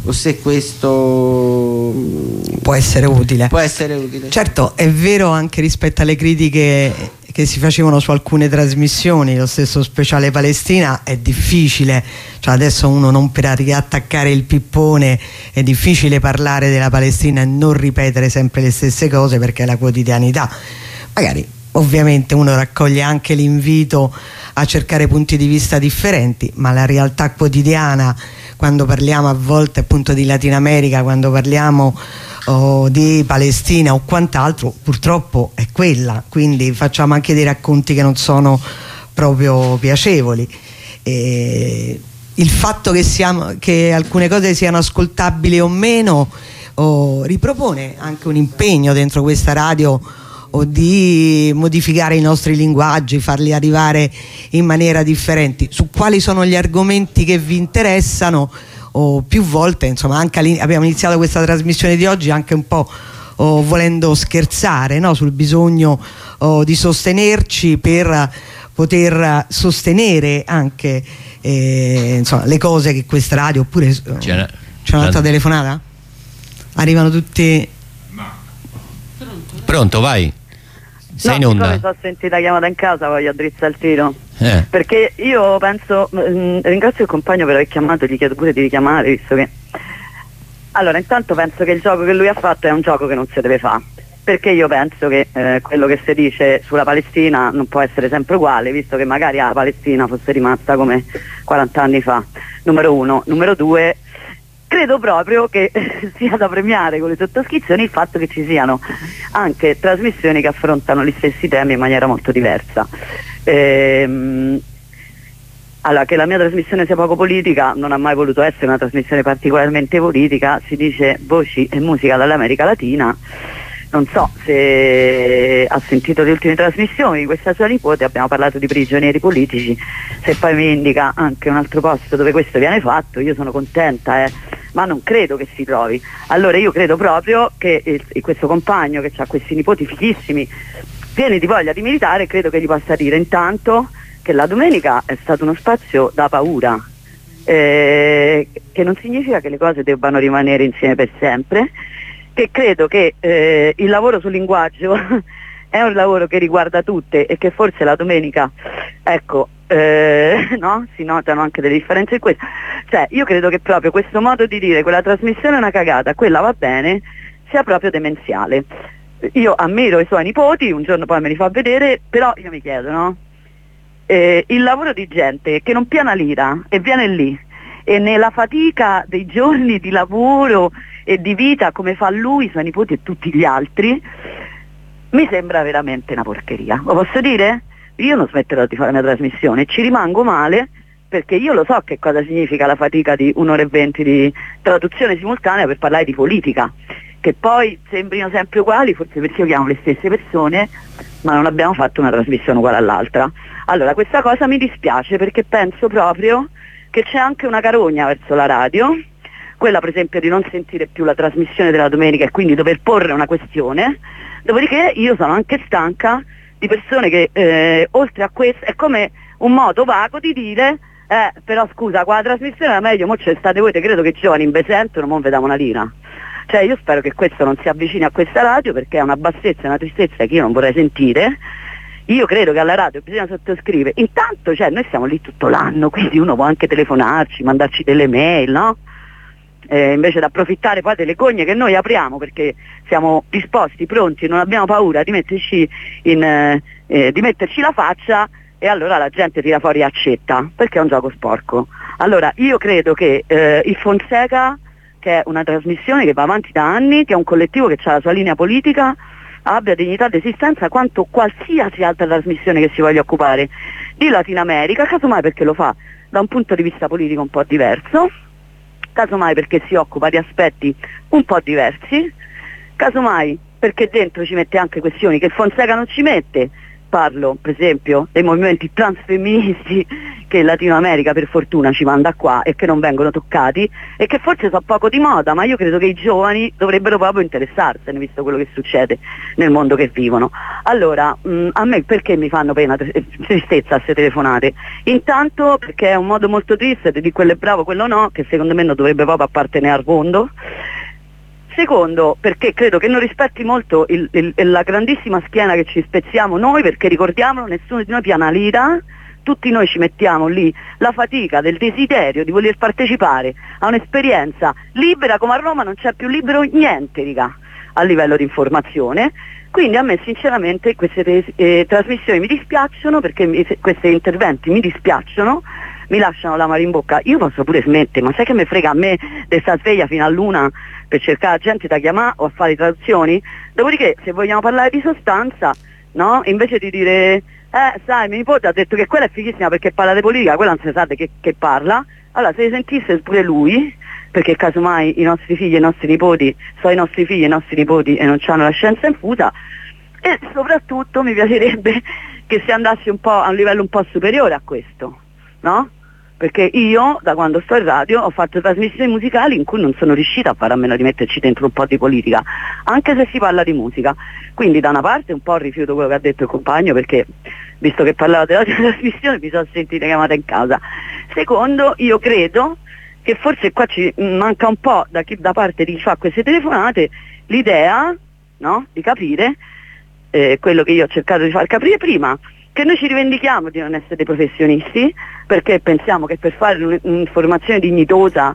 Speaker 2: questo
Speaker 3: può essere utile. Certo, è vero anche rispetto alle critiche che si facevano su alcune trasmissioni, lo stesso speciale Palestina è difficile, cioè adesso uno non per riattaccare il pippone, è difficile parlare della Palestina e non ripetere sempre le stesse cose, perché è la quotidianità. Magari ovviamente uno raccoglie anche l'invito a cercare punti di vista differenti, ma la realtà quotidiana, quando parliamo a volte appunto di Latino America, quando parliamo di Palestina o quant'altro, purtroppo è quella, quindi facciamo anche dei racconti che non sono proprio piacevoli. Il fatto che alcune cose siano ascoltabili o meno ripropone anche un impegno dentro questa radio, o di modificare i nostri linguaggi, farli arrivare in maniera differente. Su quali sono gli argomenti che vi interessano, o più volte, insomma, anche abbiamo iniziato questa trasmissione di oggi anche un po' volendo scherzare, no? Sul bisogno di sostenerci per poter sostenere anche insomma, le cose che questa radio, oppure c'è un'altra telefonata? Arrivano tutti.
Speaker 6: Pronto, vai. Sei in onda.
Speaker 13: Mi sono sentita chiamata in casa, voglio addrizzare il tiro. Perché io penso, ringrazio il compagno per aver chiamato, gli chiedo pure di richiamare, visto che... Allora, intanto penso che il gioco che lui ha fatto è un gioco che non si deve fare, perché io penso che quello che si dice sulla Palestina non può essere sempre uguale, visto che magari la Palestina fosse rimasta come 40 anni fa, numero uno. Numero due, credo proprio che sia da premiare con le sottoscrizioni il fatto che ci siano anche trasmissioni che affrontano gli stessi temi in maniera molto diversa. Allora, che la mia trasmissione sia poco politica non ha mai voluto essere una trasmissione particolarmente politica, si dice voci e musica dall'America Latina. Non so se ha sentito le ultime trasmissioni di questa sua nipote, abbiamo parlato di prigionieri politici, se poi mi indica anche un altro posto dove questo viene fatto io sono contenta, ma non credo che si trovi. Allora io credo proprio che questo compagno che ha questi nipoti fighissimi, pieni di voglia di militare, credo che gli possa dire intanto che la domenica è stato uno spazio da paura, che non significa che le cose debbano rimanere insieme per sempre, che credo che il lavoro sul linguaggio è un lavoro che riguarda tutte e che forse la domenica, ecco, no? Si notano anche delle differenze in questo. Cioè, io credo che proprio questo modo di dire quella trasmissione è una cagata, quella va bene, sia proprio demenziale. Io ammiro i suoi nipoti, un giorno poi me li fa vedere, però io mi chiedo, no? Il lavoro di gente che non piana lira e viene lì e nella fatica dei giorni di lavoro e di vita come fa lui, i suoi nipoti e tutti gli altri, mi sembra veramente una porcheria. Lo posso dire? Io non smetterò di fare la mia trasmissione, ci rimango male perché io lo so che cosa significa la fatica di 1 ora e 20 di traduzione simultanea per parlare di politica, che poi sembrino sempre uguali, forse perché io chiamo le stesse persone, ma non abbiamo fatto una trasmissione uguale all'altra. Allora questa cosa mi dispiace perché penso proprio che c'è anche una carogna verso la radio, quella per esempio di non sentire più la trasmissione della domenica e quindi dover porre una questione. Dopodiché io sono anche stanca di persone che oltre a questo è come un modo vago di dire però scusa, qua la trasmissione era meglio, mo c'è state voi, te credo che i giovani in sentono, non vediamo una lira. Cioè io spero che questo non si avvicini a questa radio, perché è una bassezza e una tristezza che io non vorrei sentire. Io credo che alla radio bisogna sottoscrivere, intanto cioè, noi siamo lì tutto l'anno, quindi uno può anche telefonarci, mandarci delle mail, no? Invece di approfittare poi delle cogne che noi apriamo, perché siamo disposti, pronti, non abbiamo paura di metterci di metterci la faccia, e allora la gente tira fuori accetta, perché è un gioco sporco. Allora io credo che il Fonseca, che è una trasmissione che va avanti da anni, che è un collettivo che ha la sua linea politica, abbia dignità d'esistenza quanto qualsiasi altra trasmissione che si voglia occupare di Latino America, casomai perché lo fa da un punto di vista politico un po' diverso, casomai perché si occupa di aspetti un po' diversi, casomai perché dentro ci mette anche questioni che Fonseca non ci mette,
Speaker 9: parlo per esempio dei movimenti transfemministi che in Latino America per fortuna ci manda qua e che non vengono toccati e che forse sono poco di moda, ma io credo che i giovani dovrebbero proprio interessarsene, visto quello che succede nel mondo che vivono. Allora, a me perché mi fanno pena, tristezza queste telefonate? Intanto perché è un modo molto triste di quello è bravo, quello no, che secondo me non dovrebbe proprio appartenere al mondo. Secondo, perché credo che non rispetti molto la grandissima schiena che ci spezziamo noi, perché ricordiamolo, nessuno di noi piana lira, tutti noi ci mettiamo lì la fatica del desiderio di voler partecipare a un'esperienza libera, come a Roma non c'è più libero niente, riga, a livello di informazione. Quindi a me sinceramente queste trasmissioni mi dispiacciono, perché questi interventi mi dispiacciono, mi lasciano l'amaro in bocca. Io posso pure smettere, ma sai che mi frega a me di stare sveglia fino all'una per cercare gente da chiamare o a fare traduzioni? Dopodiché, se vogliamo parlare di sostanza, no? Invece di dire sai, mio nipote ha detto che quella è fighissima perché parla di politica, quella non si sa di che parla, allora se sentisse pure lui, perché casomai i nostri figli e i nostri nipoti sono i nostri figli e i nostri nipoti e non hanno la scienza infusa, e soprattutto mi piacerebbe che si andasse un po' a un livello un po' superiore a questo, no? Perché io, da quando sto in radio, ho fatto trasmissioni musicali in cui non sono riuscita a fare a meno di metterci dentro un po' di politica, anche se si parla di musica. Quindi da una parte un po' rifiuto quello che ha detto il compagno, perché visto che parlava della trasmissione mi sono sentita chiamata in casa. Secondo, io credo che forse qua ci manca un po' da parte di chi fa queste telefonate l'idea, no? Di capire quello che io ho cercato di far capire prima, che noi ci rivendichiamo di non essere dei professionisti, perché pensiamo che per fare un'informazione dignitosa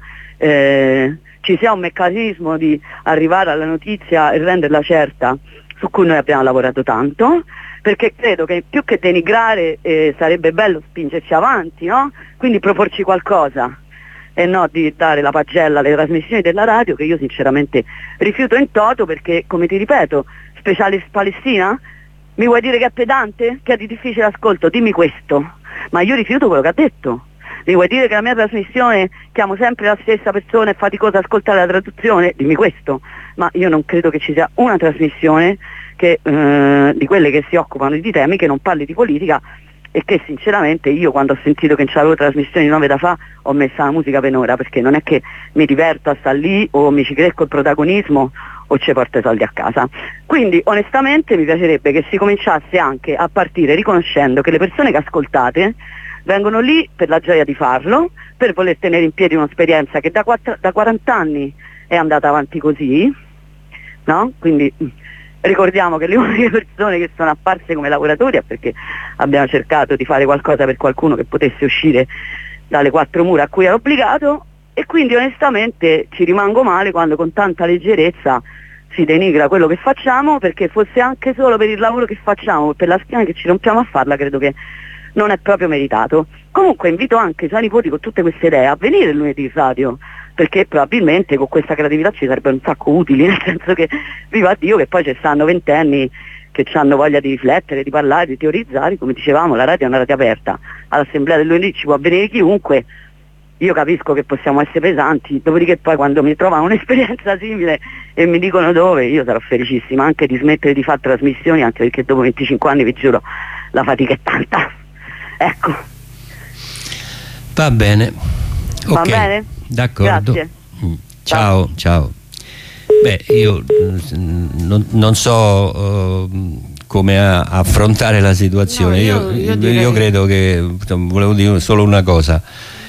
Speaker 9: ci sia un meccanismo di arrivare alla notizia e renderla certa, su cui noi abbiamo lavorato tanto, perché credo che più che denigrare sarebbe bello spingerci avanti, no? Quindi proporci qualcosa e no di dare la pagella alle trasmissioni della radio, che io sinceramente rifiuto in toto, perché, come ti ripeto, Speciale Palestina? Mi vuoi dire che è pedante? Che è di difficile ascolto? Dimmi questo. Ma io rifiuto quello che ha detto. Mi vuoi dire che la mia trasmissione chiamo sempre la stessa persona e faticosa ad ascoltare la traduzione? Dimmi questo. Ma io non credo che ci sia una trasmissione che, di quelle che si occupano di temi che non parli di politica, e che sinceramente io, quando ho sentito che non c'avevo trasmissioni 9 da fa, ho messo la musica per ora, perché non è che mi diverto a stare lì o mi ci cresco il protagonismo o ci porto i soldi a casa. Quindi onestamente mi piacerebbe che si cominciasse anche a partire riconoscendo che le persone che ascoltate vengono lì per la gioia di farlo, per voler tenere in piedi un'esperienza che da 40 anni è andata avanti così, no? Quindi ricordiamo che le uniche persone che sono apparse come lavoratori è perché abbiamo cercato di fare qualcosa per qualcuno che potesse uscire dalle quattro mura a cui era obbligato, e quindi onestamente ci rimango male quando con tanta leggerezza si denigra quello che facciamo, perché fosse anche solo per il lavoro che facciamo, per la schiena che ci rompiamo a farla, credo che non è proprio meritato. Comunque invito anche i suoi nipoti con tutte queste idee a venire lunedì in radio, perché probabilmente con questa creatività ci sarebbero un sacco utili, nel senso che viva Dio che poi ci stanno ventenni che hanno voglia di riflettere, di parlare, di teorizzare. Come dicevamo, la radio è una radio aperta, all'assemblea del lunedì ci può venire chiunque. Io capisco che possiamo essere pesanti, dopodiché poi quando mi trovano un'esperienza simile e mi dicono dove, io sarò felicissima anche di smettere di fare trasmissioni, anche perché dopo 25 anni, vi giuro, la fatica è tanta. Ecco.
Speaker 6: Va bene.
Speaker 9: Va bene?
Speaker 6: D'accordo.
Speaker 9: Grazie.
Speaker 6: Ciao. Beh, io non so come affrontare la situazione.
Speaker 2: No,
Speaker 6: io credo che volevo dire solo una cosa.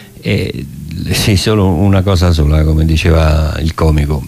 Speaker 6: Sì, solo una cosa sola, come diceva il comico.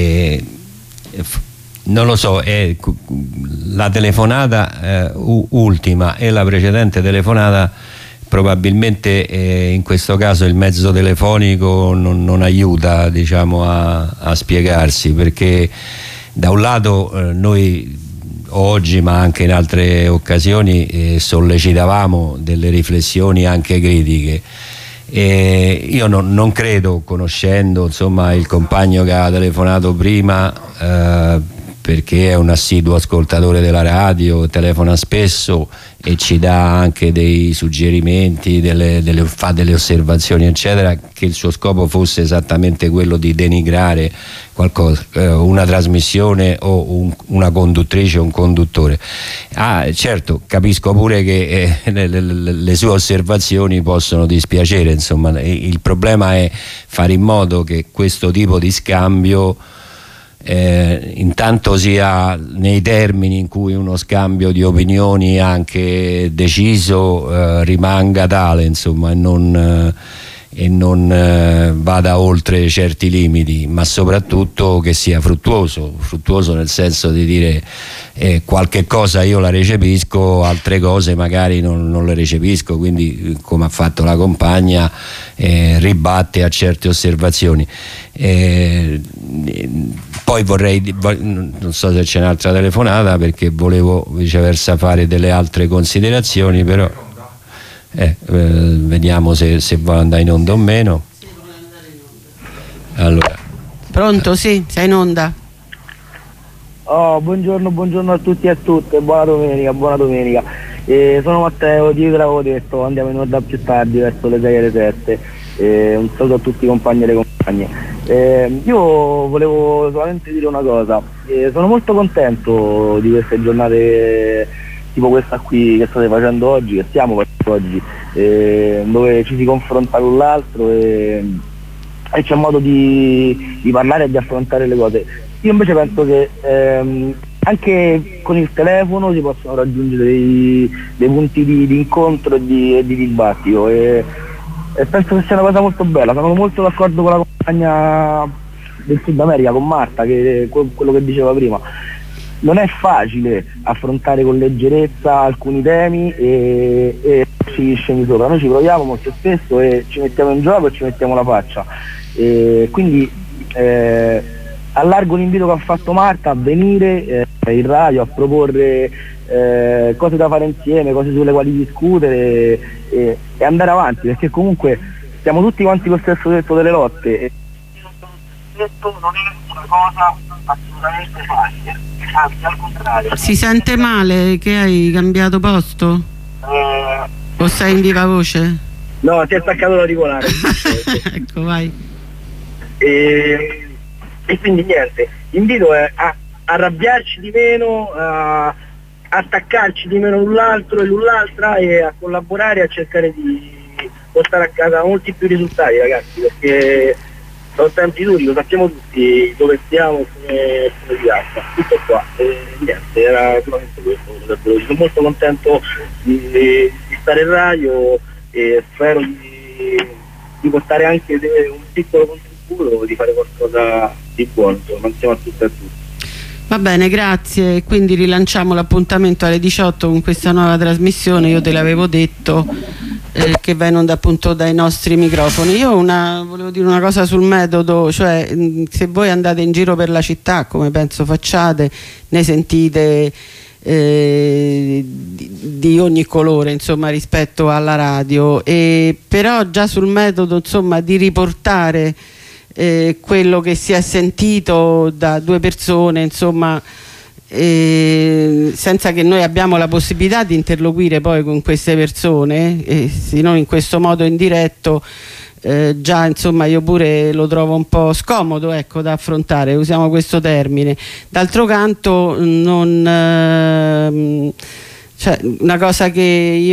Speaker 6: Non lo so, la telefonata ultima e la precedente telefonata, probabilmente in questo caso il mezzo telefonico non aiuta, diciamo, a spiegarsi, perché da un lato noi oggi, ma anche in altre occasioni, sollecitavamo delle riflessioni anche critiche. Io non credo, conoscendo insomma il compagno che ha telefonato prima, perché è un assiduo ascoltatore della radio, telefona spesso e ci dà anche dei suggerimenti, fa delle osservazioni eccetera, che il suo scopo fosse esattamente quello di denigrare qualcosa, una trasmissione o una conduttrice o un conduttore. Certo, capisco pure che le sue osservazioni possono dispiacere, insomma, il problema è fare in modo che questo tipo di scambio intanto sia nei termini in cui uno scambio di opinioni anche deciso rimanga tale, insomma, e non vada oltre certi limiti, ma soprattutto che sia fruttuoso nel senso di dire qualche cosa io la recepisco, altre cose magari non le recepisco, quindi come ha fatto la compagna ribatte a certe osservazioni. Poi non so se c'è un'altra telefonata, perché volevo viceversa fare delle altre considerazioni, però vediamo se vuole andare in onda o meno. Allora.
Speaker 2: Pronto? Sì, sei in onda.
Speaker 10: Buongiorno a tutti e a tutte, buona domenica. Sono Matteo, io te l'avevo detto, andiamo in onda più tardi verso le 6 e le 7. Un saluto a tutti i compagni e le compagne. Io volevo solamente dire una cosa, sono molto contento di queste giornate tipo questa qui che state facendo oggi, che stiamo facendo oggi, dove ci si confronta con l'altro e c'è modo di parlare e di affrontare le cose. Io invece penso che anche con il telefono si possono raggiungere dei punti di incontro e di dibattito, e penso che sia una cosa molto bella. Sono molto d'accordo con la compagna del Sud America, con Marta, che quello che diceva prima. Non è facile affrontare con leggerezza alcuni temi e ci scemi sopra. Noi ci proviamo molto spesso e ci mettiamo in gioco e ci mettiamo la faccia. Quindi allargo l'invito che ha fatto Marta a venire in radio a proporre cose da fare insieme, cose sulle quali discutere e andare avanti, perché comunque siamo tutti quanti lo stesso tetto delle lotte e questo non è una cosa assolutamente facile, anzi al contrario.
Speaker 2: Si sente male che hai cambiato posto? O sei in viva voce?
Speaker 10: No, ti è staccato l'auricolare.
Speaker 2: Ecco, vai.
Speaker 10: E quindi niente, l'invito è a arrabbiarci di meno, a attaccarci di meno l'un l'altro e l'un l'altra, e a collaborare, a cercare di portare a casa molti più risultati, ragazzi, perché sono tempi duri, lo sappiamo tutti dove stiamo e come piazza, tutto qua. E niente, era solamente questo. Sono molto contento di stare in radio e spero di portare anche un piccolo contributo, di fare qualcosa di buono, insomma, insieme a tutti e a tutti.
Speaker 2: Va bene, grazie. Quindi rilanciamo l'appuntamento alle 18 con questa nuova trasmissione. Io te l'avevo detto, che va in onda appunto dai nostri microfoni. Io volevo dire una cosa sul metodo, cioè se voi andate in giro per la città, come penso facciate, ne sentite di ogni colore, insomma, rispetto alla radio, però già sul metodo, insomma, di riportare quello che si è sentito da due persone, insomma, senza che noi abbiamo la possibilità di interloquire poi con queste persone, se non in questo modo indiretto, già insomma io pure lo trovo un po' scomodo, ecco, da affrontare, usiamo questo termine. D'altro canto cioè, una cosa che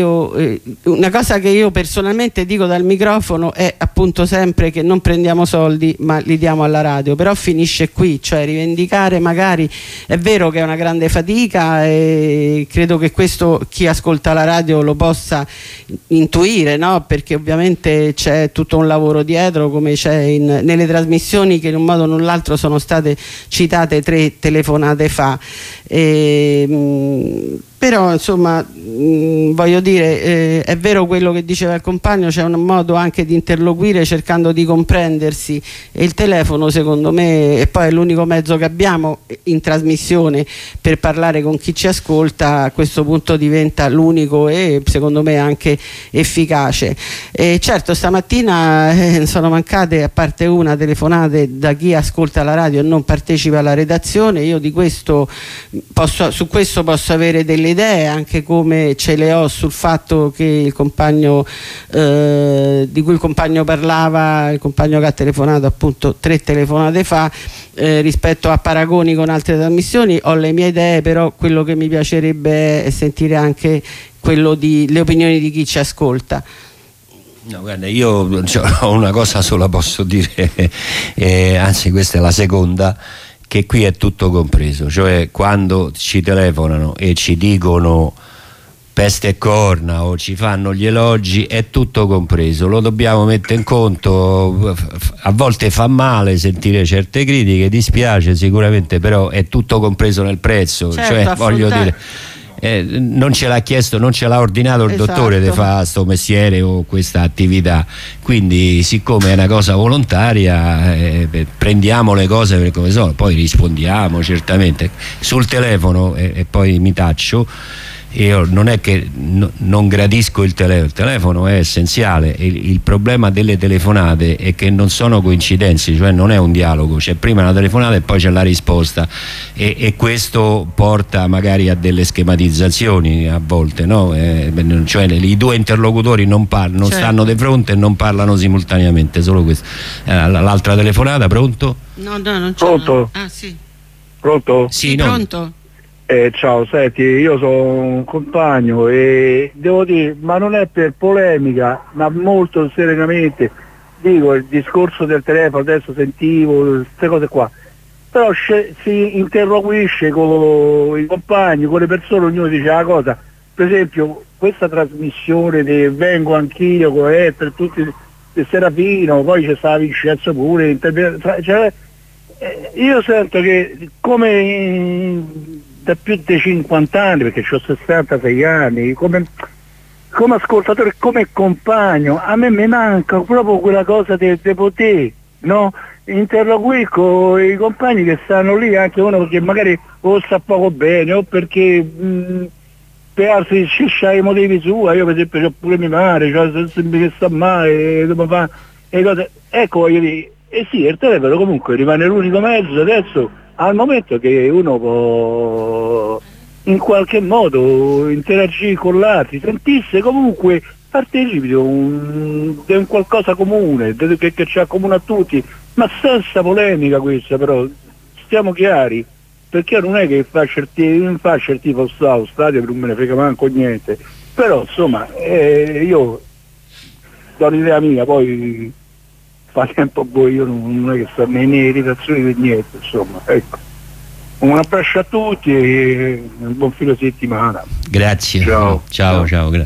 Speaker 2: io personalmente dico dal microfono è appunto sempre che non prendiamo soldi ma li diamo alla radio, però finisce qui, cioè rivendicare magari è vero che è una grande fatica e credo che questo chi ascolta la radio lo possa intuire, no? Perché ovviamente c'è tutto un lavoro dietro, come c'è nelle trasmissioni che in un modo o nell'altro sono state citate 3 telefonate fa. Però insomma voglio dire, è vero quello che diceva il compagno, c'è un modo anche di interloquire cercando di comprendersi, e il telefono secondo me, e poi è l'unico mezzo che abbiamo in trasmissione per parlare con chi ci ascolta, a questo punto diventa l'unico e secondo me anche efficace. E certo stamattina sono mancate, a parte una, telefonate da chi ascolta la radio e non partecipa alla redazione. Io di questo su questo posso avere delle idee, anche come ce le ho sul fatto che il compagno di cui il compagno parlava, il compagno che ha telefonato appunto 3 telefonate fa, rispetto a paragoni con altre trasmissioni, ho le mie idee, però quello che mi piacerebbe è sentire anche le opinioni di chi ci ascolta.
Speaker 6: No, guarda, io ho una cosa sola posso dire, anzi questa è la seconda, che qui è tutto compreso, cioè quando ci telefonano e ci dicono peste e corna o ci fanno gli elogi è tutto compreso, lo dobbiamo mettere in conto. A volte fa male sentire certe critiche, dispiace sicuramente, però è tutto compreso nel prezzo,
Speaker 2: certo,
Speaker 6: cioè voglio dire, non ce l'ha chiesto, non ce l'ha ordinato il dottore di fare sto mestiere o questa attività, quindi siccome è una cosa volontaria prendiamo le cose per come sono, poi rispondiamo certamente sul telefono e poi mi taccio. Io non è che non gradisco il telefono è essenziale. Il problema delle telefonate è che non sono coincidenze, cioè non è un dialogo, c'è prima una telefonata e poi c'è la risposta, e questo porta magari a delle schematizzazioni a volte, no? Cioè i due interlocutori non
Speaker 2: certo.
Speaker 6: stanno di fronte e non parlano simultaneamente, solo questo. L'altra telefonata, pronto?
Speaker 2: No, non c'è.
Speaker 11: Pronto?
Speaker 2: Ah sì.
Speaker 11: Pronto?
Speaker 2: Sì, pronto?
Speaker 11: Ciao, senti, io sono un compagno e devo dire, ma non è per polemica, ma molto serenamente, dico, il discorso del telefono, adesso sentivo queste cose qua, però si interloquisce con i compagni, con le persone, ognuno dice la cosa. Per esempio questa trasmissione di Vengo Anch'io con per tutti il Serafino, poi c'è stata Vincenzo pure, cioè, io sento che come da più di 50 anni, perché ho 66 anni, come ascoltatore, come compagno, a me mi manca proprio quella cosa di poter, no? Interloquire con i compagni che stanno lì, anche uno perché magari o sta poco bene o perché per altri c'ha i motivi suoi. Io per esempio ho pure mia madre, cioè sempre che sta male, dopo fa e cose. Ecco, voglio dire, sì, il telefono comunque rimane l'unico mezzo adesso al momento che uno può in qualche modo interagire con l'altro, sentisse comunque partecipi di un qualcosa comune, che ci accomuna a tutti, ma senza polemica questa, però stiamo chiari, perché non è che non faccia il tipo stadio, non me ne frega manco niente, però insomma io do un'idea mia, poi fa tempo voi, io non è che sto nelle irritazioni di niente, insomma, ecco. Un abbraccio a tutti e un buon fine settimana.
Speaker 6: Grazie. Ciao, grazie.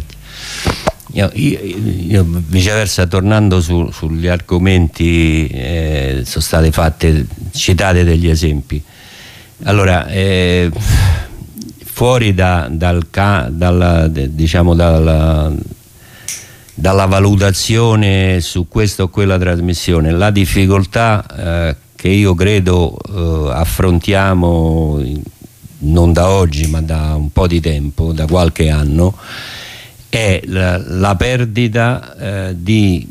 Speaker 6: Io viceversa, tornando sugli argomenti, sono state citate degli esempi. Allora, fuori dalla valutazione su questa o quella trasmissione, la difficoltà che io credo affrontiamo non da oggi ma da un po' di tempo, da qualche anno, è la perdita di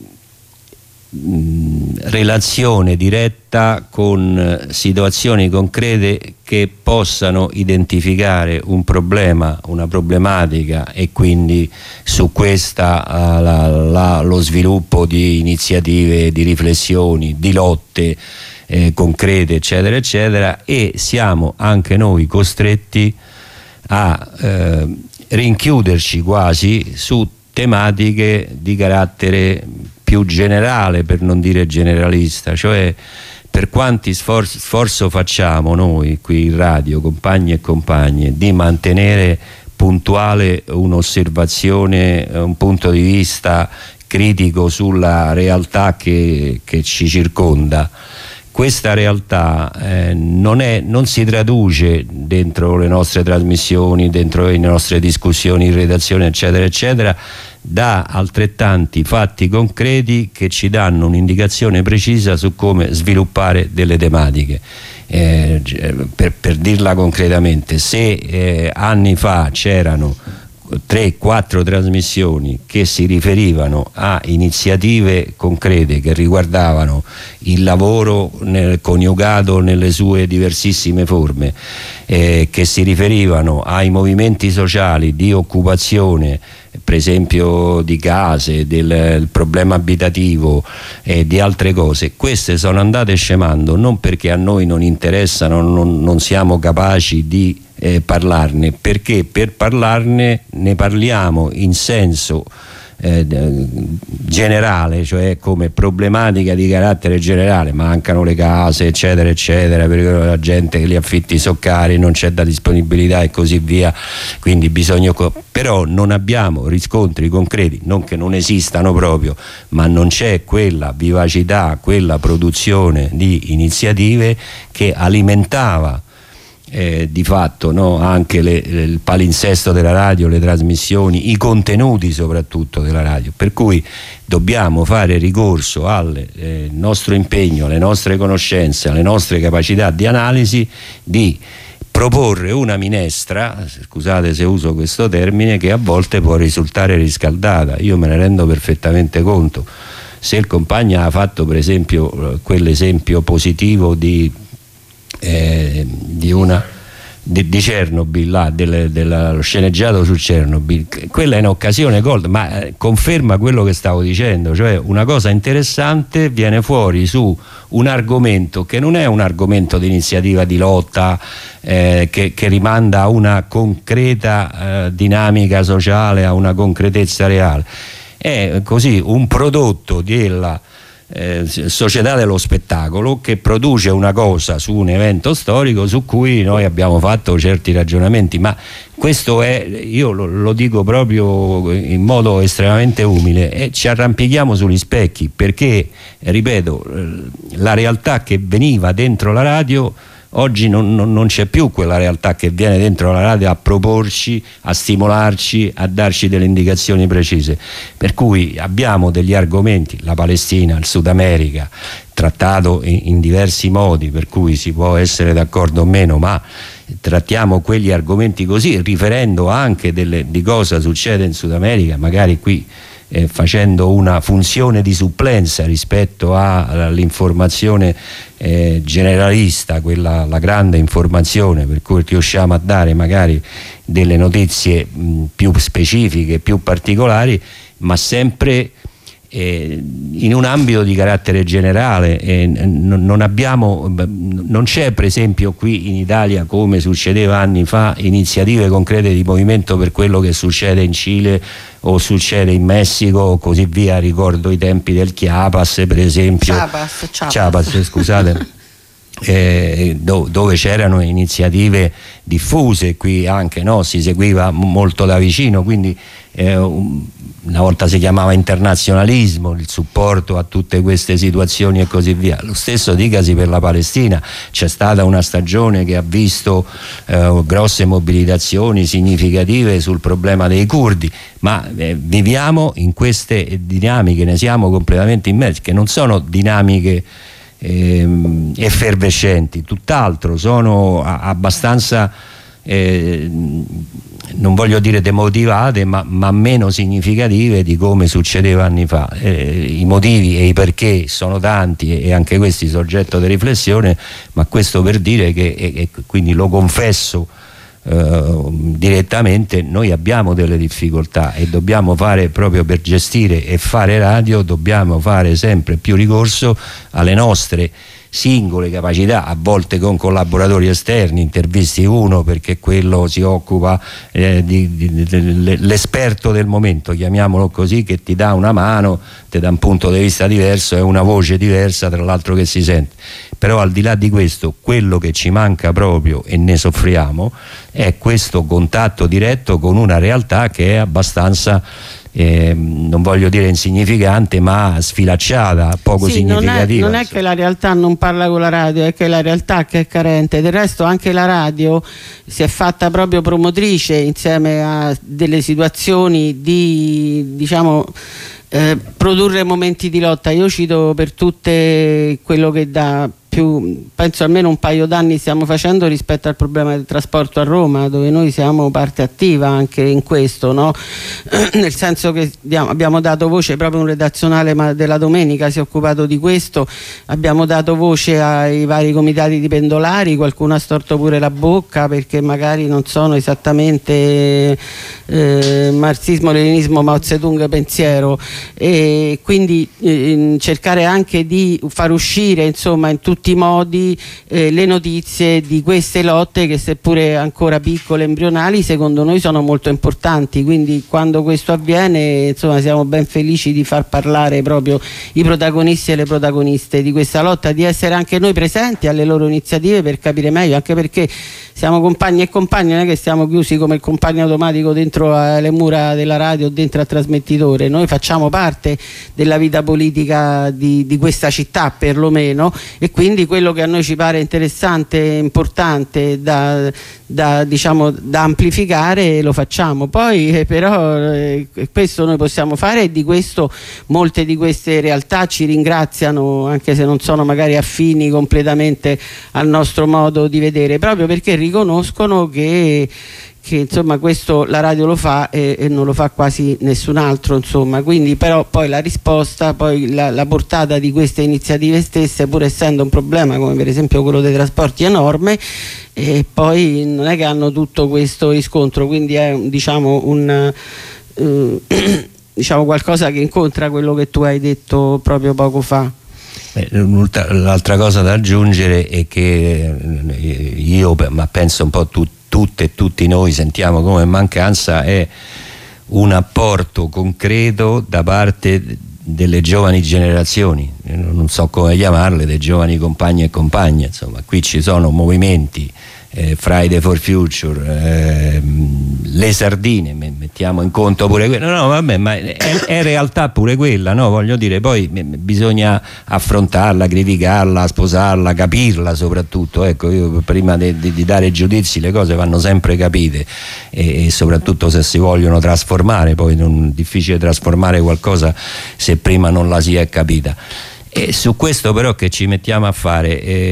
Speaker 6: relazione diretta con situazioni concrete che possano identificare un problema, una problematica, e quindi su questa lo sviluppo di iniziative, di riflessioni, di lotte concrete, eccetera eccetera, e siamo anche noi costretti a rinchiuderci quasi su tematiche di carattere più generale, per non dire generalista, cioè per quanti sforzo facciamo noi qui in radio, compagni e compagne, di mantenere puntuale un'osservazione, un punto di vista critico sulla realtà che ci circonda, questa realtà non si traduce dentro le nostre trasmissioni, dentro le nostre discussioni in redazione, eccetera eccetera, da altrettanti fatti concreti che ci danno un'indicazione precisa su come sviluppare delle tematiche. Per dirla concretamente, se anni fa c'erano 3-4 trasmissioni che si riferivano a iniziative concrete che riguardavano il lavoro coniugato nelle sue diversissime forme, che si riferivano ai movimenti sociali di occupazione, per esempio di case, del problema abitativo e di altre cose, queste sono andate scemando, non perché a noi non interessano, non siamo capaci di parlarne, perché per parlarne ne parliamo in senso generale, cioè come problematica di carattere generale. Mancano le case, eccetera eccetera, perché la gente che li affitti sono cari, non c'è da disponibilità e così via, quindi bisogna, però non abbiamo riscontri concreti, non che non esistano proprio, ma non c'è quella vivacità, quella produzione di iniziative che alimentava di fatto, no, anche il palinsesto della radio, le trasmissioni, i contenuti soprattutto della radio, per cui dobbiamo fare ricorso al nostro impegno, alle nostre conoscenze, alle nostre capacità di analisi, di proporre una minestra, scusate se uso questo termine, che a volte può risultare riscaldata. Io me ne rendo perfettamente conto. Se il Compagna ha fatto per esempio quell'esempio positivo di Chernobyl, dello sceneggiato su Chernobyl, quella è un'occasione gold, ma conferma quello che stavo dicendo, cioè una cosa interessante viene fuori su un argomento che non è un argomento di iniziativa di lotta, che rimanda a una concreta dinamica sociale, a una concretezza reale, è così un prodotto della società dello spettacolo che produce una cosa su un evento storico su cui noi abbiamo fatto certi ragionamenti, ma questo è, io lo dico proprio in modo estremamente umile, e ci arrampichiamo sugli specchi, perché ripeto, la realtà che veniva dentro la radio oggi non c'è più, quella realtà che viene dentro la radio a proporci, a stimolarci, a darci delle indicazioni precise, per cui abbiamo degli argomenti, la Palestina, il Sud America, trattato in diversi modi, per cui si può essere d'accordo o meno, ma trattiamo quegli argomenti così, riferendo anche di cosa succede in Sud America, magari qui facendo una funzione di supplenza rispetto all'informazione generalista, quella, la grande informazione, per cui riusciamo a dare magari delle notizie più specifiche, più particolari, ma sempre in un ambito di carattere generale. Non c'è per esempio qui in Italia, come succedeva anni fa, iniziative concrete di movimento per quello che succede in Cile o succede in Messico o così via. Ricordo i tempi del Chiapas, per esempio, Chiapas, scusate, dove c'erano iniziative diffuse, qui anche, no? Si seguiva molto da vicino, quindi una volta si chiamava internazionalismo, il supporto a tutte queste situazioni e così via. Lo stesso dicasi per la Palestina, c'è stata una stagione che ha visto grosse mobilitazioni significative sul problema dei curdi, ma viviamo in queste dinamiche, ne siamo completamente immersi, che non sono dinamiche effervescenti, tutt'altro, sono abbastanza non voglio dire demotivate, ma meno significative di come succedeva anni fa. I motivi e i perché sono tanti e anche questi soggetto di riflessione, ma questo per dire che, quindi lo confesso direttamente, noi abbiamo delle difficoltà e dobbiamo fare, proprio per gestire e fare radio, dobbiamo fare sempre più ricorso alle nostre singole capacità, a volte con collaboratori esterni, intervisti uno perché quello si occupa l'esperto del momento, chiamiamolo così, che ti dà una mano, ti dà un punto di vista diverso e una voce diversa tra l'altro che si sente. Però al di là di questo, quello che ci manca proprio, e ne soffriamo, è questo contatto diretto con una realtà che è abbastanza non voglio dire insignificante, ma sfilacciata, poco significativa.
Speaker 2: Non è che la realtà non parla con la radio, è che la realtà che è carente. Del resto anche la radio si è fatta proprio promotrice insieme a delle situazioni di, diciamo, produrre momenti di lotta. Io cito per tutte quello che da penso almeno un paio d'anni stiamo facendo rispetto al problema del trasporto a Roma, dove noi siamo parte attiva anche in questo, no? Nel senso che abbiamo dato voce, proprio un redazionale della domenica si è occupato di questo, abbiamo dato voce ai vari comitati di pendolari, qualcuno ha storto pure la bocca perché magari non sono esattamente marxismo, leninismo, Mao Zedong pensiero, e quindi cercare anche di far uscire, insomma, in tutti i modi le notizie di queste lotte che, seppure ancora piccole, embrionali, secondo noi sono molto importanti. Quindi quando questo avviene, insomma, siamo ben felici di far parlare proprio i protagonisti e le protagoniste di questa lotta, di essere anche noi presenti alle loro iniziative per capire meglio, anche perché siamo compagni e compagni, non è che siamo chiusi come il compagno automatico dentro le mura della radio o dentro al trasmettitore. Noi facciamo parte della vita politica di questa città, perlomeno, e quindi quello che a noi ci pare interessante e importante da amplificare lo facciamo. Poi però questo noi possiamo fare, e di questo molte di queste realtà ci ringraziano, anche se non sono magari affini completamente al nostro modo di vedere, proprio perché riconoscono che insomma questo la radio lo fa e non lo fa quasi nessun altro, insomma. Quindi però poi la risposta, poi la portata di queste iniziative stesse, pur essendo un problema come per esempio quello dei trasporti enorme, e poi non è che hanno tutto questo riscontro, quindi è diciamo qualcosa che incontra quello che tu hai detto proprio poco fa.
Speaker 6: L'altra cosa da aggiungere è che io, ma penso un po' tutte e tutti noi sentiamo come mancanza, è un apporto concreto da parte delle giovani generazioni, non so come chiamarle, dei giovani compagni e compagne. Insomma, qui ci sono movimenti, Friday for Future, le sardine, mettiamo in conto pure quella, no vabbè, ma è realtà pure quella, no? Voglio dire, poi bisogna affrontarla, criticarla, sposarla, capirla soprattutto. Ecco, io prima di dare giudizi le cose vanno sempre capite, e soprattutto se si vogliono trasformare, poi non è difficile trasformare qualcosa se prima non la si è capita. E su questo però che ci mettiamo a fare,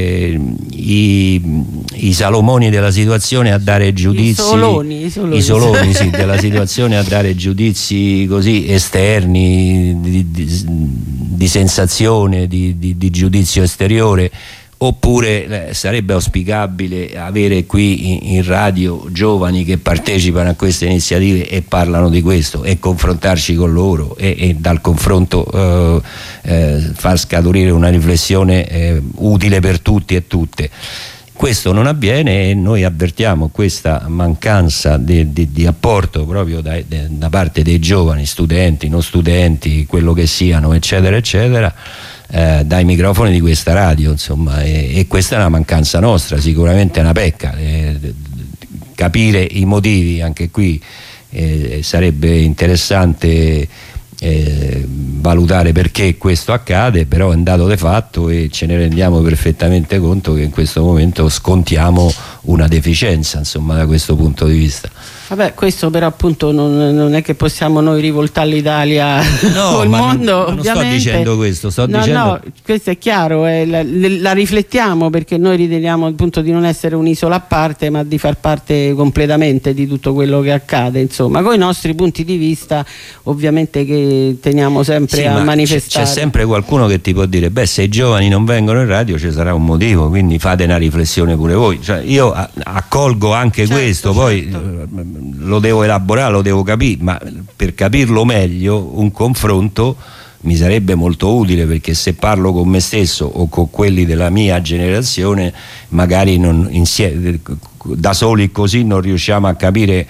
Speaker 6: i Salomoni della situazione a dare giudizi, i soloni sì, della situazione a dare giudizi così esterni, di sensazione, di giudizio esteriore. Oppure sarebbe auspicabile avere qui in radio giovani che partecipano a queste iniziative e parlano di questo, e confrontarci con loro, e dal confronto far scaturire una riflessione utile per tutti e tutte. Questo non avviene, e noi avvertiamo questa mancanza di apporto proprio da parte dei giovani, studenti, non studenti, quello che siano, eccetera eccetera, dai microfoni di questa radio, insomma, e questa è una mancanza nostra, sicuramente è una pecca. Capire i motivi, anche qui sarebbe interessante valutare perché questo accade, però è un dato di fatto e ce ne rendiamo perfettamente conto che in questo momento scontiamo una deficienza, insomma, da questo punto di vista.
Speaker 2: Vabbè, questo però appunto non è che possiamo noi rivoltare l'Italia o il mondo,
Speaker 6: non
Speaker 2: ovviamente.
Speaker 6: sto dicendo questo,
Speaker 2: No, questo è chiaro, la riflettiamo perché noi riteniamo appunto di non essere un'isola a parte, ma di far parte completamente di tutto quello che accade, insomma, con i nostri punti di vista ovviamente che teniamo sempre a manifestare.
Speaker 6: C'è sempre qualcuno che ti può dire, beh, se i giovani non vengono in radio ci sarà un motivo, quindi fate una riflessione pure voi. Cioè, io accolgo anche questo, poi lo devo elaborare, lo devo capire, ma per capirlo meglio un confronto mi sarebbe molto utile, perché se parlo con me stesso o con quelli della mia generazione magari non insieme, da soli così non riusciamo a capire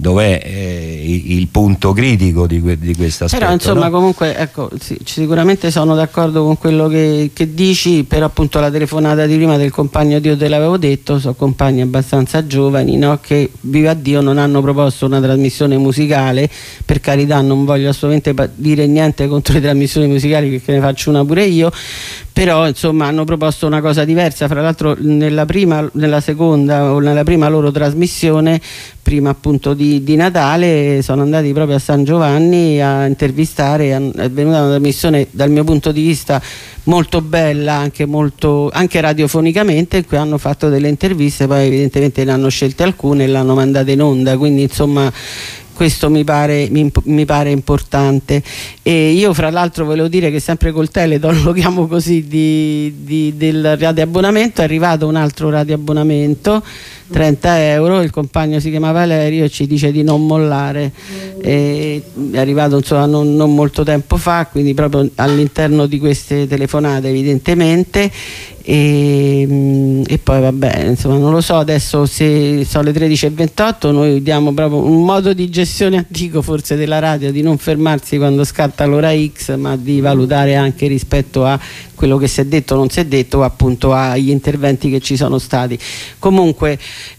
Speaker 6: dov'è il punto critico di questo aspetto.
Speaker 2: Però insomma, no? Comunque ecco, sì, sicuramente sono d'accordo con quello che dici, però appunto la telefonata di prima del compagno Dio te l'avevo detto, sono compagni abbastanza giovani, no? Che viva Dio non hanno proposto una trasmissione musicale, per carità non voglio assolutamente dire niente contro le trasmissioni musicali, perché ne faccio una pure io, però insomma hanno proposto una cosa diversa. Fra l'altro nella seconda o nella prima loro trasmissione, prima appunto di Natale, sono andati proprio a San Giovanni a intervistare, è venuta una trasmissione dal mio punto di vista molto bella, anche radiofonicamente, in cui hanno fatto delle interviste, poi evidentemente ne hanno scelte alcune e l'hanno mandata in onda, quindi insomma questo mi pare importante. E io fra l'altro volevo dire che sempre col Teledon, lo chiamo così, del radioabbonamento, è arrivato un altro radioabbonamento, 30 euro, il compagno si chiama Valerio e ci dice di non mollare, è arrivato insomma non molto tempo fa, quindi proprio all'interno di queste telefonate evidentemente. E poi vabbè, insomma non lo so, adesso se sono le 13:28, noi diamo proprio un modo di gestione antico forse della radio, di non fermarsi quando scatta l'ora X, ma di valutare anche rispetto a quello che si è detto o non si è detto, o appunto agli interventi che ci sono stati. Comunque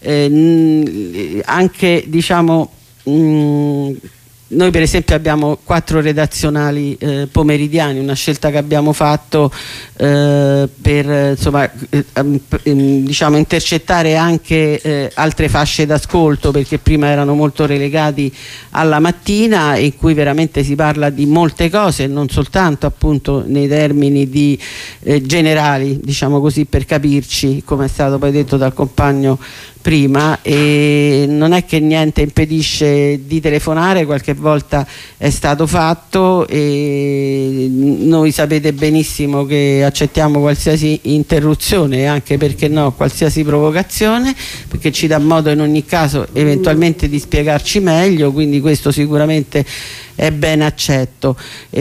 Speaker 2: anche diciamo noi per esempio abbiamo 4 redazionali pomeridiani, una scelta che abbiamo fatto per insomma, diciamo intercettare anche altre fasce d'ascolto, perché prima erano molto relegati alla mattina, in cui veramente si parla di molte cose, non soltanto appunto nei termini di generali, diciamo così, per capirci, come è stato poi detto dal compagno prima, e non è che niente impedisce di telefonare, qualche volta è stato fatto e noi sapete benissimo che accettiamo qualsiasi interruzione e anche, perché no, qualsiasi provocazione, perché ci dà modo in ogni caso eventualmente di spiegarci meglio, quindi questo sicuramente è ben accetto.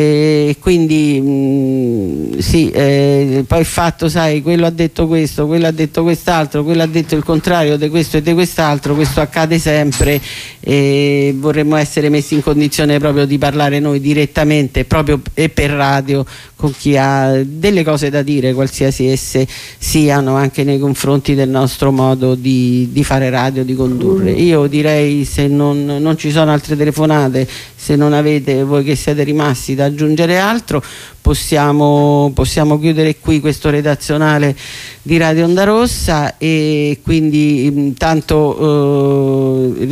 Speaker 2: Quindi sì, poi il fatto, sai, quello ha detto questo, quello ha detto quest'altro, quello ha detto il contrario di questo e di quest'altro, questo accade sempre e vorremmo essere messi in condizione proprio di parlare noi direttamente, proprio e per radio, con chi ha delle cose da dire, qualsiasi esse siano, anche nei confronti del nostro modo di fare radio, di condurre. Io direi, se non ci sono altre telefonate, se non avete voi che siete rimasti da aggiungere altro, possiamo chiudere qui questo redazionale di Radio Onda Rossa, e quindi intanto